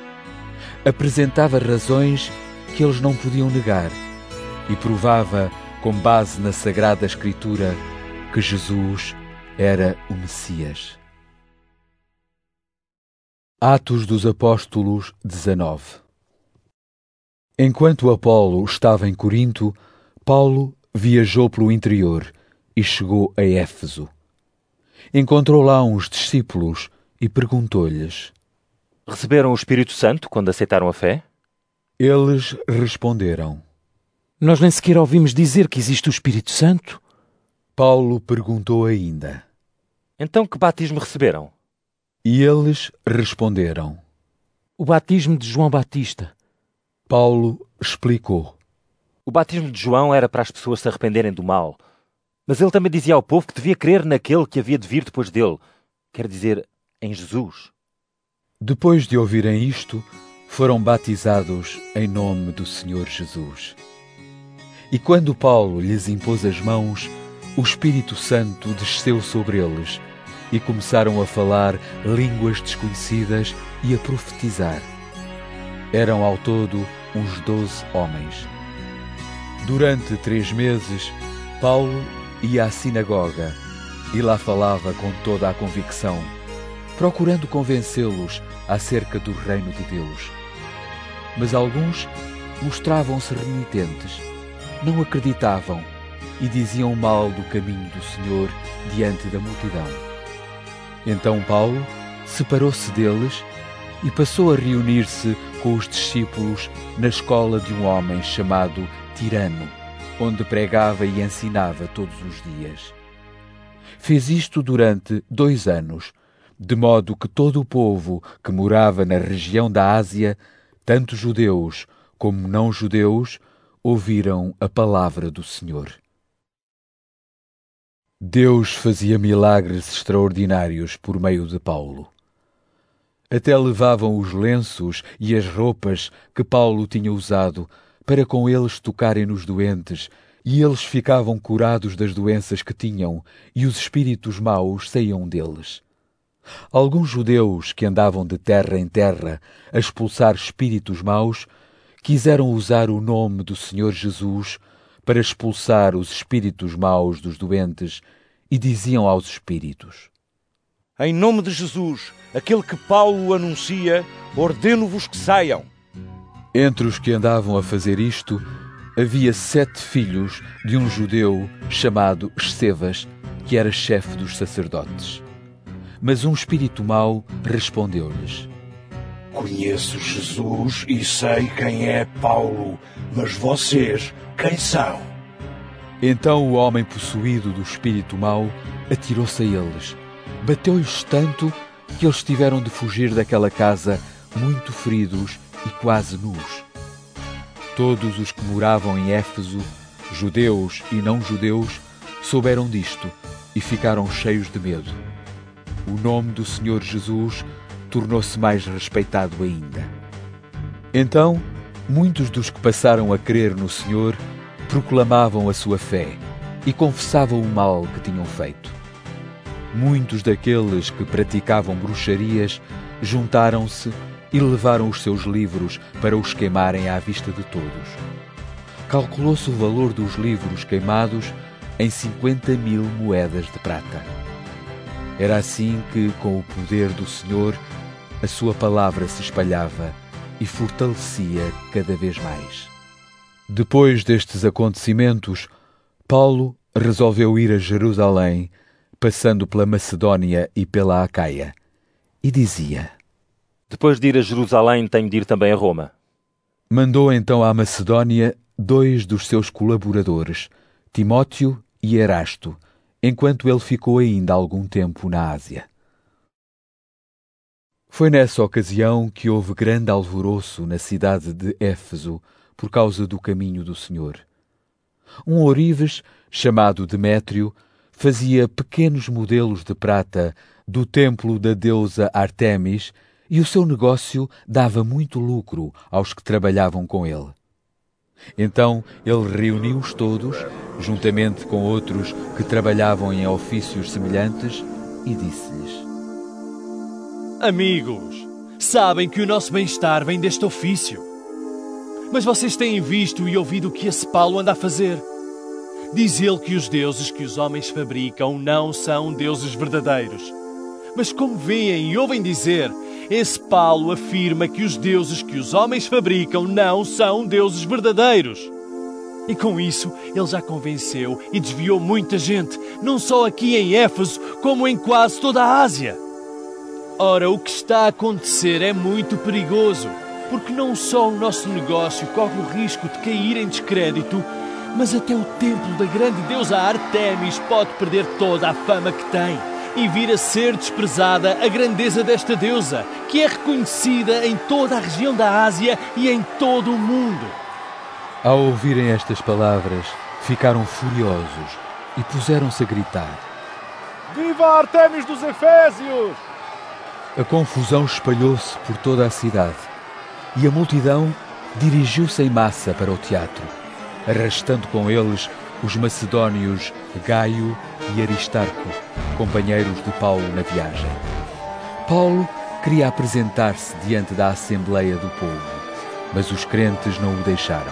Apresentava razões que eles não podiam negar e provava, com base na Sagrada Escritura, que Jesus era o Messias. Atos dos Apóstolos 19. Enquanto Apolo estava em Corinto, Paulo viajou pelo interior e chegou a Éfeso. Encontrou lá uns discípulos e perguntou-lhes: Receberam o Espírito Santo quando aceitaram a fé? Eles responderam: Nós nem sequer ouvimos dizer que existe o Espírito Santo. Paulo perguntou ainda: Então que batismo receberam? E eles responderam: O batismo de João Batista. Paulo explicou: O batismo de João era para as pessoas se arrependerem do mal, mas ele também dizia ao povo que devia crer naquele que havia de vir depois dele, quer dizer, em Jesus. Depois de ouvirem isto, foram batizados em nome do Senhor Jesus. E quando Paulo lhes impôs as mãos, o Espírito Santo desceu sobre eles e começaram a falar línguas desconhecidas e a profetizar. Eram ao todo uns 12 homens. Durante 3 meses, Paulo ia à sinagoga e lá falava com toda a convicção, procurando convencê-los acerca do reino de Deus. Mas alguns mostravam-se renitentes, não acreditavam e diziam mal do caminho do Senhor diante da multidão. Então Paulo separou-se deles e passou a reunir-se com os discípulos na escola de um homem chamado Tirano, onde pregava e ensinava todos os dias. Fez isto durante 2 anos, de modo que todo o povo que morava na região da Ásia, tanto judeus como não-judeus, ouviram a palavra do Senhor. Deus fazia milagres extraordinários por meio de Paulo. Até levavam os lenços e as roupas que Paulo tinha usado para com eles tocarem nos doentes, e eles ficavam curados das doenças que tinham, e os espíritos maus saíam deles. Alguns judeus que andavam de terra em terra a expulsar espíritos maus quiseram usar o nome do Senhor Jesus para expulsar os espíritos maus dos doentes e diziam aos espíritos: Em nome de Jesus, aquele que Paulo anuncia, ordeno-vos que saiam. Entre os que andavam a fazer isto, havia 7 filhos de um judeu chamado Escevas, que era chefe dos sacerdotes. Mas um espírito mau respondeu-lhes: Conheço Jesus e sei quem é Paulo, mas vocês quem são? Então o homem possuído do espírito mau atirou-se a eles. Bateu-lhes tanto que eles tiveram de fugir daquela casa muito feridos e quase nus. Todos os que moravam em Éfeso, judeus e não judeus, souberam disto e ficaram cheios de medo. O nome do Senhor Jesus tornou-se mais respeitado ainda. Então, muitos dos que passaram a crer no Senhor proclamavam a sua fé e confessavam o mal que tinham feito. Muitos daqueles que praticavam bruxarias juntaram-se e levaram os seus livros para os queimarem à vista de todos. Calculou-se o valor dos livros queimados em 50.000 moedas de prata. Era assim que, com o poder do Senhor, a sua palavra se espalhava e fortalecia cada vez mais. Depois destes acontecimentos, Paulo resolveu ir a Jerusalém, passando pela Macedónia e pela Acaia, e dizia: Depois de ir a Jerusalém, tenho de ir também a Roma. Mandou então à Macedónia 2 dos seus colaboradores, Timóteo e Erasto, enquanto ele ficou ainda algum tempo na Ásia. Foi nessa ocasião que houve grande alvoroço na cidade de Éfeso por causa do caminho do Senhor. Um ourives, chamado Demétrio, fazia pequenos modelos de prata do templo da deusa Artemis e o seu negócio dava muito lucro aos que trabalhavam com ele. Então ele reuniu-os todos, juntamente com outros que trabalhavam em ofícios semelhantes, e disse-lhes: Amigos, sabem que o nosso bem-estar vem deste ofício. Mas vocês têm visto e ouvido o que esse Paulo anda a fazer. Diz ele que os deuses que os homens fabricam não são deuses verdadeiros. Mas como veem e ouvem dizer, esse Paulo afirma que os deuses que os homens fabricam não são deuses verdadeiros. E com isso, ele já convenceu e desviou muita gente, não só aqui em Éfeso, como em quase toda a Ásia. Ora, o que está a acontecer é muito perigoso, porque não só o nosso negócio corre o risco de cair em descrédito, mas até o templo da grande deusa Artemis pode perder toda a fama que tem e vir a ser desprezada a grandeza desta deusa, que é reconhecida em toda a região da Ásia e em todo o mundo. Ao ouvirem estas palavras, ficaram furiosos e puseram-se a gritar: Viva a Artemis dos Efésios! A confusão espalhou-se por toda a cidade e a multidão dirigiu-se em massa para o teatro, arrastando com eles os macedónios Gaio e Aristarco, companheiros de Paulo na viagem. Paulo queria apresentar-se diante da Assembleia do povo, mas os crentes não o deixaram.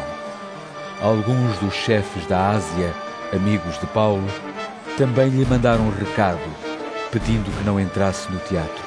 Alguns dos chefes da Ásia, amigos de Paulo, também lhe mandaram um recado, pedindo que não entrasse no teatro.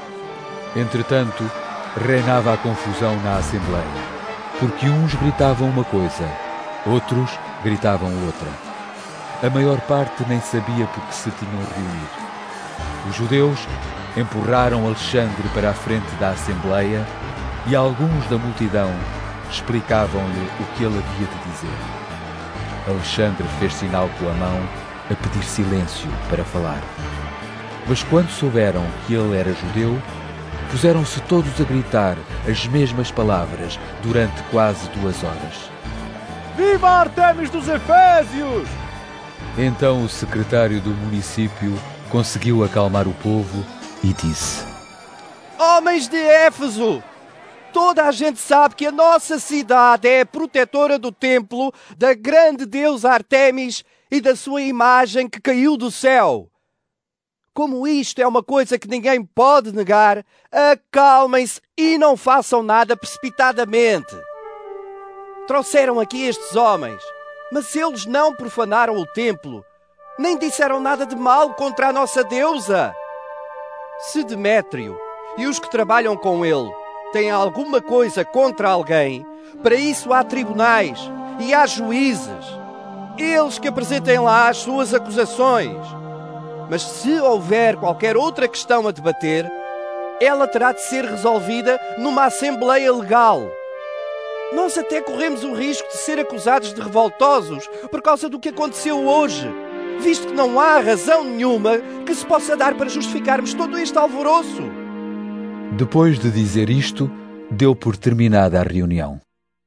Entretanto, reinava a confusão na Assembleia, porque uns gritavam uma coisa, outros gritavam outra. A maior parte nem sabia por que se tinham reunido. Os judeus empurraram Alexandre para a frente da Assembleia e alguns da multidão explicavam-lhe o que ele havia de dizer. Alexandre fez sinal com a mão a pedir silêncio para falar. Mas quando souberam que ele era judeu, puseram-se todos a gritar as mesmas palavras durante quase 2 horas. Viva a Artemis dos Efésios! Então o secretário do município conseguiu acalmar o povo e disse: Homens de Éfeso! Toda a gente sabe que a nossa cidade é a protetora do templo da grande deusa Artemis e da sua imagem que caiu do céu. Como isto é uma coisa que ninguém pode negar, acalmem-se e não façam nada precipitadamente. Trouxeram aqui estes homens, mas eles não profanaram o templo, nem disseram nada de mal contra a nossa deusa. Se Demétrio e os que trabalham com ele têm alguma coisa contra alguém, para isso há tribunais e há juízes. Eles que apresentem lá as suas acusações. Mas se houver qualquer outra questão a debater, ela terá de ser resolvida numa assembleia legal. Nós até corremos o risco de ser acusados de revoltosos por causa do que aconteceu hoje, visto que não há razão nenhuma que se possa dar para justificarmos todo este alvoroço. Depois de dizer isto, deu por terminada a reunião.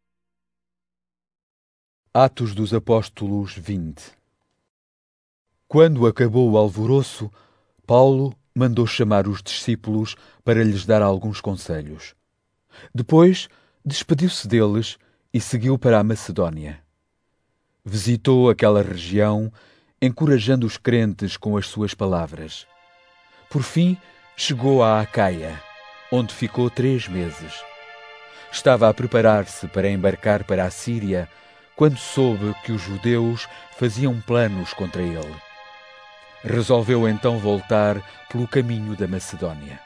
Atos dos Apóstolos 20. Quando acabou o alvoroço, Paulo mandou chamar os discípulos para lhes dar alguns conselhos. Depois, despediu-se deles e seguiu para a Macedónia. Visitou aquela região, encorajando os crentes com as suas palavras. Por fim, chegou a Acaia, onde ficou 3 meses. Estava a preparar-se para embarcar para a Síria, quando soube que os judeus faziam planos contra ele. Resolveu então voltar pelo caminho da Macedónia.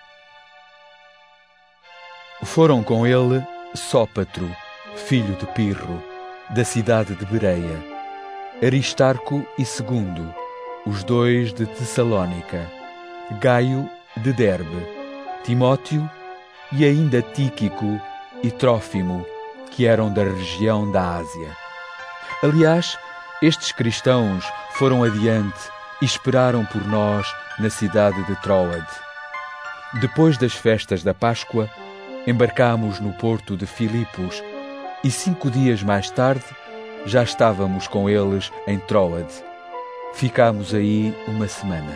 Foram com ele Sópatro, filho de Pirro, da cidade de Bereia, Aristarco e Segundo, os 2 de Tessalónica, Gaio de Derbe, Timóteo e ainda Tíquico e Trófimo, que eram da região da Ásia. Aliás, estes cristãos foram adiante e esperaram por nós na cidade de Tróade. Depois das festas da Páscoa, embarcámos no porto de Filipos e 5 dias mais tarde já estávamos com eles em Tróade. Ficámos aí 1 semana.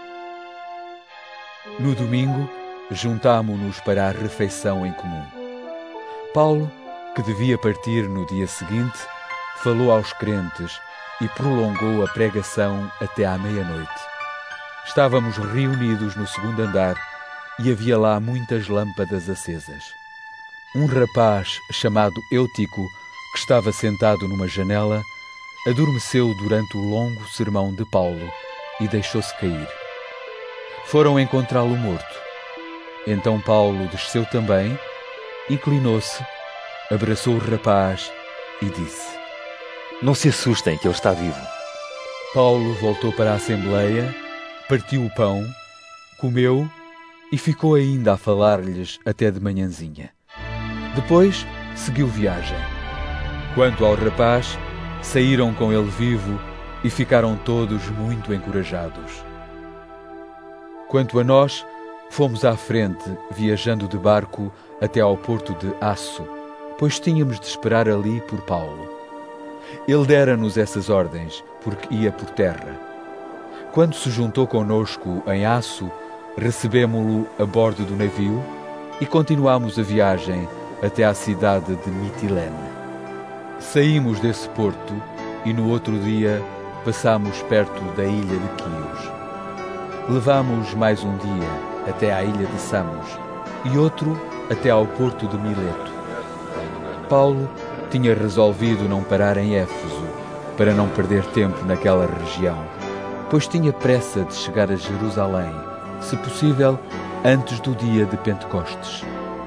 No domingo, juntámo-nos para a refeição em comum. Paulo, que devia partir no dia seguinte, falou aos crentes e prolongou a pregação até à meia-noite. Estávamos reunidos no 2º andar e havia lá muitas lâmpadas acesas. Um rapaz chamado Eutico, que estava sentado numa janela, adormeceu durante o longo sermão de Paulo e deixou-se cair. Foram encontrá-lo morto. Então Paulo desceu também, inclinou-se, abraçou o rapaz e disse: Não se assustem que ele está vivo. Paulo voltou para a Assembleia, partiu o pão, comeu e ficou ainda a falar-lhes até de manhãzinha. Depois seguiu viagem. Quanto ao rapaz, saíram com ele vivo e ficaram todos muito encorajados. Quanto a nós, fomos à frente, viajando de barco até ao porto de Asso, pois tínhamos de esperar ali por Paulo. Ele dera-nos essas ordens, porque ia por terra. Quando se juntou conosco em Asso, recebemo-lo a bordo do navio e continuámos a viagem até à cidade de Mitilene. Saímos desse porto e no outro dia passámos perto da ilha de Quios. Levámos mais um dia até à ilha de Samos e outro até ao porto de Mileto. Paulo tinha resolvido não parar em Éfeso para não perder tempo naquela região, pois tinha pressa de chegar a Jerusalém, se possível, antes do dia de Pentecostes.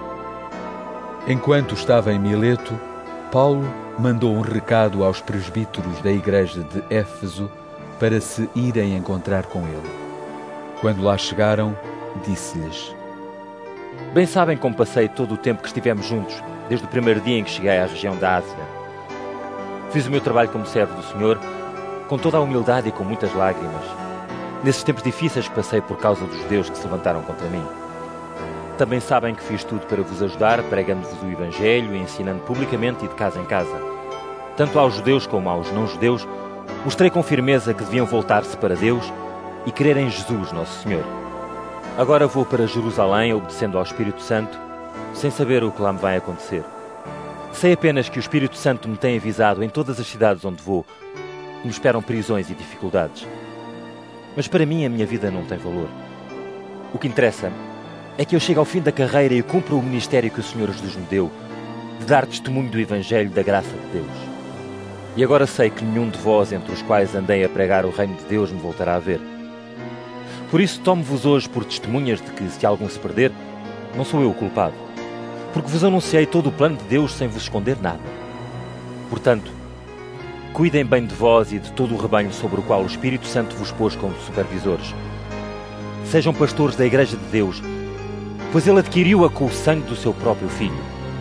Enquanto estava em Mileto, Paulo mandou um recado aos presbíteros da igreja de Éfeso para se irem encontrar com ele. Quando lá chegaram, disse-lhes: Bem sabem como passei todo o tempo que estivemos juntos, desde o primeiro dia em que cheguei à região da Ásia. Fiz o meu trabalho como servo do Senhor, com toda a humildade e com muitas lágrimas, nesses tempos difíceis que passei por causa dos judeus que se levantaram contra mim. Também sabem que fiz tudo para vos ajudar, pregando-vos o Evangelho e ensinando publicamente e de casa em casa. Tanto aos judeus como aos não-judeus, mostrei com firmeza que deviam voltar-se para Deus e crer em Jesus, nosso Senhor. Agora vou para Jerusalém, obedecendo ao Espírito Santo, sem saber o que lá me vai acontecer. Sei apenas que o Espírito Santo me tem avisado em todas as cidades onde vou, que me esperam prisões e dificuldades. Mas para mim a minha vida não tem valor. O que interessa é que eu chegue ao fim da carreira e cumpra o ministério que o Senhor Jesus me deu, de dar testemunho do Evangelho da graça de Deus. E agora sei que nenhum de vós, entre os quais andei a pregar o reino de Deus, me voltará a ver. Por isso tomo-vos hoje por testemunhas de que, se algum se perder, não sou eu o culpado, porque vos anunciei todo o plano de Deus sem vos esconder nada. Portanto, cuidem bem de vós e de todo o rebanho sobre o qual o Espírito Santo vos pôs como supervisores. Sejam pastores da Igreja de Deus, pois ele adquiriu-a com o sangue do seu próprio Filho.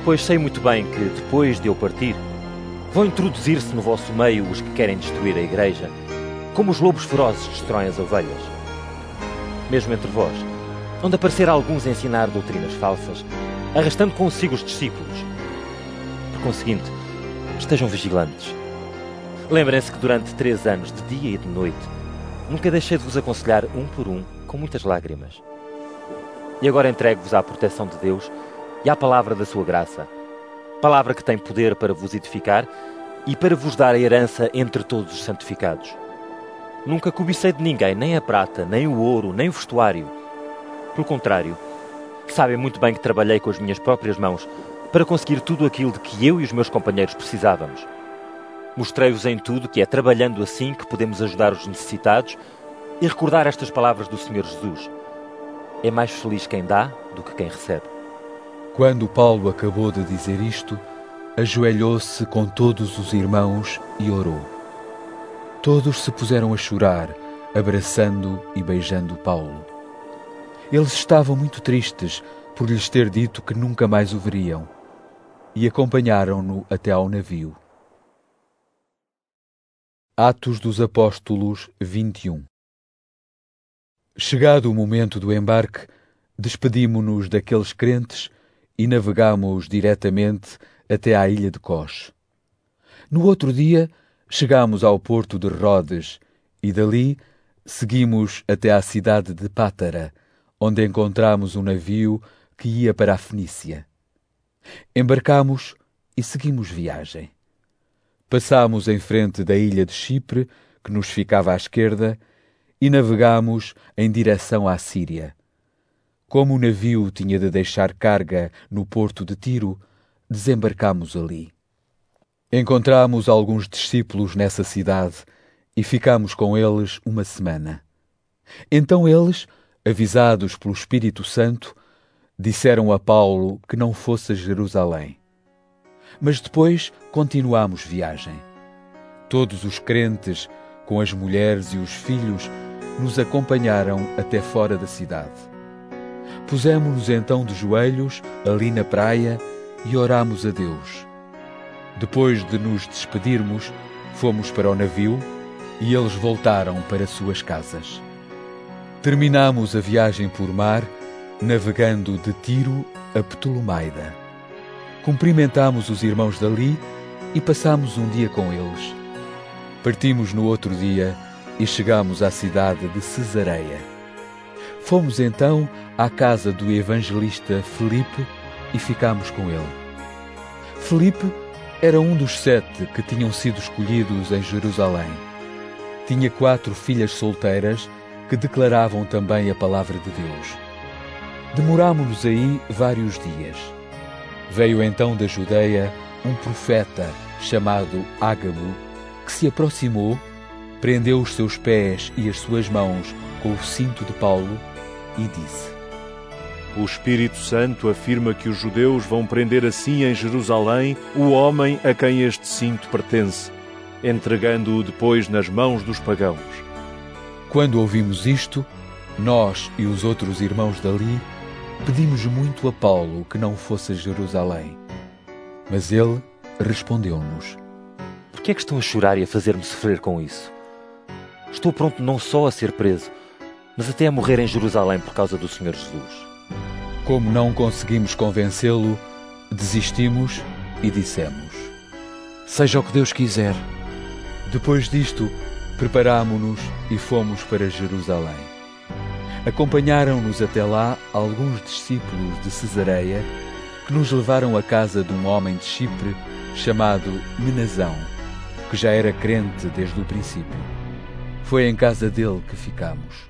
pois sei muito bem que, depois de eu partir, vão introduzir-se no vosso meio os que querem destruir a Igreja, como os lobos ferozes destroem as ovelhas. Mesmo entre vós, hão de aparecer alguns a ensinar doutrinas falsas, arrastando consigo os discípulos. Por conseguinte, estejam vigilantes. Lembrem-se que durante 3 anos, de dia e de noite, nunca deixei de vos aconselhar um por um, com muitas lágrimas. E agora entrego-vos à proteção de Deus e à palavra da sua graça, palavra que tem poder para vos edificar e para vos dar a herança entre todos os santificados. Nunca cobicei de ninguém nem a prata, nem o ouro, nem o vestuário. Pelo contrário, sabem muito bem que trabalhei com as minhas próprias mãos para conseguir tudo aquilo de que eu e os meus companheiros precisávamos. Mostrei-vos em tudo que é trabalhando assim que podemos ajudar os necessitados e recordar estas palavras do Senhor Jesus. É mais feliz quem dá do que quem recebe. Quando Paulo acabou de dizer isto, ajoelhou-se com todos os irmãos e orou. Todos se puseram a chorar, abraçando e beijando Paulo. Eles estavam muito tristes por lhes ter dito que nunca mais o veriam, e acompanharam-no até ao navio. Atos dos Apóstolos 21. Chegado o momento do embarque, despedimo-nos daqueles crentes e navegamos diretamente até à ilha de Cos. No outro dia, chegámos ao porto de Rodes e dali seguimos até à cidade de Pátara, onde encontramos um navio que ia para a Fenícia. Embarcámos e seguimos viagem. Passámos em frente da ilha de Chipre, que nos ficava à esquerda, e navegámos em direção à Síria. Como o navio tinha de deixar carga no porto de Tiro, desembarcámos ali. Encontramos alguns discípulos nessa cidade e ficámos com eles 1 semana. Então eles, avisados pelo Espírito Santo, disseram a Paulo que não fosse a Jerusalém. Mas depois continuámos viagem. Todos os crentes, com as mulheres e os filhos, nos acompanharam até fora da cidade. Pusemos-nos então de joelhos ali na praia e orámos a Deus. Depois de nos despedirmos, fomos para o navio e eles voltaram para suas casas. Terminámos a viagem por mar, navegando de Tiro a Ptolomaida. Cumprimentámos os irmãos dali e passámos um dia com eles. Partimos no outro dia e chegámos à cidade de Cesareia. Fomos então à casa do evangelista Filipe e ficámos com ele. Filipe era um dos 7 que tinham sido escolhidos em Jerusalém. Tinha 4 filhas solteiras que declaravam também a palavra de Deus. Demorámo-nos aí vários dias. Veio então da Judeia um profeta chamado Ágabo, que se aproximou, prendeu os seus pés e as suas mãos com o cinto de Paulo e disse: O Espírito Santo afirma que os judeus vão prender assim em Jerusalém o homem a quem este cinto pertence, entregando-o depois nas mãos dos pagãos. Quando ouvimos isto, nós e os outros irmãos dali pedimos muito a Paulo que não fosse a Jerusalém. Mas ele respondeu-nos: Por que é que estão a chorar e a fazer-me sofrer com isso? Estou pronto não só a ser preso, mas até a morrer em Jerusalém por causa do Senhor Jesus. Como não conseguimos convencê-lo, desistimos e dissemos: Seja o que Deus quiser. Depois disto, preparámo-nos e fomos para Jerusalém. Acompanharam-nos até lá alguns discípulos de Cesareia que nos levaram à casa de um homem de Chipre chamado Menazão, que já era crente desde o princípio. Foi em casa dele que ficamos.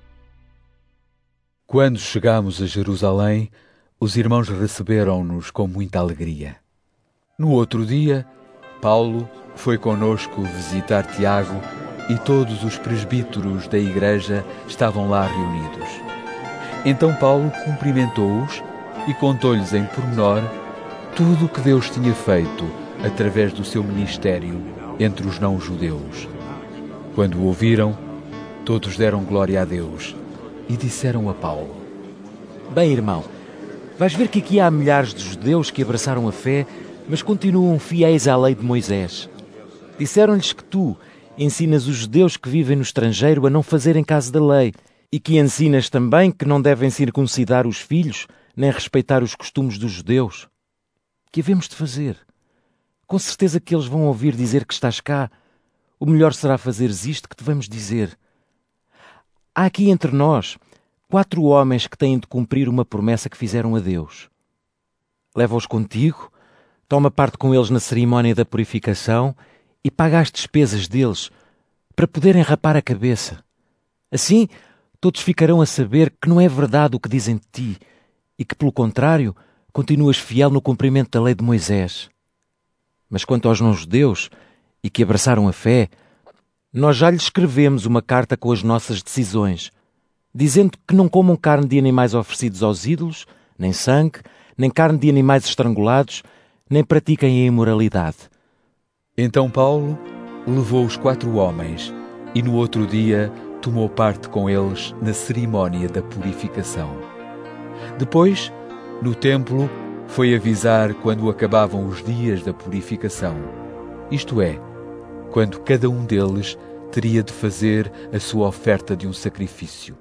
Quando chegámos a Jerusalém, os irmãos receberam-nos com muita alegria. No outro dia, Paulo foi conosco visitar Tiago e todos os presbíteros da igreja estavam lá reunidos. Então Paulo cumprimentou-os e contou-lhes em pormenor tudo o que Deus tinha feito através do seu ministério entre os não-judeus. Quando o ouviram, todos deram glória a Deus e disseram a Paulo: Bem, irmão, Vais ver que aqui há milhares de judeus que abraçaram a fé, mas continuam fiéis à lei de Moisés. Disseram-lhes que tu ensinas os judeus que vivem no estrangeiro a não fazerem caso da lei e que ensinas também que não devem circuncidar os filhos nem respeitar os costumes dos judeus. Que havemos de fazer? Com certeza que eles vão ouvir dizer que estás cá. O melhor será fazeres isto que te vamos dizer. Há aqui entre nós 4 homens que têm de cumprir uma promessa que fizeram a Deus. Leva-os contigo, toma parte com eles na cerimónia da purificação e paga as despesas deles, para poderem rapar a cabeça. Assim, todos ficarão a saber que não é verdade o que dizem de ti e que, pelo contrário, continuas fiel no cumprimento da lei de Moisés. Mas quanto aos não-judeus e que abraçaram a fé, nós já lhes escrevemos uma carta com as nossas decisões, dizendo que não comam carne de animais oferecidos aos ídolos, nem sangue, nem carne de animais estrangulados, nem pratiquem a imoralidade. Então Paulo levou os 4 homens e no outro dia tomou parte com eles na cerimónia da purificação. Depois, no templo, foi avisar quando acabavam os dias da purificação, isto é, quando cada um deles teria de fazer a sua oferta de um sacrifício.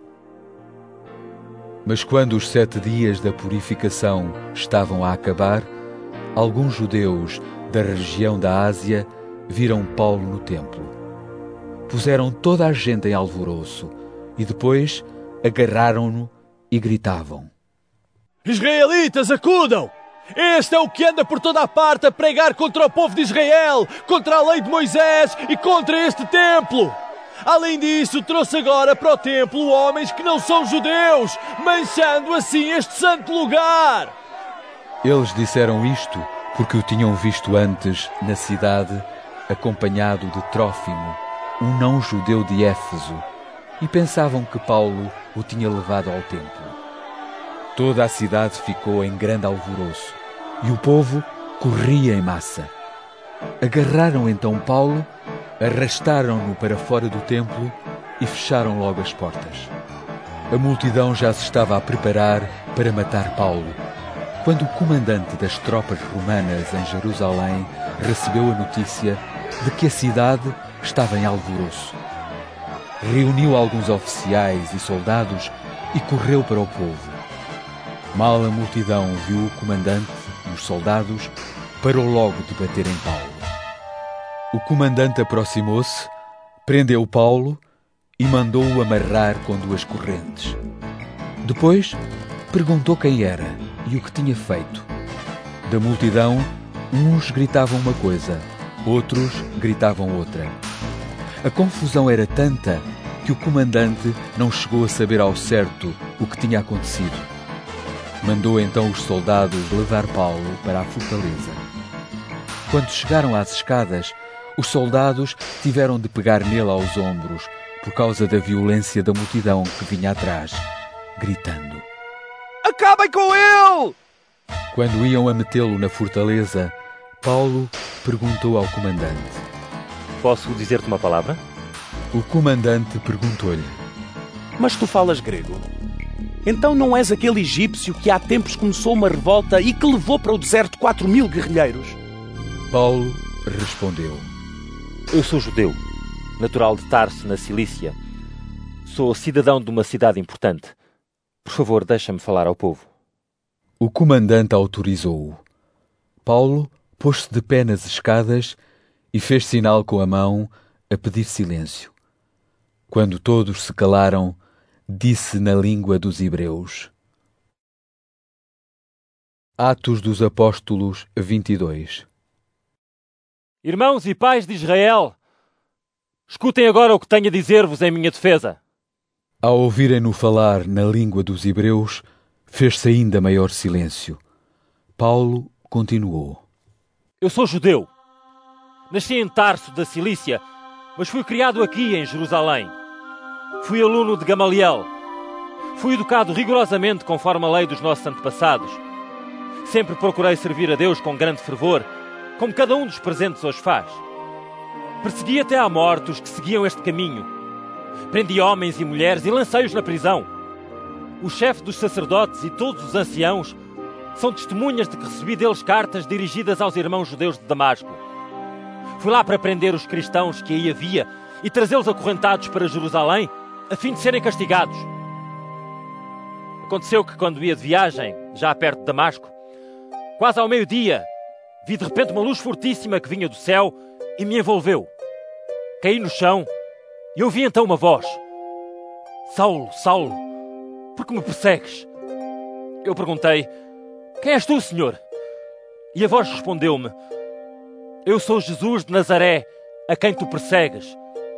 Mas quando os 7 dias da purificação estavam a acabar, alguns judeus da região da Ásia viram Paulo no templo. Puseram toda a gente em alvoroço e depois agarraram-no e gritavam: Israelitas, acudam! Este é o que anda por toda a parte a pregar contra o povo de Israel, contra a lei de Moisés e contra este templo. Além disso, trouxe agora para o templo homens que não são judeus, manchando assim este santo lugar. Eles disseram isto porque o tinham visto antes na cidade, acompanhado de Trófimo, um não-judeu de Éfeso, e pensavam que Paulo o tinha levado ao templo. Toda a cidade ficou em grande alvoroço, e o povo corria em massa. Agarraram então Paulo, arrastaram-no para fora do templo e fecharam logo as portas. A multidão já se estava a preparar para matar Paulo, quando o comandante das tropas romanas em Jerusalém recebeu a notícia de que a cidade estava em alvoroço. Reuniu alguns oficiais e soldados e correu para o povo. Mal a multidão viu o comandante e os soldados, parou logo de bater em Paulo. O comandante aproximou-se, prendeu Paulo e mandou-o amarrar com 2 correntes. Depois perguntou quem era e o que tinha feito. Da multidão, uns gritavam uma coisa, outros gritavam outra. A confusão era tanta que o comandante não chegou a saber ao certo o que tinha acontecido. Mandou então os soldados levar Paulo para a fortaleza. Quando chegaram às escadas, os soldados tiveram de pegar nele aos ombros por causa da violência da multidão que vinha atrás, gritando: Acabem com ele! Quando iam a metê-lo na fortaleza, Paulo perguntou ao comandante: Posso dizer-te uma palavra? O comandante perguntou-lhe: Mas tu falas grego? Então não és aquele egípcio que há tempos começou uma revolta e que levou para o deserto 4.000 guerrilheiros? Paulo respondeu: Eu sou judeu, natural de Tarso, na Cilícia. Sou cidadão de uma cidade importante. Por favor, deixa-me falar ao povo. O comandante autorizou-o. Paulo pôs-se de pé nas escadas e fez sinal com a mão a pedir silêncio. Quando todos se calaram, disse na língua dos hebreus. Atos dos Apóstolos 22. Irmãos e pais de Israel, escutem agora o que tenho a dizer-vos em minha defesa. Ao ouvirem-no falar na língua dos hebreus, fez-se ainda maior silêncio. Paulo continuou: Eu sou judeu. Nasci em Tarso, da Cilícia, mas fui criado aqui, em Jerusalém. Fui aluno de Gamaliel. Fui educado rigorosamente conforme a lei dos nossos antepassados. Sempre procurei servir a Deus com grande fervor, como cada um dos presentes hoje faz. Persegui até à morte os que seguiam este caminho. Prendi homens e mulheres e lancei-os na prisão. o chefe dos sacerdotes e todos os anciãos são testemunhas de que recebi deles cartas dirigidas aos irmãos judeus de Damasco. Fui lá para prender os cristãos que aí havia e trazê-los acorrentados para Jerusalém, a fim de serem castigados. Aconteceu que, quando ia de viagem, já perto de Damasco, quase ao meio-dia, vi de repente uma luz fortíssima que vinha do céu e me envolveu. Caí no chão e ouvi então uma voz: Saulo, Saulo, por que me persegues? Eu perguntei: quem és tu, Senhor? E a voz respondeu-me: eu sou Jesus de Nazaré, a quem tu persegues.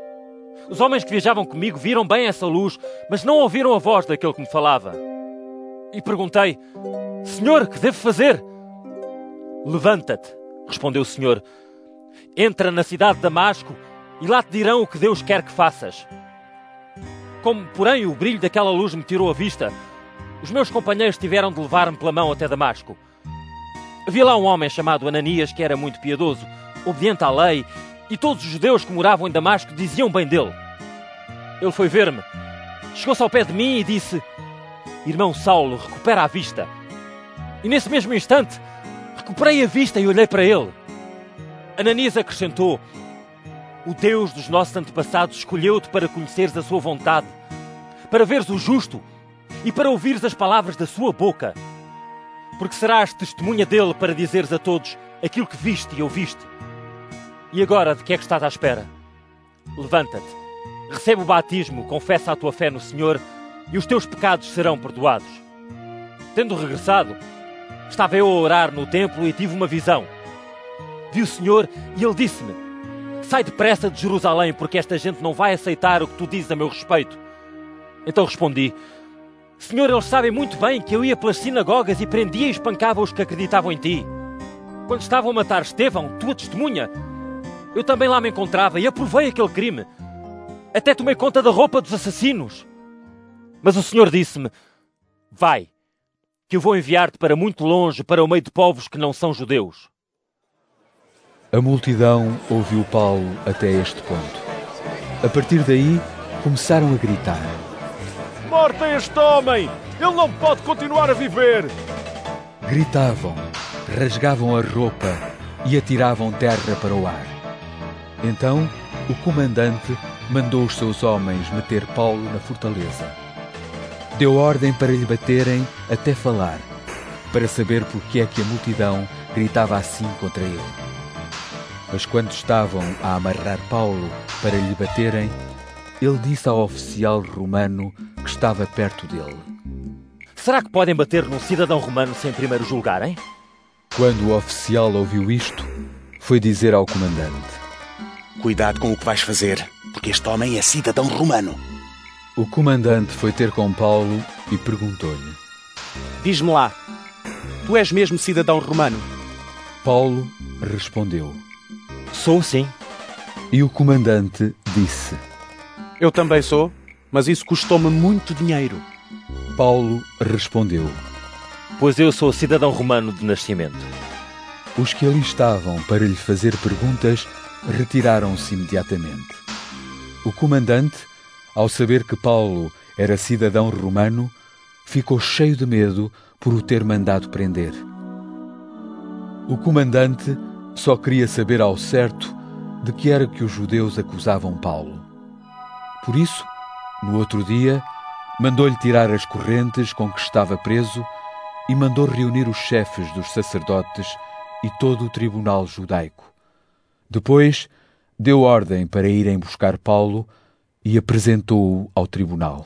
Os homens que viajavam comigo viram bem essa luz, mas não ouviram a voz daquele que me falava. E perguntei: Senhor, que devo fazer? Levanta-te, respondeu o Senhor. Entra na cidade de Damasco e lá te dirão o que Deus quer que faças. Como, porém, o brilho daquela luz me tirou a vista, os meus companheiros tiveram de levar-me pela mão até Damasco. Havia lá um homem chamado Ananias que era muito piedoso, obediente à lei, e todos os judeus que moravam em Damasco diziam bem dele. Ele foi ver-me, chegou-se ao pé de mim e disse: Irmão Saulo, recupera a vista. E nesse mesmo instante, recuperei a vista e olhei para ele. Ananias acrescentou: o Deus dos nossos antepassados escolheu-te para conheceres a sua vontade, para veres o justo e para ouvires as palavras da sua boca. Porque serás testemunha dele para dizeres a todos aquilo que viste e ouviste. E agora, de que é que estás à espera? Levanta-te, recebe o batismo, confessa a tua fé no Senhor e os teus pecados serão perdoados. Tendo regressado, estava eu a orar no templo e tive uma visão. Vi o Senhor e ele disse-me: sai depressa de Jerusalém, porque esta gente não vai aceitar o que tu dizes a meu respeito. Então respondi: Senhor, eles sabem muito bem que eu ia pelas sinagogas e prendia e espancava os que acreditavam em ti. Quando estavam a matar Estevão, tua testemunha, eu também lá me encontrava e aprovei aquele crime. Até tomei conta da roupa dos assassinos. Mas o Senhor disse-me: vai, que eu vou enviar-te para muito longe, para o meio de povos que não são judeus. A multidão ouviu Paulo até este ponto. A partir daí, começaram a gritar: morte a este homem! Ele não pode continuar a viver! Gritavam, rasgavam a roupa e atiravam terra para o ar. Então, o comandante mandou os seus homens meter Paulo na fortaleza. Deu ordem para lhe baterem até falar, para saber por que é que a multidão gritava assim contra ele. Mas quando estavam a amarrar Paulo para lhe baterem, ele disse ao oficial romano que estava perto dele: será que podem bater num cidadão romano sem primeiro julgarem? Quando o oficial ouviu isto, foi dizer ao comandante: cuidado com o que vais fazer, porque este homem é cidadão romano. O comandante foi ter com Paulo e perguntou-lhe: diz-me lá, tu és mesmo cidadão romano? Paulo respondeu: sou, sim. E o comandante disse: eu também sou, mas isso custou-me muito dinheiro. Paulo respondeu: pois eu sou cidadão romano de nascimento. Os que ali estavam para lhe fazer perguntas retiraram-se imediatamente. O comandante, ao saber que Paulo era cidadão romano, ficou cheio de medo por o ter mandado prender. O comandante só queria saber ao certo de que era que os judeus acusavam Paulo. Por isso, no outro dia, mandou-lhe tirar as correntes com que estava preso e mandou reunir os chefes dos sacerdotes e todo o tribunal judaico. Depois, deu ordem para irem buscar Paulo e apresentou-o ao tribunal.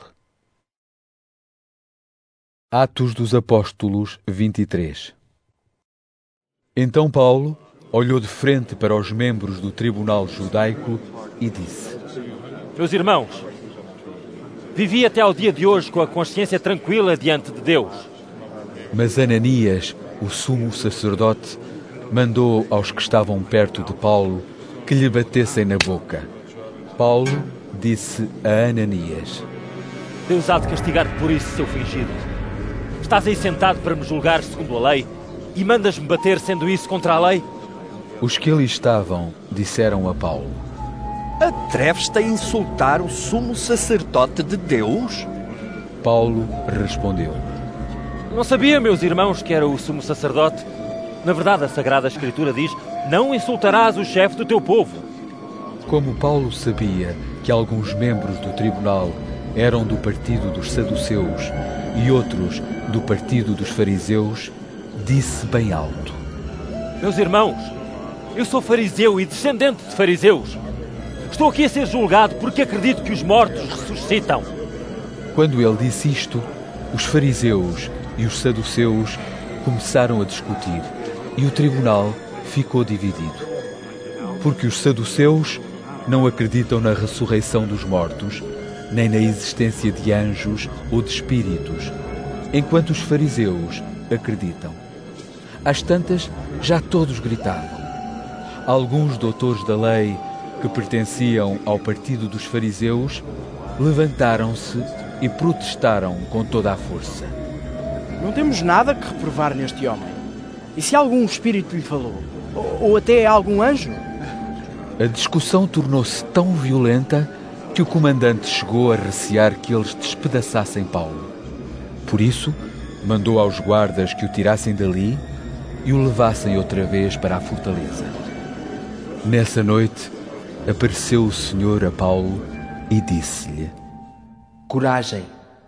Atos dos Apóstolos 23. Então Paulo olhou de frente para os membros do tribunal judaico e disse: meus irmãos, vivi até ao dia de hoje com a consciência tranquila diante de Deus. Mas Ananias, o sumo sacerdote, mandou aos que estavam perto de Paulo que lhe batessem na boca. Paulo disse a Ananias: Deus há de castigar-te por isso, seu fingido. Estás aí sentado para me julgar segundo a lei e mandas-me bater, sendo isso contra a lei? Os que ali estavam disseram a Paulo: atreves-te a insultar o sumo sacerdote de Deus? Paulo respondeu: Não sabia, meus irmãos, que era o sumo sacerdote. Na verdade, a Sagrada Escritura diz: não insultarás o chefe do teu povo. Como Paulo sabia que alguns membros do tribunal eram do partido dos saduceus e outros do partido dos fariseus, disse bem alto: Meus irmãos, eu sou fariseu e descendente de fariseus. Estou aqui a ser julgado porque acredito que os mortos ressuscitam. Quando ele disse isto, os fariseus e os saduceus começaram a discutir e o tribunal ficou dividido. Porque os saduceus não acreditam na ressurreição dos mortos, nem na existência de anjos ou de espíritos, enquanto os fariseus acreditam. Às tantas, já todos gritavam. Alguns doutores da lei, que pertenciam ao partido dos fariseus, levantaram-se e protestaram com toda a força. Não temos nada que reprovar neste homem. E se algum espírito lhe falou? Ou até algum anjo? A discussão tornou-se tão violenta que o comandante chegou a recear que eles despedaçassem Paulo. Por isso, mandou aos guardas que o tirassem dali e o levassem outra vez para a fortaleza. Nessa noite, apareceu o Senhor a Paulo e disse-lhe: Coragem,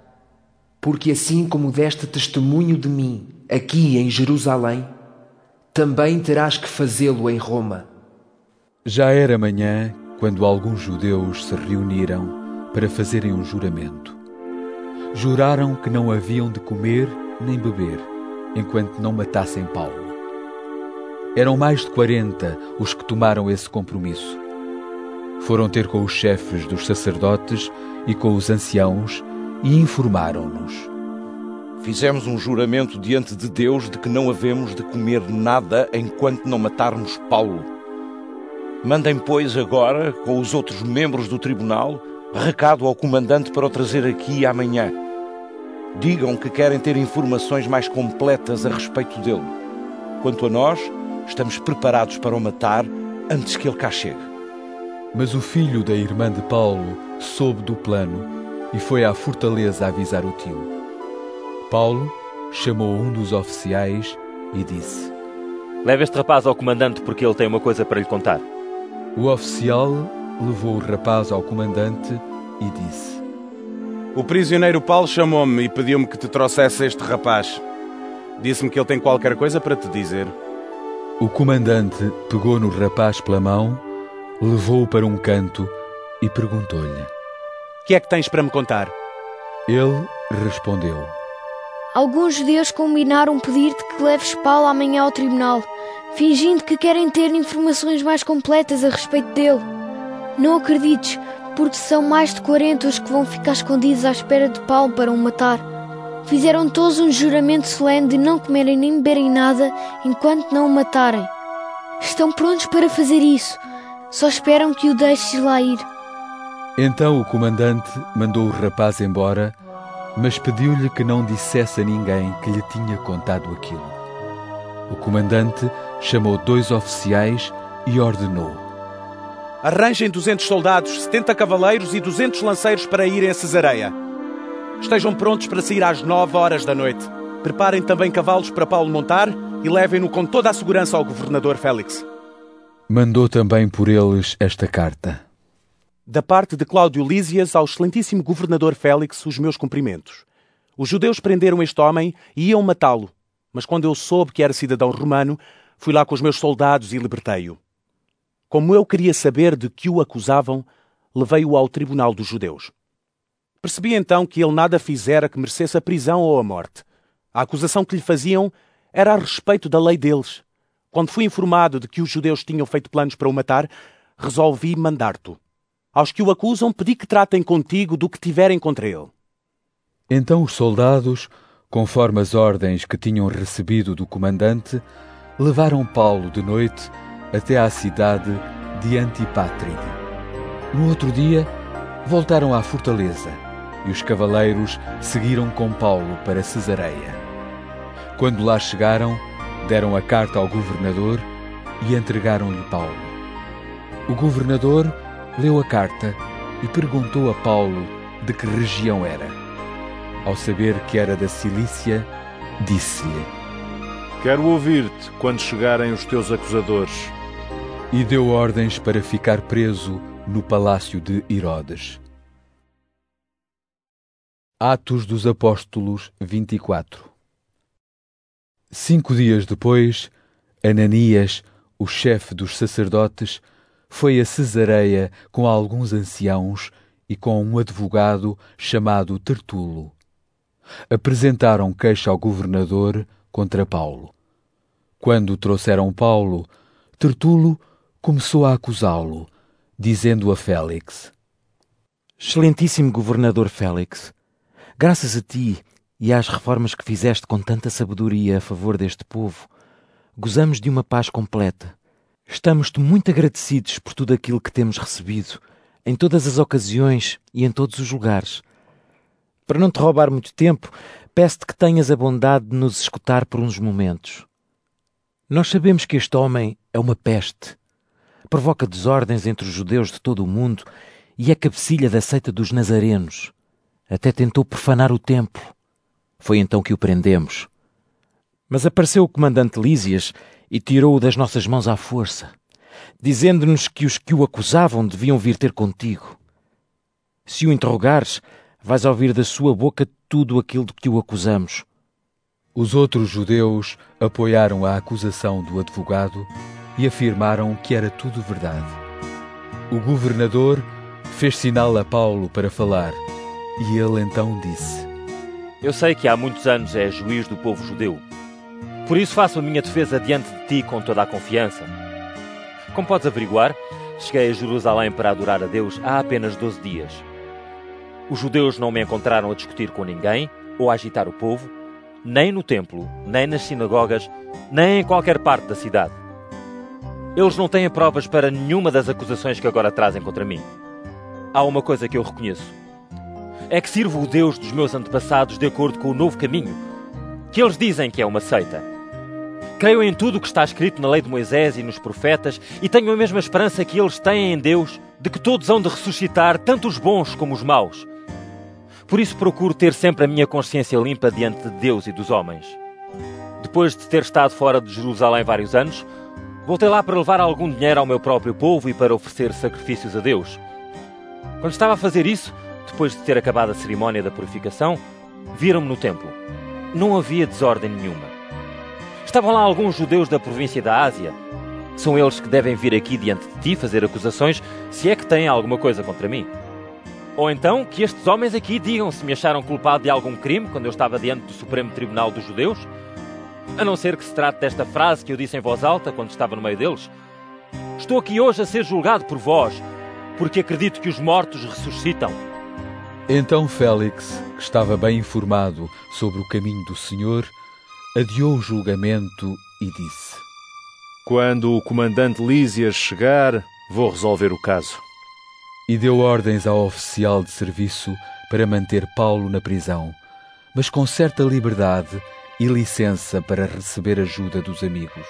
porque assim como deste testemunho de mim aqui em Jerusalém, também terás que fazê-lo em Roma. Já era manhã quando alguns judeus se reuniram para fazerem um juramento. Juraram que não haviam de comer nem beber enquanto não matassem Paulo. Eram mais de 40 os que tomaram esse compromisso. Foram ter com os chefes dos sacerdotes e com os anciãos e informaram-nos: Fizemos um juramento diante de Deus de que não havemos de comer nada enquanto não matarmos Paulo. Mandem, pois, agora, com os outros membros do tribunal, recado ao comandante para o trazer aqui amanhã. Digam que querem ter informações mais completas a respeito dele. Quanto a nós, estamos preparados para o matar antes que ele cá chegue. Mas o filho da irmã de Paulo soube do plano e foi à fortaleza avisar o tio. Paulo chamou um dos oficiais e disse: Leve este rapaz ao comandante porque ele tem uma coisa para lhe contar. O oficial levou o rapaz ao comandante e disse: O prisioneiro Paulo chamou-me e pediu-me que te trouxesse este rapaz. Disse-me que ele tem qualquer coisa para te dizer. O comandante pegou no rapaz pela mão, levou-o para um canto e perguntou-lhe: Que é que tens para me contar? Ele respondeu: Alguns judeus combinaram pedir-te que leves Paulo amanhã ao tribunal, fingindo que querem ter informações mais completas a respeito dele. Não acredites, porque são mais de 40 os que vão ficar escondidos à espera de Paulo para o matar. Fizeram todos um juramento solene de não comerem nem beberem nada enquanto não o matarem. Estão prontos para fazer isso, só esperam que o deixes lá ir. Então o comandante mandou o rapaz embora, mas pediu-lhe que não dissesse a ninguém que lhe tinha contado aquilo. O comandante chamou 2 oficiais e ordenou: Arranjem 200 soldados, 70 cavaleiros e 200 lanceiros para irem a Cesareia. Estejam prontos para sair às 9 horas da noite. Preparem também cavalos para Paulo montar e levem-no com toda a segurança ao governador Félix. Mandou também por eles esta carta: Da parte de Cláudio Lísias ao excelentíssimo governador Félix, os meus cumprimentos. Os judeus prenderam este homem e iam matá-lo, mas quando eu soube que era cidadão romano, fui lá com os meus soldados e libertei-o. Como eu queria saber de que o acusavam, levei-o ao tribunal dos judeus. Percebi então que ele nada fizera que merecesse a prisão ou a morte. A acusação que lhe faziam era a respeito da lei deles. Quando fui informado de que os judeus tinham feito planos para o matar, resolvi mandar-te. Aos que o acusam, pedi que tratem contigo do que tiverem contra ele. Então os soldados, conforme as ordens que tinham recebido do comandante, levaram Paulo de noite até à cidade de Antipátride. No outro dia, voltaram à fortaleza e os cavaleiros seguiram com Paulo para Cesareia. Quando lá chegaram, deram a carta ao governador e entregaram-lhe Paulo. O governador leu a carta e perguntou a Paulo de que região era. ao saber que era da Cilícia, disse-lhe: Quero ouvir-te quando chegarem os teus acusadores. E deu ordens para ficar preso no palácio de Herodes. Atos dos Apóstolos 24. 5 dias depois, Ananias, o chefe dos sacerdotes, foi a Cesareia com alguns anciãos e com um advogado chamado Tertulo. Apresentaram queixa ao governador contra Paulo. Quando trouxeram Paulo, Tertulo começou a acusá-lo, dizendo a Félix: Excelentíssimo governador Félix, graças a ti e às reformas que fizeste com tanta sabedoria a favor deste povo, gozamos de uma paz completa. Estamos-te muito agradecidos por tudo aquilo que temos recebido, em todas as ocasiões e em todos os lugares. Para não te roubar muito tempo, peço-te que tenhas a bondade de nos escutar por uns momentos. Nós sabemos que este homem é uma peste. Provoca desordens entre os judeus de todo o mundo e é cabecilha da seita dos nazarenos. Até tentou profanar o templo. Foi então que o prendemos. Mas apareceu o comandante Lísias e tirou-o das nossas mãos à força, dizendo-nos que os que o acusavam deviam vir ter contigo. Se o interrogares, vais ouvir da sua boca tudo aquilo de que o acusamos. Os outros judeus apoiaram a acusação do advogado e afirmaram que era tudo verdade. O governador fez sinal a Paulo para falar, e ele então disse: Eu sei que há muitos anos és juiz do povo judeu. Por isso faço a minha defesa diante de ti com toda a confiança. Como podes averiguar, cheguei a Jerusalém para adorar a Deus há apenas 12 dias. Os judeus não me encontraram a discutir com ninguém ou a agitar o povo, nem no templo, nem nas sinagogas, nem em qualquer parte da cidade. Eles não têm provas para nenhuma das acusações que agora trazem contra mim. Há uma coisa que eu reconheço. É que sirvo o Deus dos meus antepassados de acordo com o novo caminho, que eles dizem que é uma seita. Creio em tudo o que está escrito na lei de Moisés e nos profetas e tenho a mesma esperança que eles têm em Deus de que todos hão de ressuscitar, tanto os bons como os maus. Por isso procuro ter sempre a minha consciência limpa diante de Deus e dos homens. Depois de ter estado fora de Jerusalém vários anos, voltei lá para levar algum dinheiro ao meu próprio povo e para oferecer sacrifícios a Deus. Quando estava a fazer isso, depois de ter acabado a cerimónia da purificação, viram-me no templo. Não havia desordem nenhuma. Estavam lá alguns judeus da província da Ásia. São eles que devem vir aqui diante de ti fazer acusações, se é que têm alguma coisa contra mim. Ou então que estes homens aqui digam se me acharam culpado de algum crime quando eu estava diante do Supremo Tribunal dos Judeus, a não ser que se trate desta frase que eu disse em voz alta quando estava no meio deles: Estou aqui hoje a ser julgado por vós, porque acredito que os mortos ressuscitam. Então Félix, que estava bem informado sobre o caminho do Senhor, adiou o julgamento e disse: Quando o comandante Lísias chegar, vou resolver o caso. E deu ordens ao oficial de serviço para manter Paulo na prisão, mas com certa liberdade e licença para receber ajuda dos amigos.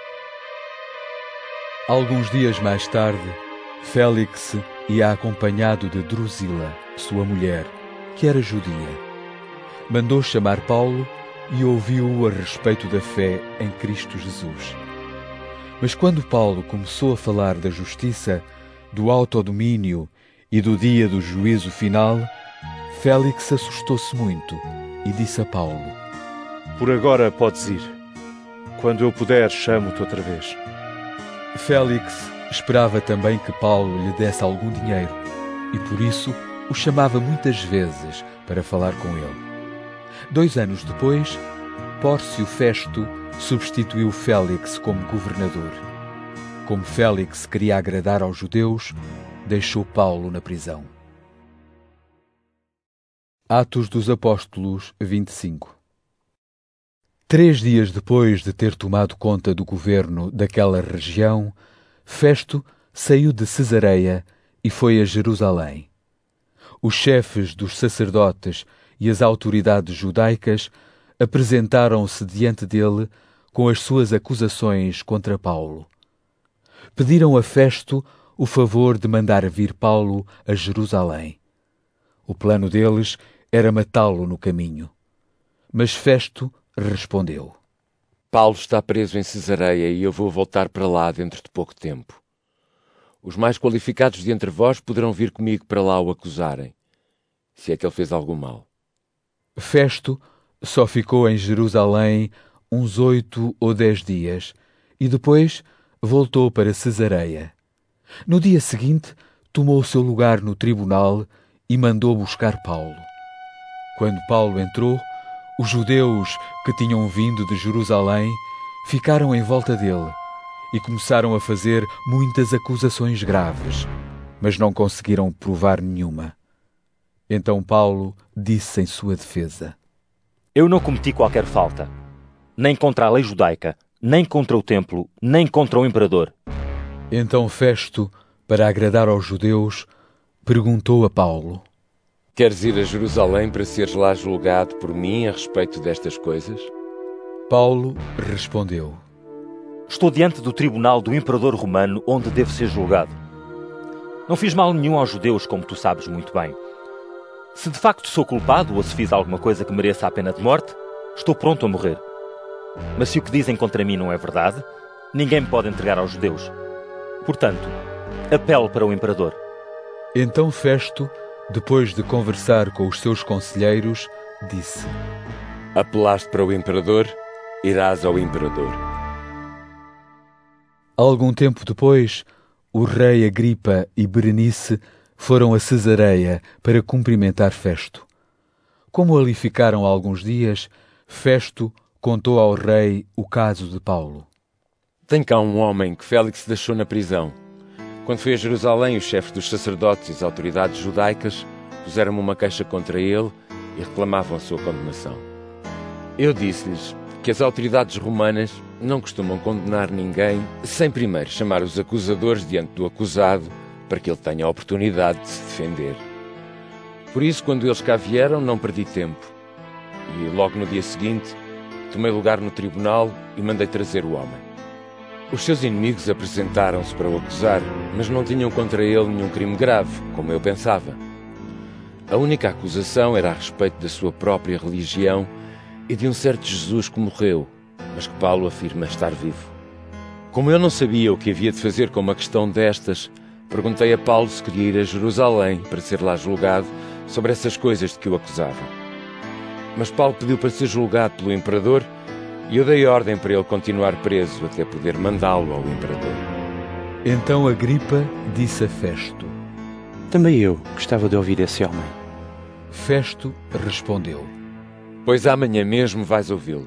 Alguns dias mais tarde, Félix ia acompanhado de Drusila, sua mulher, que era judia. Mandou chamar Paulo e ouviu-o a respeito da fé em Cristo Jesus. Mas quando Paulo começou a falar da justiça, do autodomínio e do dia do juízo final, Félix assustou-se muito e disse a Paulo: Por agora podes ir. Quando eu puder, chamo-te outra vez. Félix esperava também que Paulo lhe desse algum dinheiro e por isso o chamava muitas vezes para falar com ele. 2 anos depois, Pórcio Festo substituiu Félix como governador. Como Félix queria agradar aos judeus, deixou Paulo na prisão. Atos dos Apóstolos 25. 3 dias depois de ter tomado conta do governo daquela região, Festo saiu de Cesareia e foi a Jerusalém. Os chefes dos sacerdotes e as autoridades judaicas apresentaram-se diante dele com as suas acusações contra Paulo. Pediram a Festo o favor de mandar vir Paulo a Jerusalém. O plano deles era matá-lo no caminho. Mas Festo respondeu: Paulo está preso em Cesareia e eu vou voltar para lá dentro de pouco tempo. Os mais qualificados de entre vós poderão vir comigo para lá o acusarem, se é que ele fez algum mal. Festo só ficou em Jerusalém uns 8 ou 10 dias e depois voltou para Cesareia. No dia seguinte, tomou o seu lugar no tribunal e mandou buscar Paulo. Quando Paulo entrou, os judeus que tinham vindo de Jerusalém ficaram em volta dele e começaram a fazer muitas acusações graves, mas não conseguiram provar nenhuma. Então Paulo disse em sua defesa: Eu não cometi qualquer falta, nem contra a lei judaica, nem contra o templo, nem contra o imperador. Então Festo, para agradar aos judeus, perguntou a Paulo: Queres ir a Jerusalém para seres lá julgado por mim a respeito destas coisas? Paulo respondeu: Estou diante do tribunal do imperador romano, onde devo ser julgado. Não fiz mal nenhum aos judeus, como tu sabes muito bem. Se de facto sou culpado ou se fiz alguma coisa que mereça a pena de morte, estou pronto a morrer. Mas se o que dizem contra mim não é verdade, ninguém me pode entregar aos judeus. Portanto, apelo para o imperador. Então Festo, depois de conversar com os seus conselheiros, disse: Apelaste para o imperador, irás ao imperador. Algum tempo depois, o rei Agripa e Berenice foram a Cesareia para cumprimentar Festo. Como ali ficaram alguns dias, Festo contou ao rei o caso de Paulo. Tem cá um homem que Félix deixou na prisão. Quando fui a Jerusalém, os chefes dos sacerdotes e as autoridades judaicas puseram-me uma queixa contra ele e reclamavam a sua condenação. Eu disse-lhes que as autoridades romanas não costumam condenar ninguém sem primeiro chamar os acusadores diante do acusado para que ele tenha a oportunidade de se defender. Por isso, quando eles cá vieram, não perdi tempo. E logo no dia seguinte, tomei lugar no tribunal e mandei trazer o homem. Os seus inimigos apresentaram-se para o acusar, mas não tinham contra ele nenhum crime grave, como eu pensava. A única acusação era a respeito da sua própria religião e de um certo Jesus que morreu, mas que Paulo afirma estar vivo. Como eu não sabia o que havia de fazer com uma questão destas, perguntei a Paulo se queria ir a Jerusalém para ser lá julgado sobre essas coisas de que o acusavam. Mas Paulo pediu para ser julgado pelo imperador e eu dei ordem para ele continuar preso até poder mandá-lo ao imperador. Então Agripa disse a Festo: Também eu gostava de ouvir esse homem. Festo respondeu: Pois amanhã mesmo vais ouvi-lo.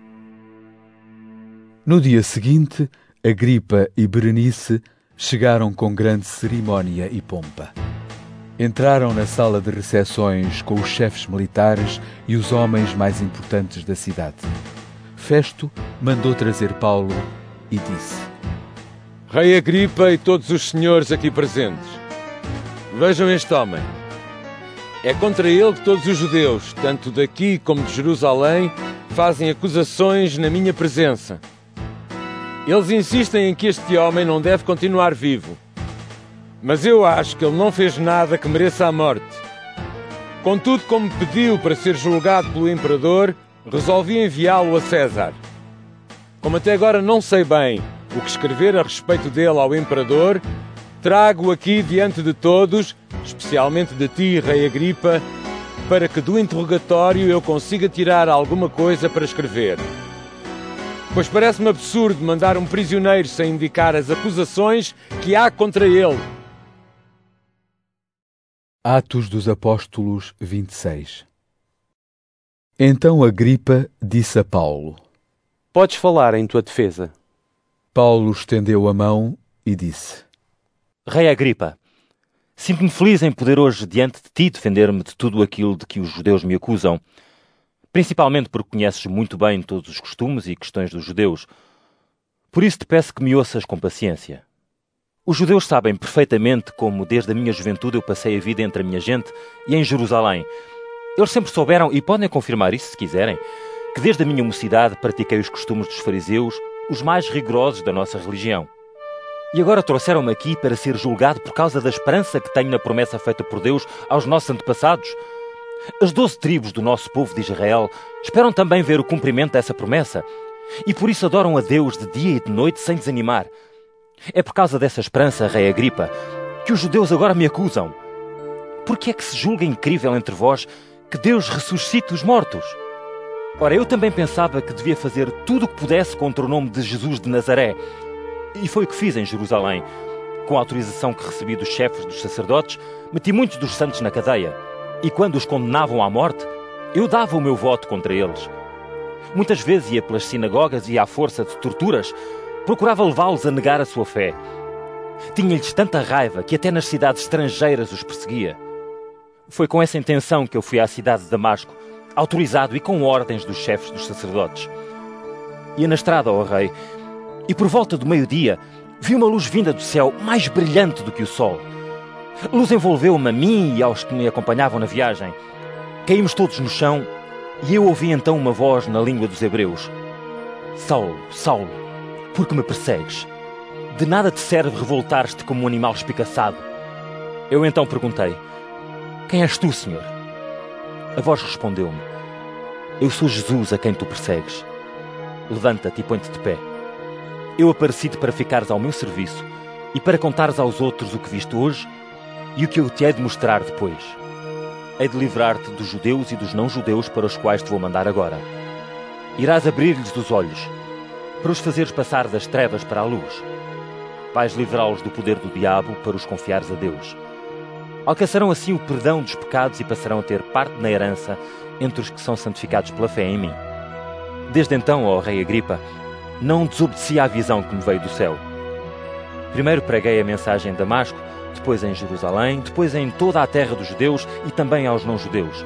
No dia seguinte, Agripa e Berenice chegaram com grande cerimónia e pompa. Entraram na sala de recepções com os chefes militares e os homens mais importantes da cidade. Festo mandou trazer Paulo e disse: Rei Agripa e todos os senhores aqui presentes, vejam este homem. É contra ele que todos os judeus, tanto daqui como de Jerusalém, fazem acusações na minha presença. Eles insistem em que este homem não deve continuar vivo. Mas eu acho que ele não fez nada que mereça a morte. Contudo, como pediu para ser julgado pelo imperador, resolvi enviá-lo a César. Como até agora não sei bem o que escrever a respeito dele ao imperador, trago-o aqui diante de todos, especialmente de ti, rei Agripa, para que do interrogatório eu consiga tirar alguma coisa para escrever. Pois parece-me absurdo mandar um prisioneiro sem indicar as acusações que há contra ele. Atos dos Apóstolos 26. Então Agripa disse a Paulo: Podes falar em tua defesa. Paulo estendeu a mão e disse: Rei Agripa, sinto-me feliz em poder hoje diante de ti defender-me de tudo aquilo de que os judeus me acusam, principalmente porque conheces muito bem todos os costumes e questões dos judeus. Por isso te peço que me ouças com paciência. Os judeus sabem perfeitamente como desde a minha juventude eu passei a vida entre a minha gente e em Jerusalém. Eles sempre souberam, e podem confirmar isso se quiserem, que desde a minha mocidade pratiquei os costumes dos fariseus, os mais rigorosos da nossa religião. E agora trouxeram-me aqui para ser julgado por causa da esperança que tenho na promessa feita por Deus aos nossos antepassados. As 12 tribos do nosso povo de Israel esperam também ver o cumprimento dessa promessa e por isso adoram a Deus de dia e de noite sem desanimar. É por causa dessa esperança, Rei Agripa, que os judeus agora me acusam. Por que é que se julga incrível entre vós que Deus ressuscite os mortos? Ora, eu também pensava que devia fazer tudo o que pudesse contra o nome de Jesus de Nazaré. E foi o que fiz em Jerusalém. Com a autorização que recebi dos chefes dos sacerdotes, meti muitos dos santos na cadeia. E quando os condenavam à morte, eu dava o meu voto contra eles. Muitas vezes ia pelas sinagogas e, à força de torturas, procurava levá-los a negar a sua fé. Tinha-lhes tanta raiva que até nas cidades estrangeiras os perseguia. Foi com essa intenção que eu fui à cidade de Damasco, autorizado e com ordens dos chefes dos sacerdotes. Ia na estrada, ó rei, e por volta do meio-dia vi uma luz vinda do céu mais brilhante do que o sol. A luz envolveu-me a mim e aos que me acompanhavam na viagem. Caímos todos no chão e eu ouvi então uma voz na língua dos hebreus. Saulo, Saulo, por que me persegues? De nada te serve revoltar-te como um animal espicaçado. Eu então perguntei, quem és tu, Senhor? A voz respondeu-me, eu sou Jesus a quem tu persegues. Levanta-te e põe-te de pé. Eu apareci-te para ficares ao meu serviço e para contares aos outros o que viste hoje e o que eu te hei de mostrar depois. Hei de livrar-te dos judeus e dos não-judeus para os quais te vou mandar agora. Irás abrir-lhes os olhos, para os fazeres passar das trevas para a luz. Vais livrá-los do poder do diabo para os confiares a Deus. Alcançarão assim o perdão dos pecados e passarão a ter parte na herança entre os que são santificados pela fé em mim. Desde então, ó Rei Agripa, não desobedeci à visão que me veio do céu. Primeiro preguei a mensagem em Damasco, depois em Jerusalém, depois em toda a terra dos judeus e também aos não-judeus.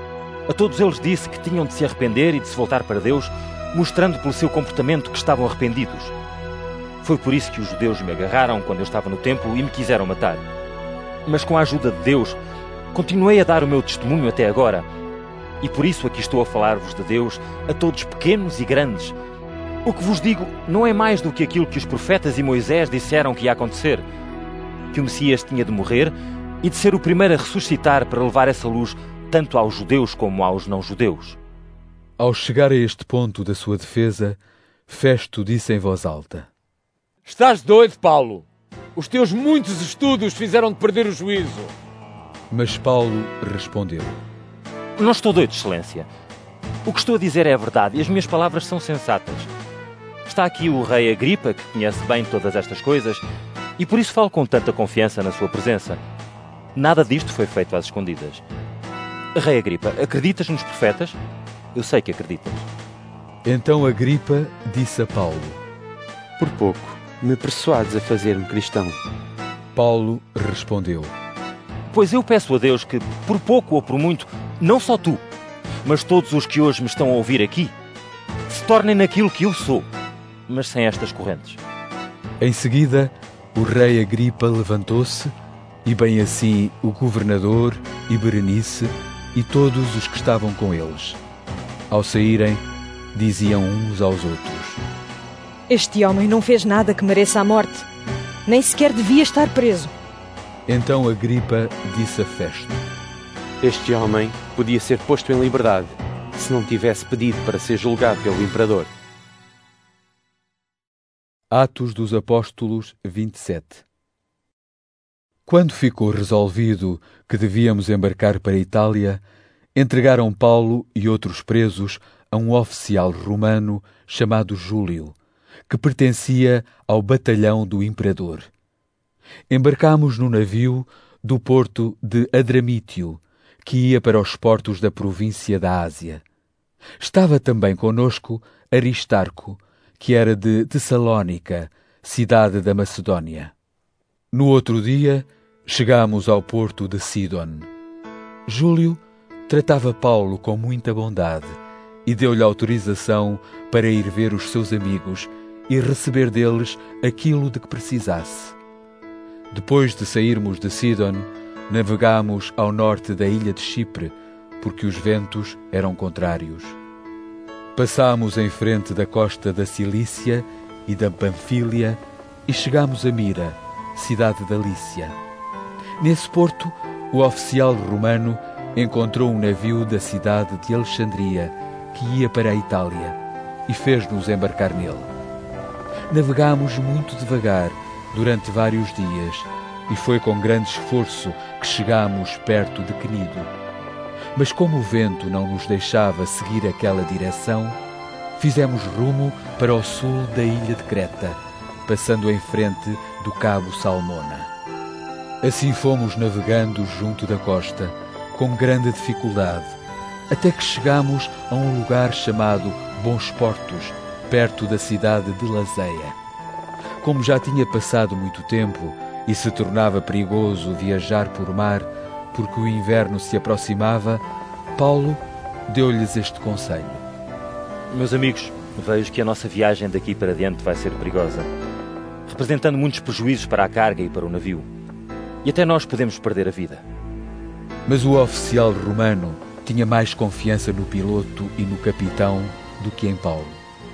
A todos eles disse que tinham de se arrepender e de se voltar para Deus, mostrando pelo seu comportamento que estavam arrependidos. Foi por isso que os judeus me agarraram quando eu estava no templo e me quiseram matar. Mas com a ajuda de Deus, continuei a dar o meu testemunho até agora. E por isso aqui estou a falar-vos de Deus a todos pequenos e grandes. O que vos digo não é mais do que aquilo que os profetas e Moisés disseram que ia acontecer. Que o Messias tinha de morrer e de ser o primeiro a ressuscitar para levar essa luz tanto aos judeus como aos não-judeus. Ao chegar a este ponto da sua defesa, Festo disse em voz alta: Estás doido, Paulo? Os teus muitos estudos fizeram-te perder o juízo. Mas Paulo respondeu: Não estou doido, Excelência. O que estou a dizer é a verdade e as minhas palavras são sensatas. Está aqui o rei Agripa, que conhece bem todas estas coisas, e por isso falo com tanta confiança na sua presença. Nada disto foi feito às escondidas. Rei Agripa, acreditas nos profetas? Eu sei que acreditas. Então Agripa disse a Paulo: Por pouco me persuades a fazer-me cristão. Paulo respondeu: Pois eu peço a Deus que, por pouco ou por muito, não só tu, mas todos os que hoje me estão a ouvir aqui, se tornem naquilo que eu sou, mas sem estas correntes. Em seguida, o rei Agripa levantou-se, e bem assim o governador e Berenice e todos os que estavam com eles. Ao saírem, diziam uns aos outros: Este homem não fez nada que mereça a morte. Nem sequer devia estar preso. Então Agripa disse a Festo: Este homem podia ser posto em liberdade se não tivesse pedido para ser julgado pelo imperador. Atos dos Apóstolos 27. Quando ficou resolvido que devíamos embarcar para a Itália, entregaram Paulo e outros presos a um oficial romano chamado Júlio, que pertencia ao batalhão do imperador. Embarcámos no navio do porto de Adramítio, que ia para os portos da província da Ásia. Estava também conosco Aristarco, que era de Tessalónica, cidade da Macedónia. No outro dia, chegámos ao porto de Sidon. Júlio tratava Paulo com muita bondade e deu-lhe autorização para ir ver os seus amigos e receber deles aquilo de que precisasse. Depois de sairmos de Sidon, navegámos ao norte da ilha de Chipre, porque os ventos eram contrários. Passámos em frente da costa da Cilícia e da Panfília e chegámos a Mira, cidade da Lícia. Nesse porto, o oficial romano encontrou um navio da cidade de Alexandria que ia para a Itália e fez-nos embarcar nele. Navegámos muito devagar durante vários dias e foi com grande esforço que chegámos perto de Cnido. Mas como o vento não nos deixava seguir aquela direção, fizemos rumo para o sul da ilha de Creta, passando em frente do Cabo Salmona. Assim fomos navegando junto da costa, com grande dificuldade, até que chegamos a um lugar chamado Bons Portos, perto da cidade de Lazeia. Como já tinha passado muito tempo e se tornava perigoso viajar por mar, porque o inverno se aproximava, Paulo deu-lhes este conselho. Meus amigos, vejo que a nossa viagem daqui para diante vai ser perigosa, representando muitos prejuízos para a carga e para o navio. E até nós podemos perder a vida. Mas o oficial romano tinha mais confiança no piloto e no capitão do que em Paulo.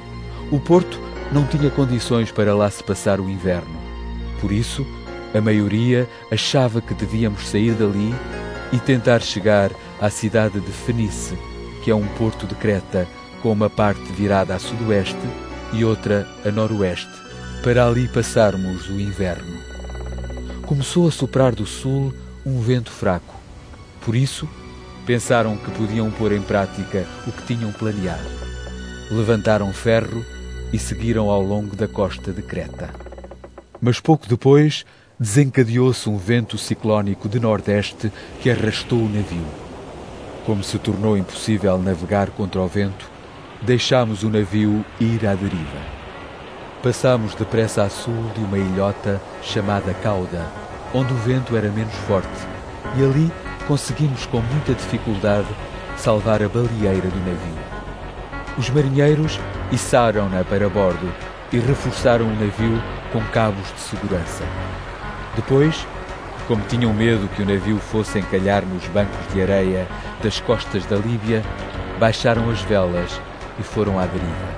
O porto não tinha condições para lá se passar o inverno. Por isso, a maioria achava que devíamos sair dali e tentar chegar à cidade de Fenice, que é um porto de Creta com uma parte virada a sudoeste e outra a noroeste, para ali passarmos o inverno. Começou a soprar do sul um vento fraco. Por isso, pensaram que podiam pôr em prática o que tinham planeado. Levantaram ferro e seguiram ao longo da costa de Creta. Mas pouco depois, desencadeou-se um vento ciclónico de nordeste que arrastou o navio. Como se tornou impossível navegar contra o vento, deixámos o navio ir à deriva. Passámos depressa a sul de uma ilhota chamada Cauda, onde o vento era menos forte, e ali conseguimos com muita dificuldade salvar a baleeira do navio. Os marinheiros içaram-na para bordo e reforçaram o navio com cabos de segurança. Depois, como tinham medo que o navio fosse encalhar nos bancos de areia das costas da Líbia, baixaram as velas e foram à deriva.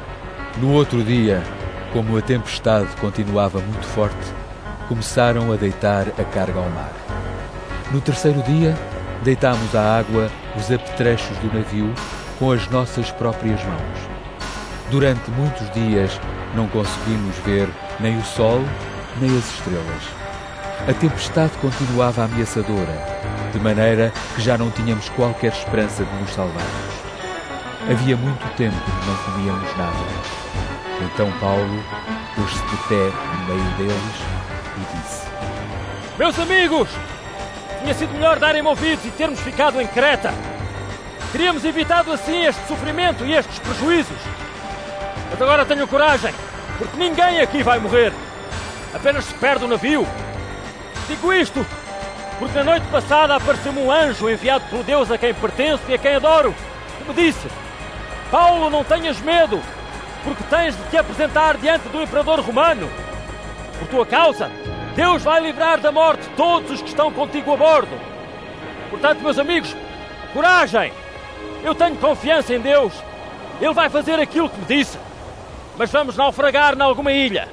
No outro dia, como a tempestade continuava muito forte, começaram a deitar a carga ao mar. No terceiro dia, deitámos à água os apetrechos do navio com as nossas próprias mãos. Durante muitos dias não conseguimos ver nem o sol, nem as estrelas. A tempestade continuava ameaçadora, de maneira que já não tínhamos qualquer esperança de nos salvarmos. Havia muito tempo que não comíamos nada. Então Paulo pôs-se de pé no meio deles e disse: Meus amigos, tinha sido melhor darem-me ouvidos e termos ficado em Creta. Teríamos evitado assim este sofrimento e estes prejuízos. Mas agora tenho coragem, porque ninguém aqui vai morrer. Apenas se perde o navio. Digo isto porque na noite passada apareceu-me um anjo enviado pelo Deus a quem pertenço e a quem adoro, que me disse: Paulo, não tenhas medo, porque tens de te apresentar diante do imperador romano. Por tua causa, Deus vai livrar da morte todos os que estão contigo a bordo. Portanto, meus amigos, coragem! Eu tenho confiança em Deus. Ele vai fazer aquilo que me disse. Mas vamos naufragar em alguma ilha.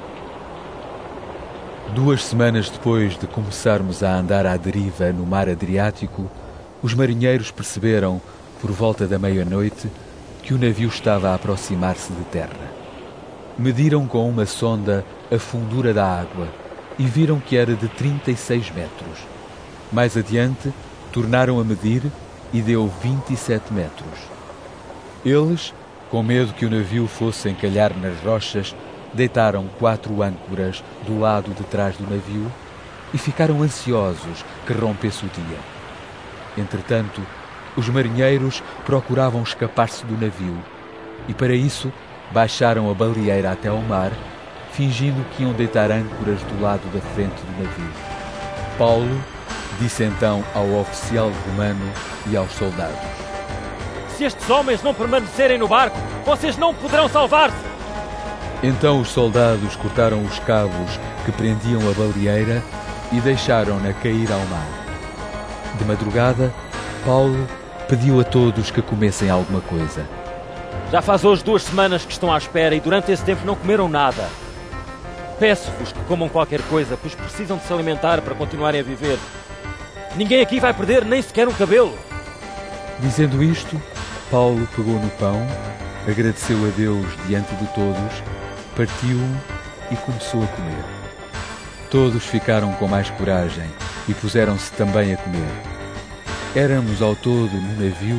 2 semanas depois de começarmos a andar à deriva no mar Adriático, os marinheiros perceberam, por volta da meia-noite, que o navio estava a aproximar-se de terra. Mediram com uma sonda a fundura da água e viram que era de 36 metros. Mais adiante, tornaram a medir e deu 27 metros. Eles, com medo que o navio fosse encalhar nas rochas, deitaram 4 âncoras do lado de trás do navio e ficaram ansiosos que rompesse o dia. Entretanto, os marinheiros procuravam escapar-se do navio e, para isso, baixaram a baleeira até ao mar, fingindo que iam deitar âncoras do lado da frente do navio. Paulo disse então ao oficial romano e aos soldados: Se estes homens não permanecerem no barco, vocês não poderão salvar-se. Então os soldados cortaram os cabos que prendiam a baleeira e deixaram-na cair ao mar. De madrugada, Paulo pediu a todos que comessem alguma coisa. Já faz hoje 2 semanas que estão à espera e durante esse tempo não comeram nada. Peço-vos que comam qualquer coisa, pois precisam de se alimentar para continuarem a viver. Ninguém aqui vai perder nem sequer um cabelo. Dizendo isto, Paulo pegou no pão, agradeceu a Deus diante de todos, partiu-o e começou a comer. Todos ficaram com mais coragem e puseram-se também a comer. Éramos ao todo no navio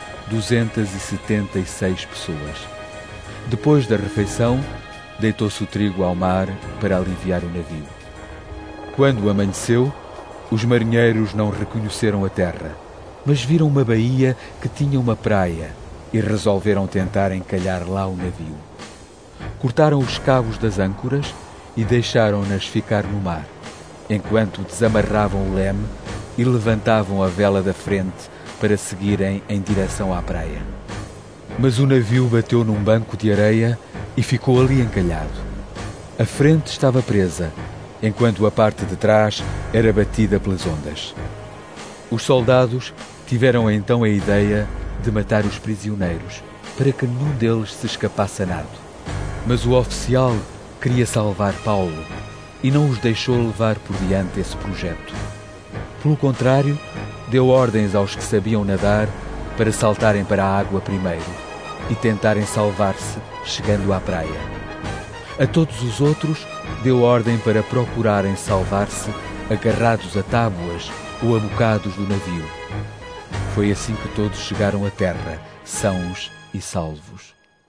276 pessoas. Depois da refeição, deitou-se o trigo ao mar para aliviar o navio. Quando amanheceu, os marinheiros não reconheceram a terra, mas viram uma baía que tinha uma praia e resolveram tentar encalhar lá o navio. Cortaram os cabos das âncoras e deixaram-nas ficar no mar, enquanto desamarravam o leme e levantavam a vela da frente para seguirem em direção à praia. Mas o navio bateu num banco de areia e ficou ali encalhado. A frente estava presa, enquanto a parte de trás era batida pelas ondas. Os soldados tiveram então a ideia de matar os prisioneiros, para que nenhum deles se escapasse a nado. Mas o oficial queria salvar Paulo e não os deixou levar por diante esse projeto. Pelo contrário, deu ordens aos que sabiam nadar para saltarem para a água primeiro e tentarem salvar-se chegando à praia. A todos os outros, deu ordem para procurarem salvar-se agarrados a tábuas ou a bocados do navio. Foi assim que todos chegaram à terra, sãos e salvos.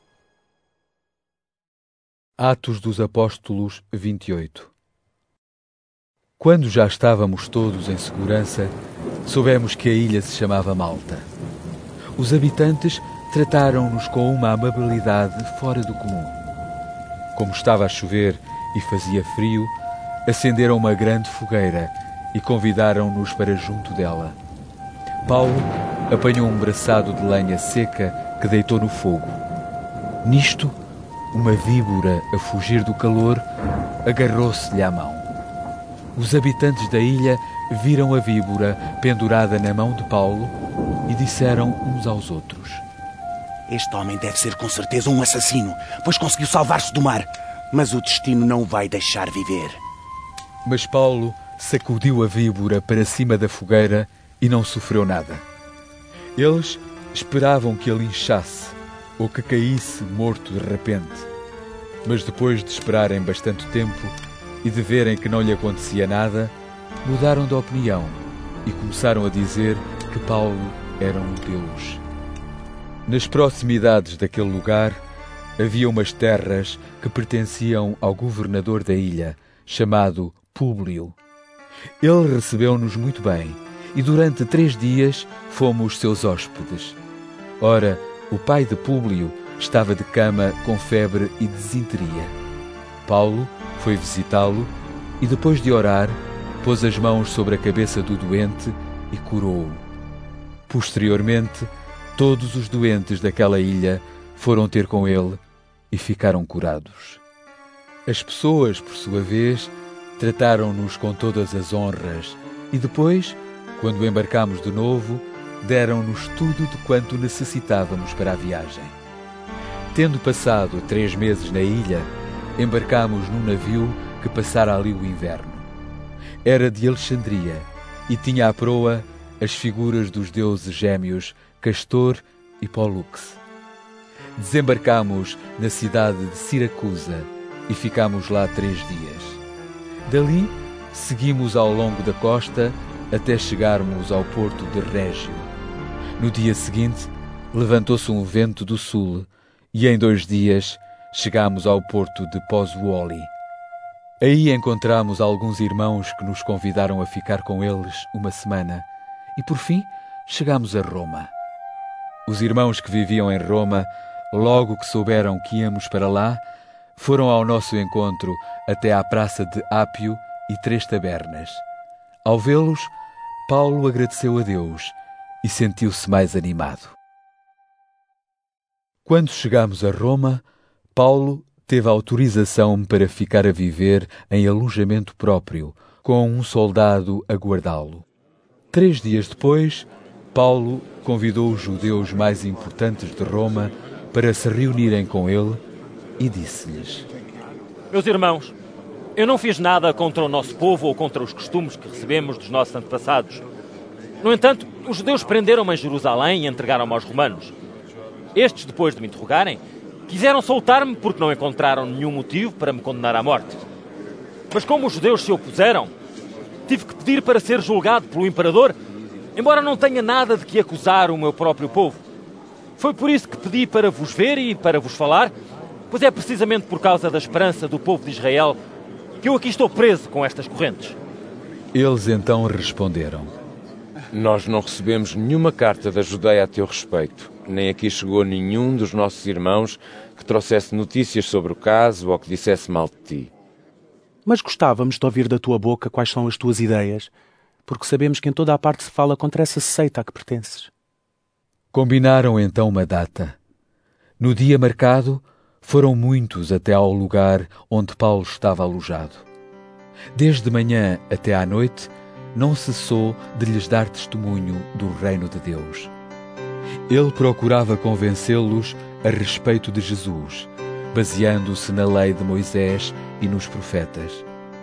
Atos dos Apóstolos 28. Quando já estávamos todos em segurança, soubemos que a ilha se chamava Malta. Os habitantes trataram-nos com uma amabilidade fora do comum. Como estava a chover e fazia frio, acenderam uma grande fogueira e convidaram-nos para junto dela. Paulo apanhou um braçado de lenha seca que deitou no fogo. Nisto, uma víbora, a fugir do calor, agarrou-se-lhe à mão. Os habitantes da ilha viram a víbora pendurada na mão de Paulo e disseram uns aos outros: Este homem deve ser com certeza um assassino, pois conseguiu salvar-se do mar, mas o destino não o vai deixar viver. Mas Paulo sacudiu a víbora para cima da fogueira e não sofreu nada. Eles esperavam que ele inchasse ou que caísse morto de repente. Mas depois de esperarem bastante tempo e de verem que não lhe acontecia nada, mudaram de opinião e começaram a dizer que Paulo era um deus. Nas proximidades daquele lugar havia umas terras que pertenciam ao governador da ilha, chamado Públio. Ele recebeu-nos muito bem e durante 3 dias fomos seus hóspedes. Ora, o pai de Públio estava de cama com febre e desinteria. Paulo foi visitá-lo e, depois de orar, pôs as mãos sobre a cabeça do doente e curou-o. Posteriormente, todos os doentes daquela ilha foram ter com ele e ficaram curados. As pessoas, por sua vez, trataram-nos com todas as honras e depois, quando embarcámos de novo, deram-nos tudo de quanto necessitávamos para a viagem. Tendo passado 3 meses na ilha, embarcámos num navio que passara ali o inverno. Era de Alexandria e tinha à proa as figuras dos deuses gêmeos Castor e Pólux. Desembarcámos na cidade de Siracusa e ficámos lá 3 dias. Dali, seguimos ao longo da costa até chegarmos ao porto de Régio. No dia seguinte, levantou-se um vento do sul e em 2 dias chegámos ao porto de Pozzuoli. Aí encontramos alguns irmãos que nos convidaram a ficar com eles uma semana e, por fim, chegámos a Roma. Os irmãos que viviam em Roma, logo que souberam que íamos para lá, foram ao nosso encontro até à praça de Ápio e 3 tabernas. Ao vê-los, Paulo agradeceu a Deus e sentiu-se mais animado. Quando chegámos a Roma, Paulo teve autorização para ficar a viver em alojamento próprio, com um soldado a guardá-lo. 3 dias depois, Paulo convidou os judeus mais importantes de Roma para se reunirem com ele e disse-lhes: Meus irmãos, eu não fiz nada contra o nosso povo ou contra os costumes que recebemos dos nossos antepassados. No entanto, os judeus prenderam-me em Jerusalém e entregaram-me aos romanos. Estes, depois de me interrogarem, quiseram soltar-me porque não encontraram nenhum motivo para me condenar à morte. Mas como os judeus se opuseram, tive que pedir para ser julgado pelo imperador, embora não tenha nada de que acusar o meu próprio povo. Foi por isso que pedi para vos ver e para vos falar, pois é precisamente por causa da esperança do povo de Israel que eu aqui estou preso com estas correntes. Eles então responderam: Nós não recebemos nenhuma carta da Judeia a teu respeito, nem aqui chegou nenhum dos nossos irmãos que trouxesse notícias sobre o caso ou que dissesse mal de ti. Mas gostávamos de ouvir da tua boca quais são as tuas ideias, porque sabemos que em toda a parte se fala contra essa seita a que pertences. Combinaram então uma data. No dia marcado, foram muitos até ao lugar onde Paulo estava alojado. Desde manhã até à noite, não cessou de lhes dar testemunho do reino de Deus. Ele procurava convencê-los a respeito de Jesus, baseando-se na lei de Moisés e nos profetas.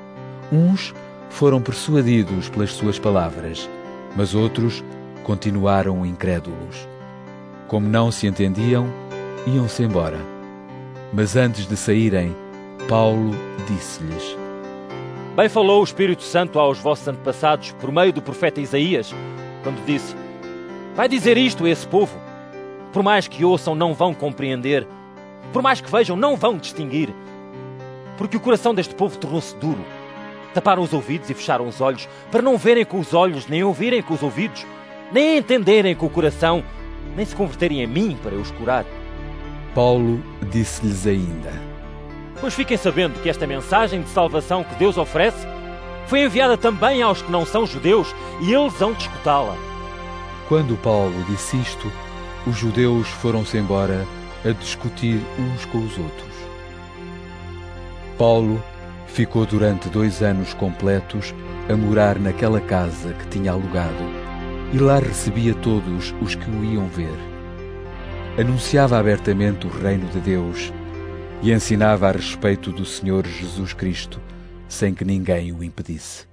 Uns foram persuadidos pelas suas palavras, mas outros continuaram incrédulos. Como não se entendiam, iam-se embora. Mas antes de saírem, Paulo disse-lhes: Bem falou o Espírito Santo aos vossos antepassados por meio do profeta Isaías, quando disse: Vai dizer isto a esse povo. Por mais que ouçam, não vão compreender. Por mais que vejam, não vão distinguir. Porque o coração deste povo tornou-se duro. Taparam os ouvidos e fecharam os olhos, para não verem com os olhos, nem ouvirem com os ouvidos, nem entenderem com o coração, nem se converterem a mim para eu os curar. Paulo disse-lhes ainda: Pois fiquem sabendo que esta mensagem de salvação que Deus oferece foi enviada também aos que não são judeus, e eles hão de escutá-la. Quando Paulo disse isto, os judeus foram-se embora a discutir uns com os outros. Paulo ficou durante 2 anos completos a morar naquela casa que tinha alugado, e lá recebia todos os que o iam ver. Anunciava abertamente o reino de Deus e ensinava a respeito do Senhor Jesus Cristo, sem que ninguém o impedisse.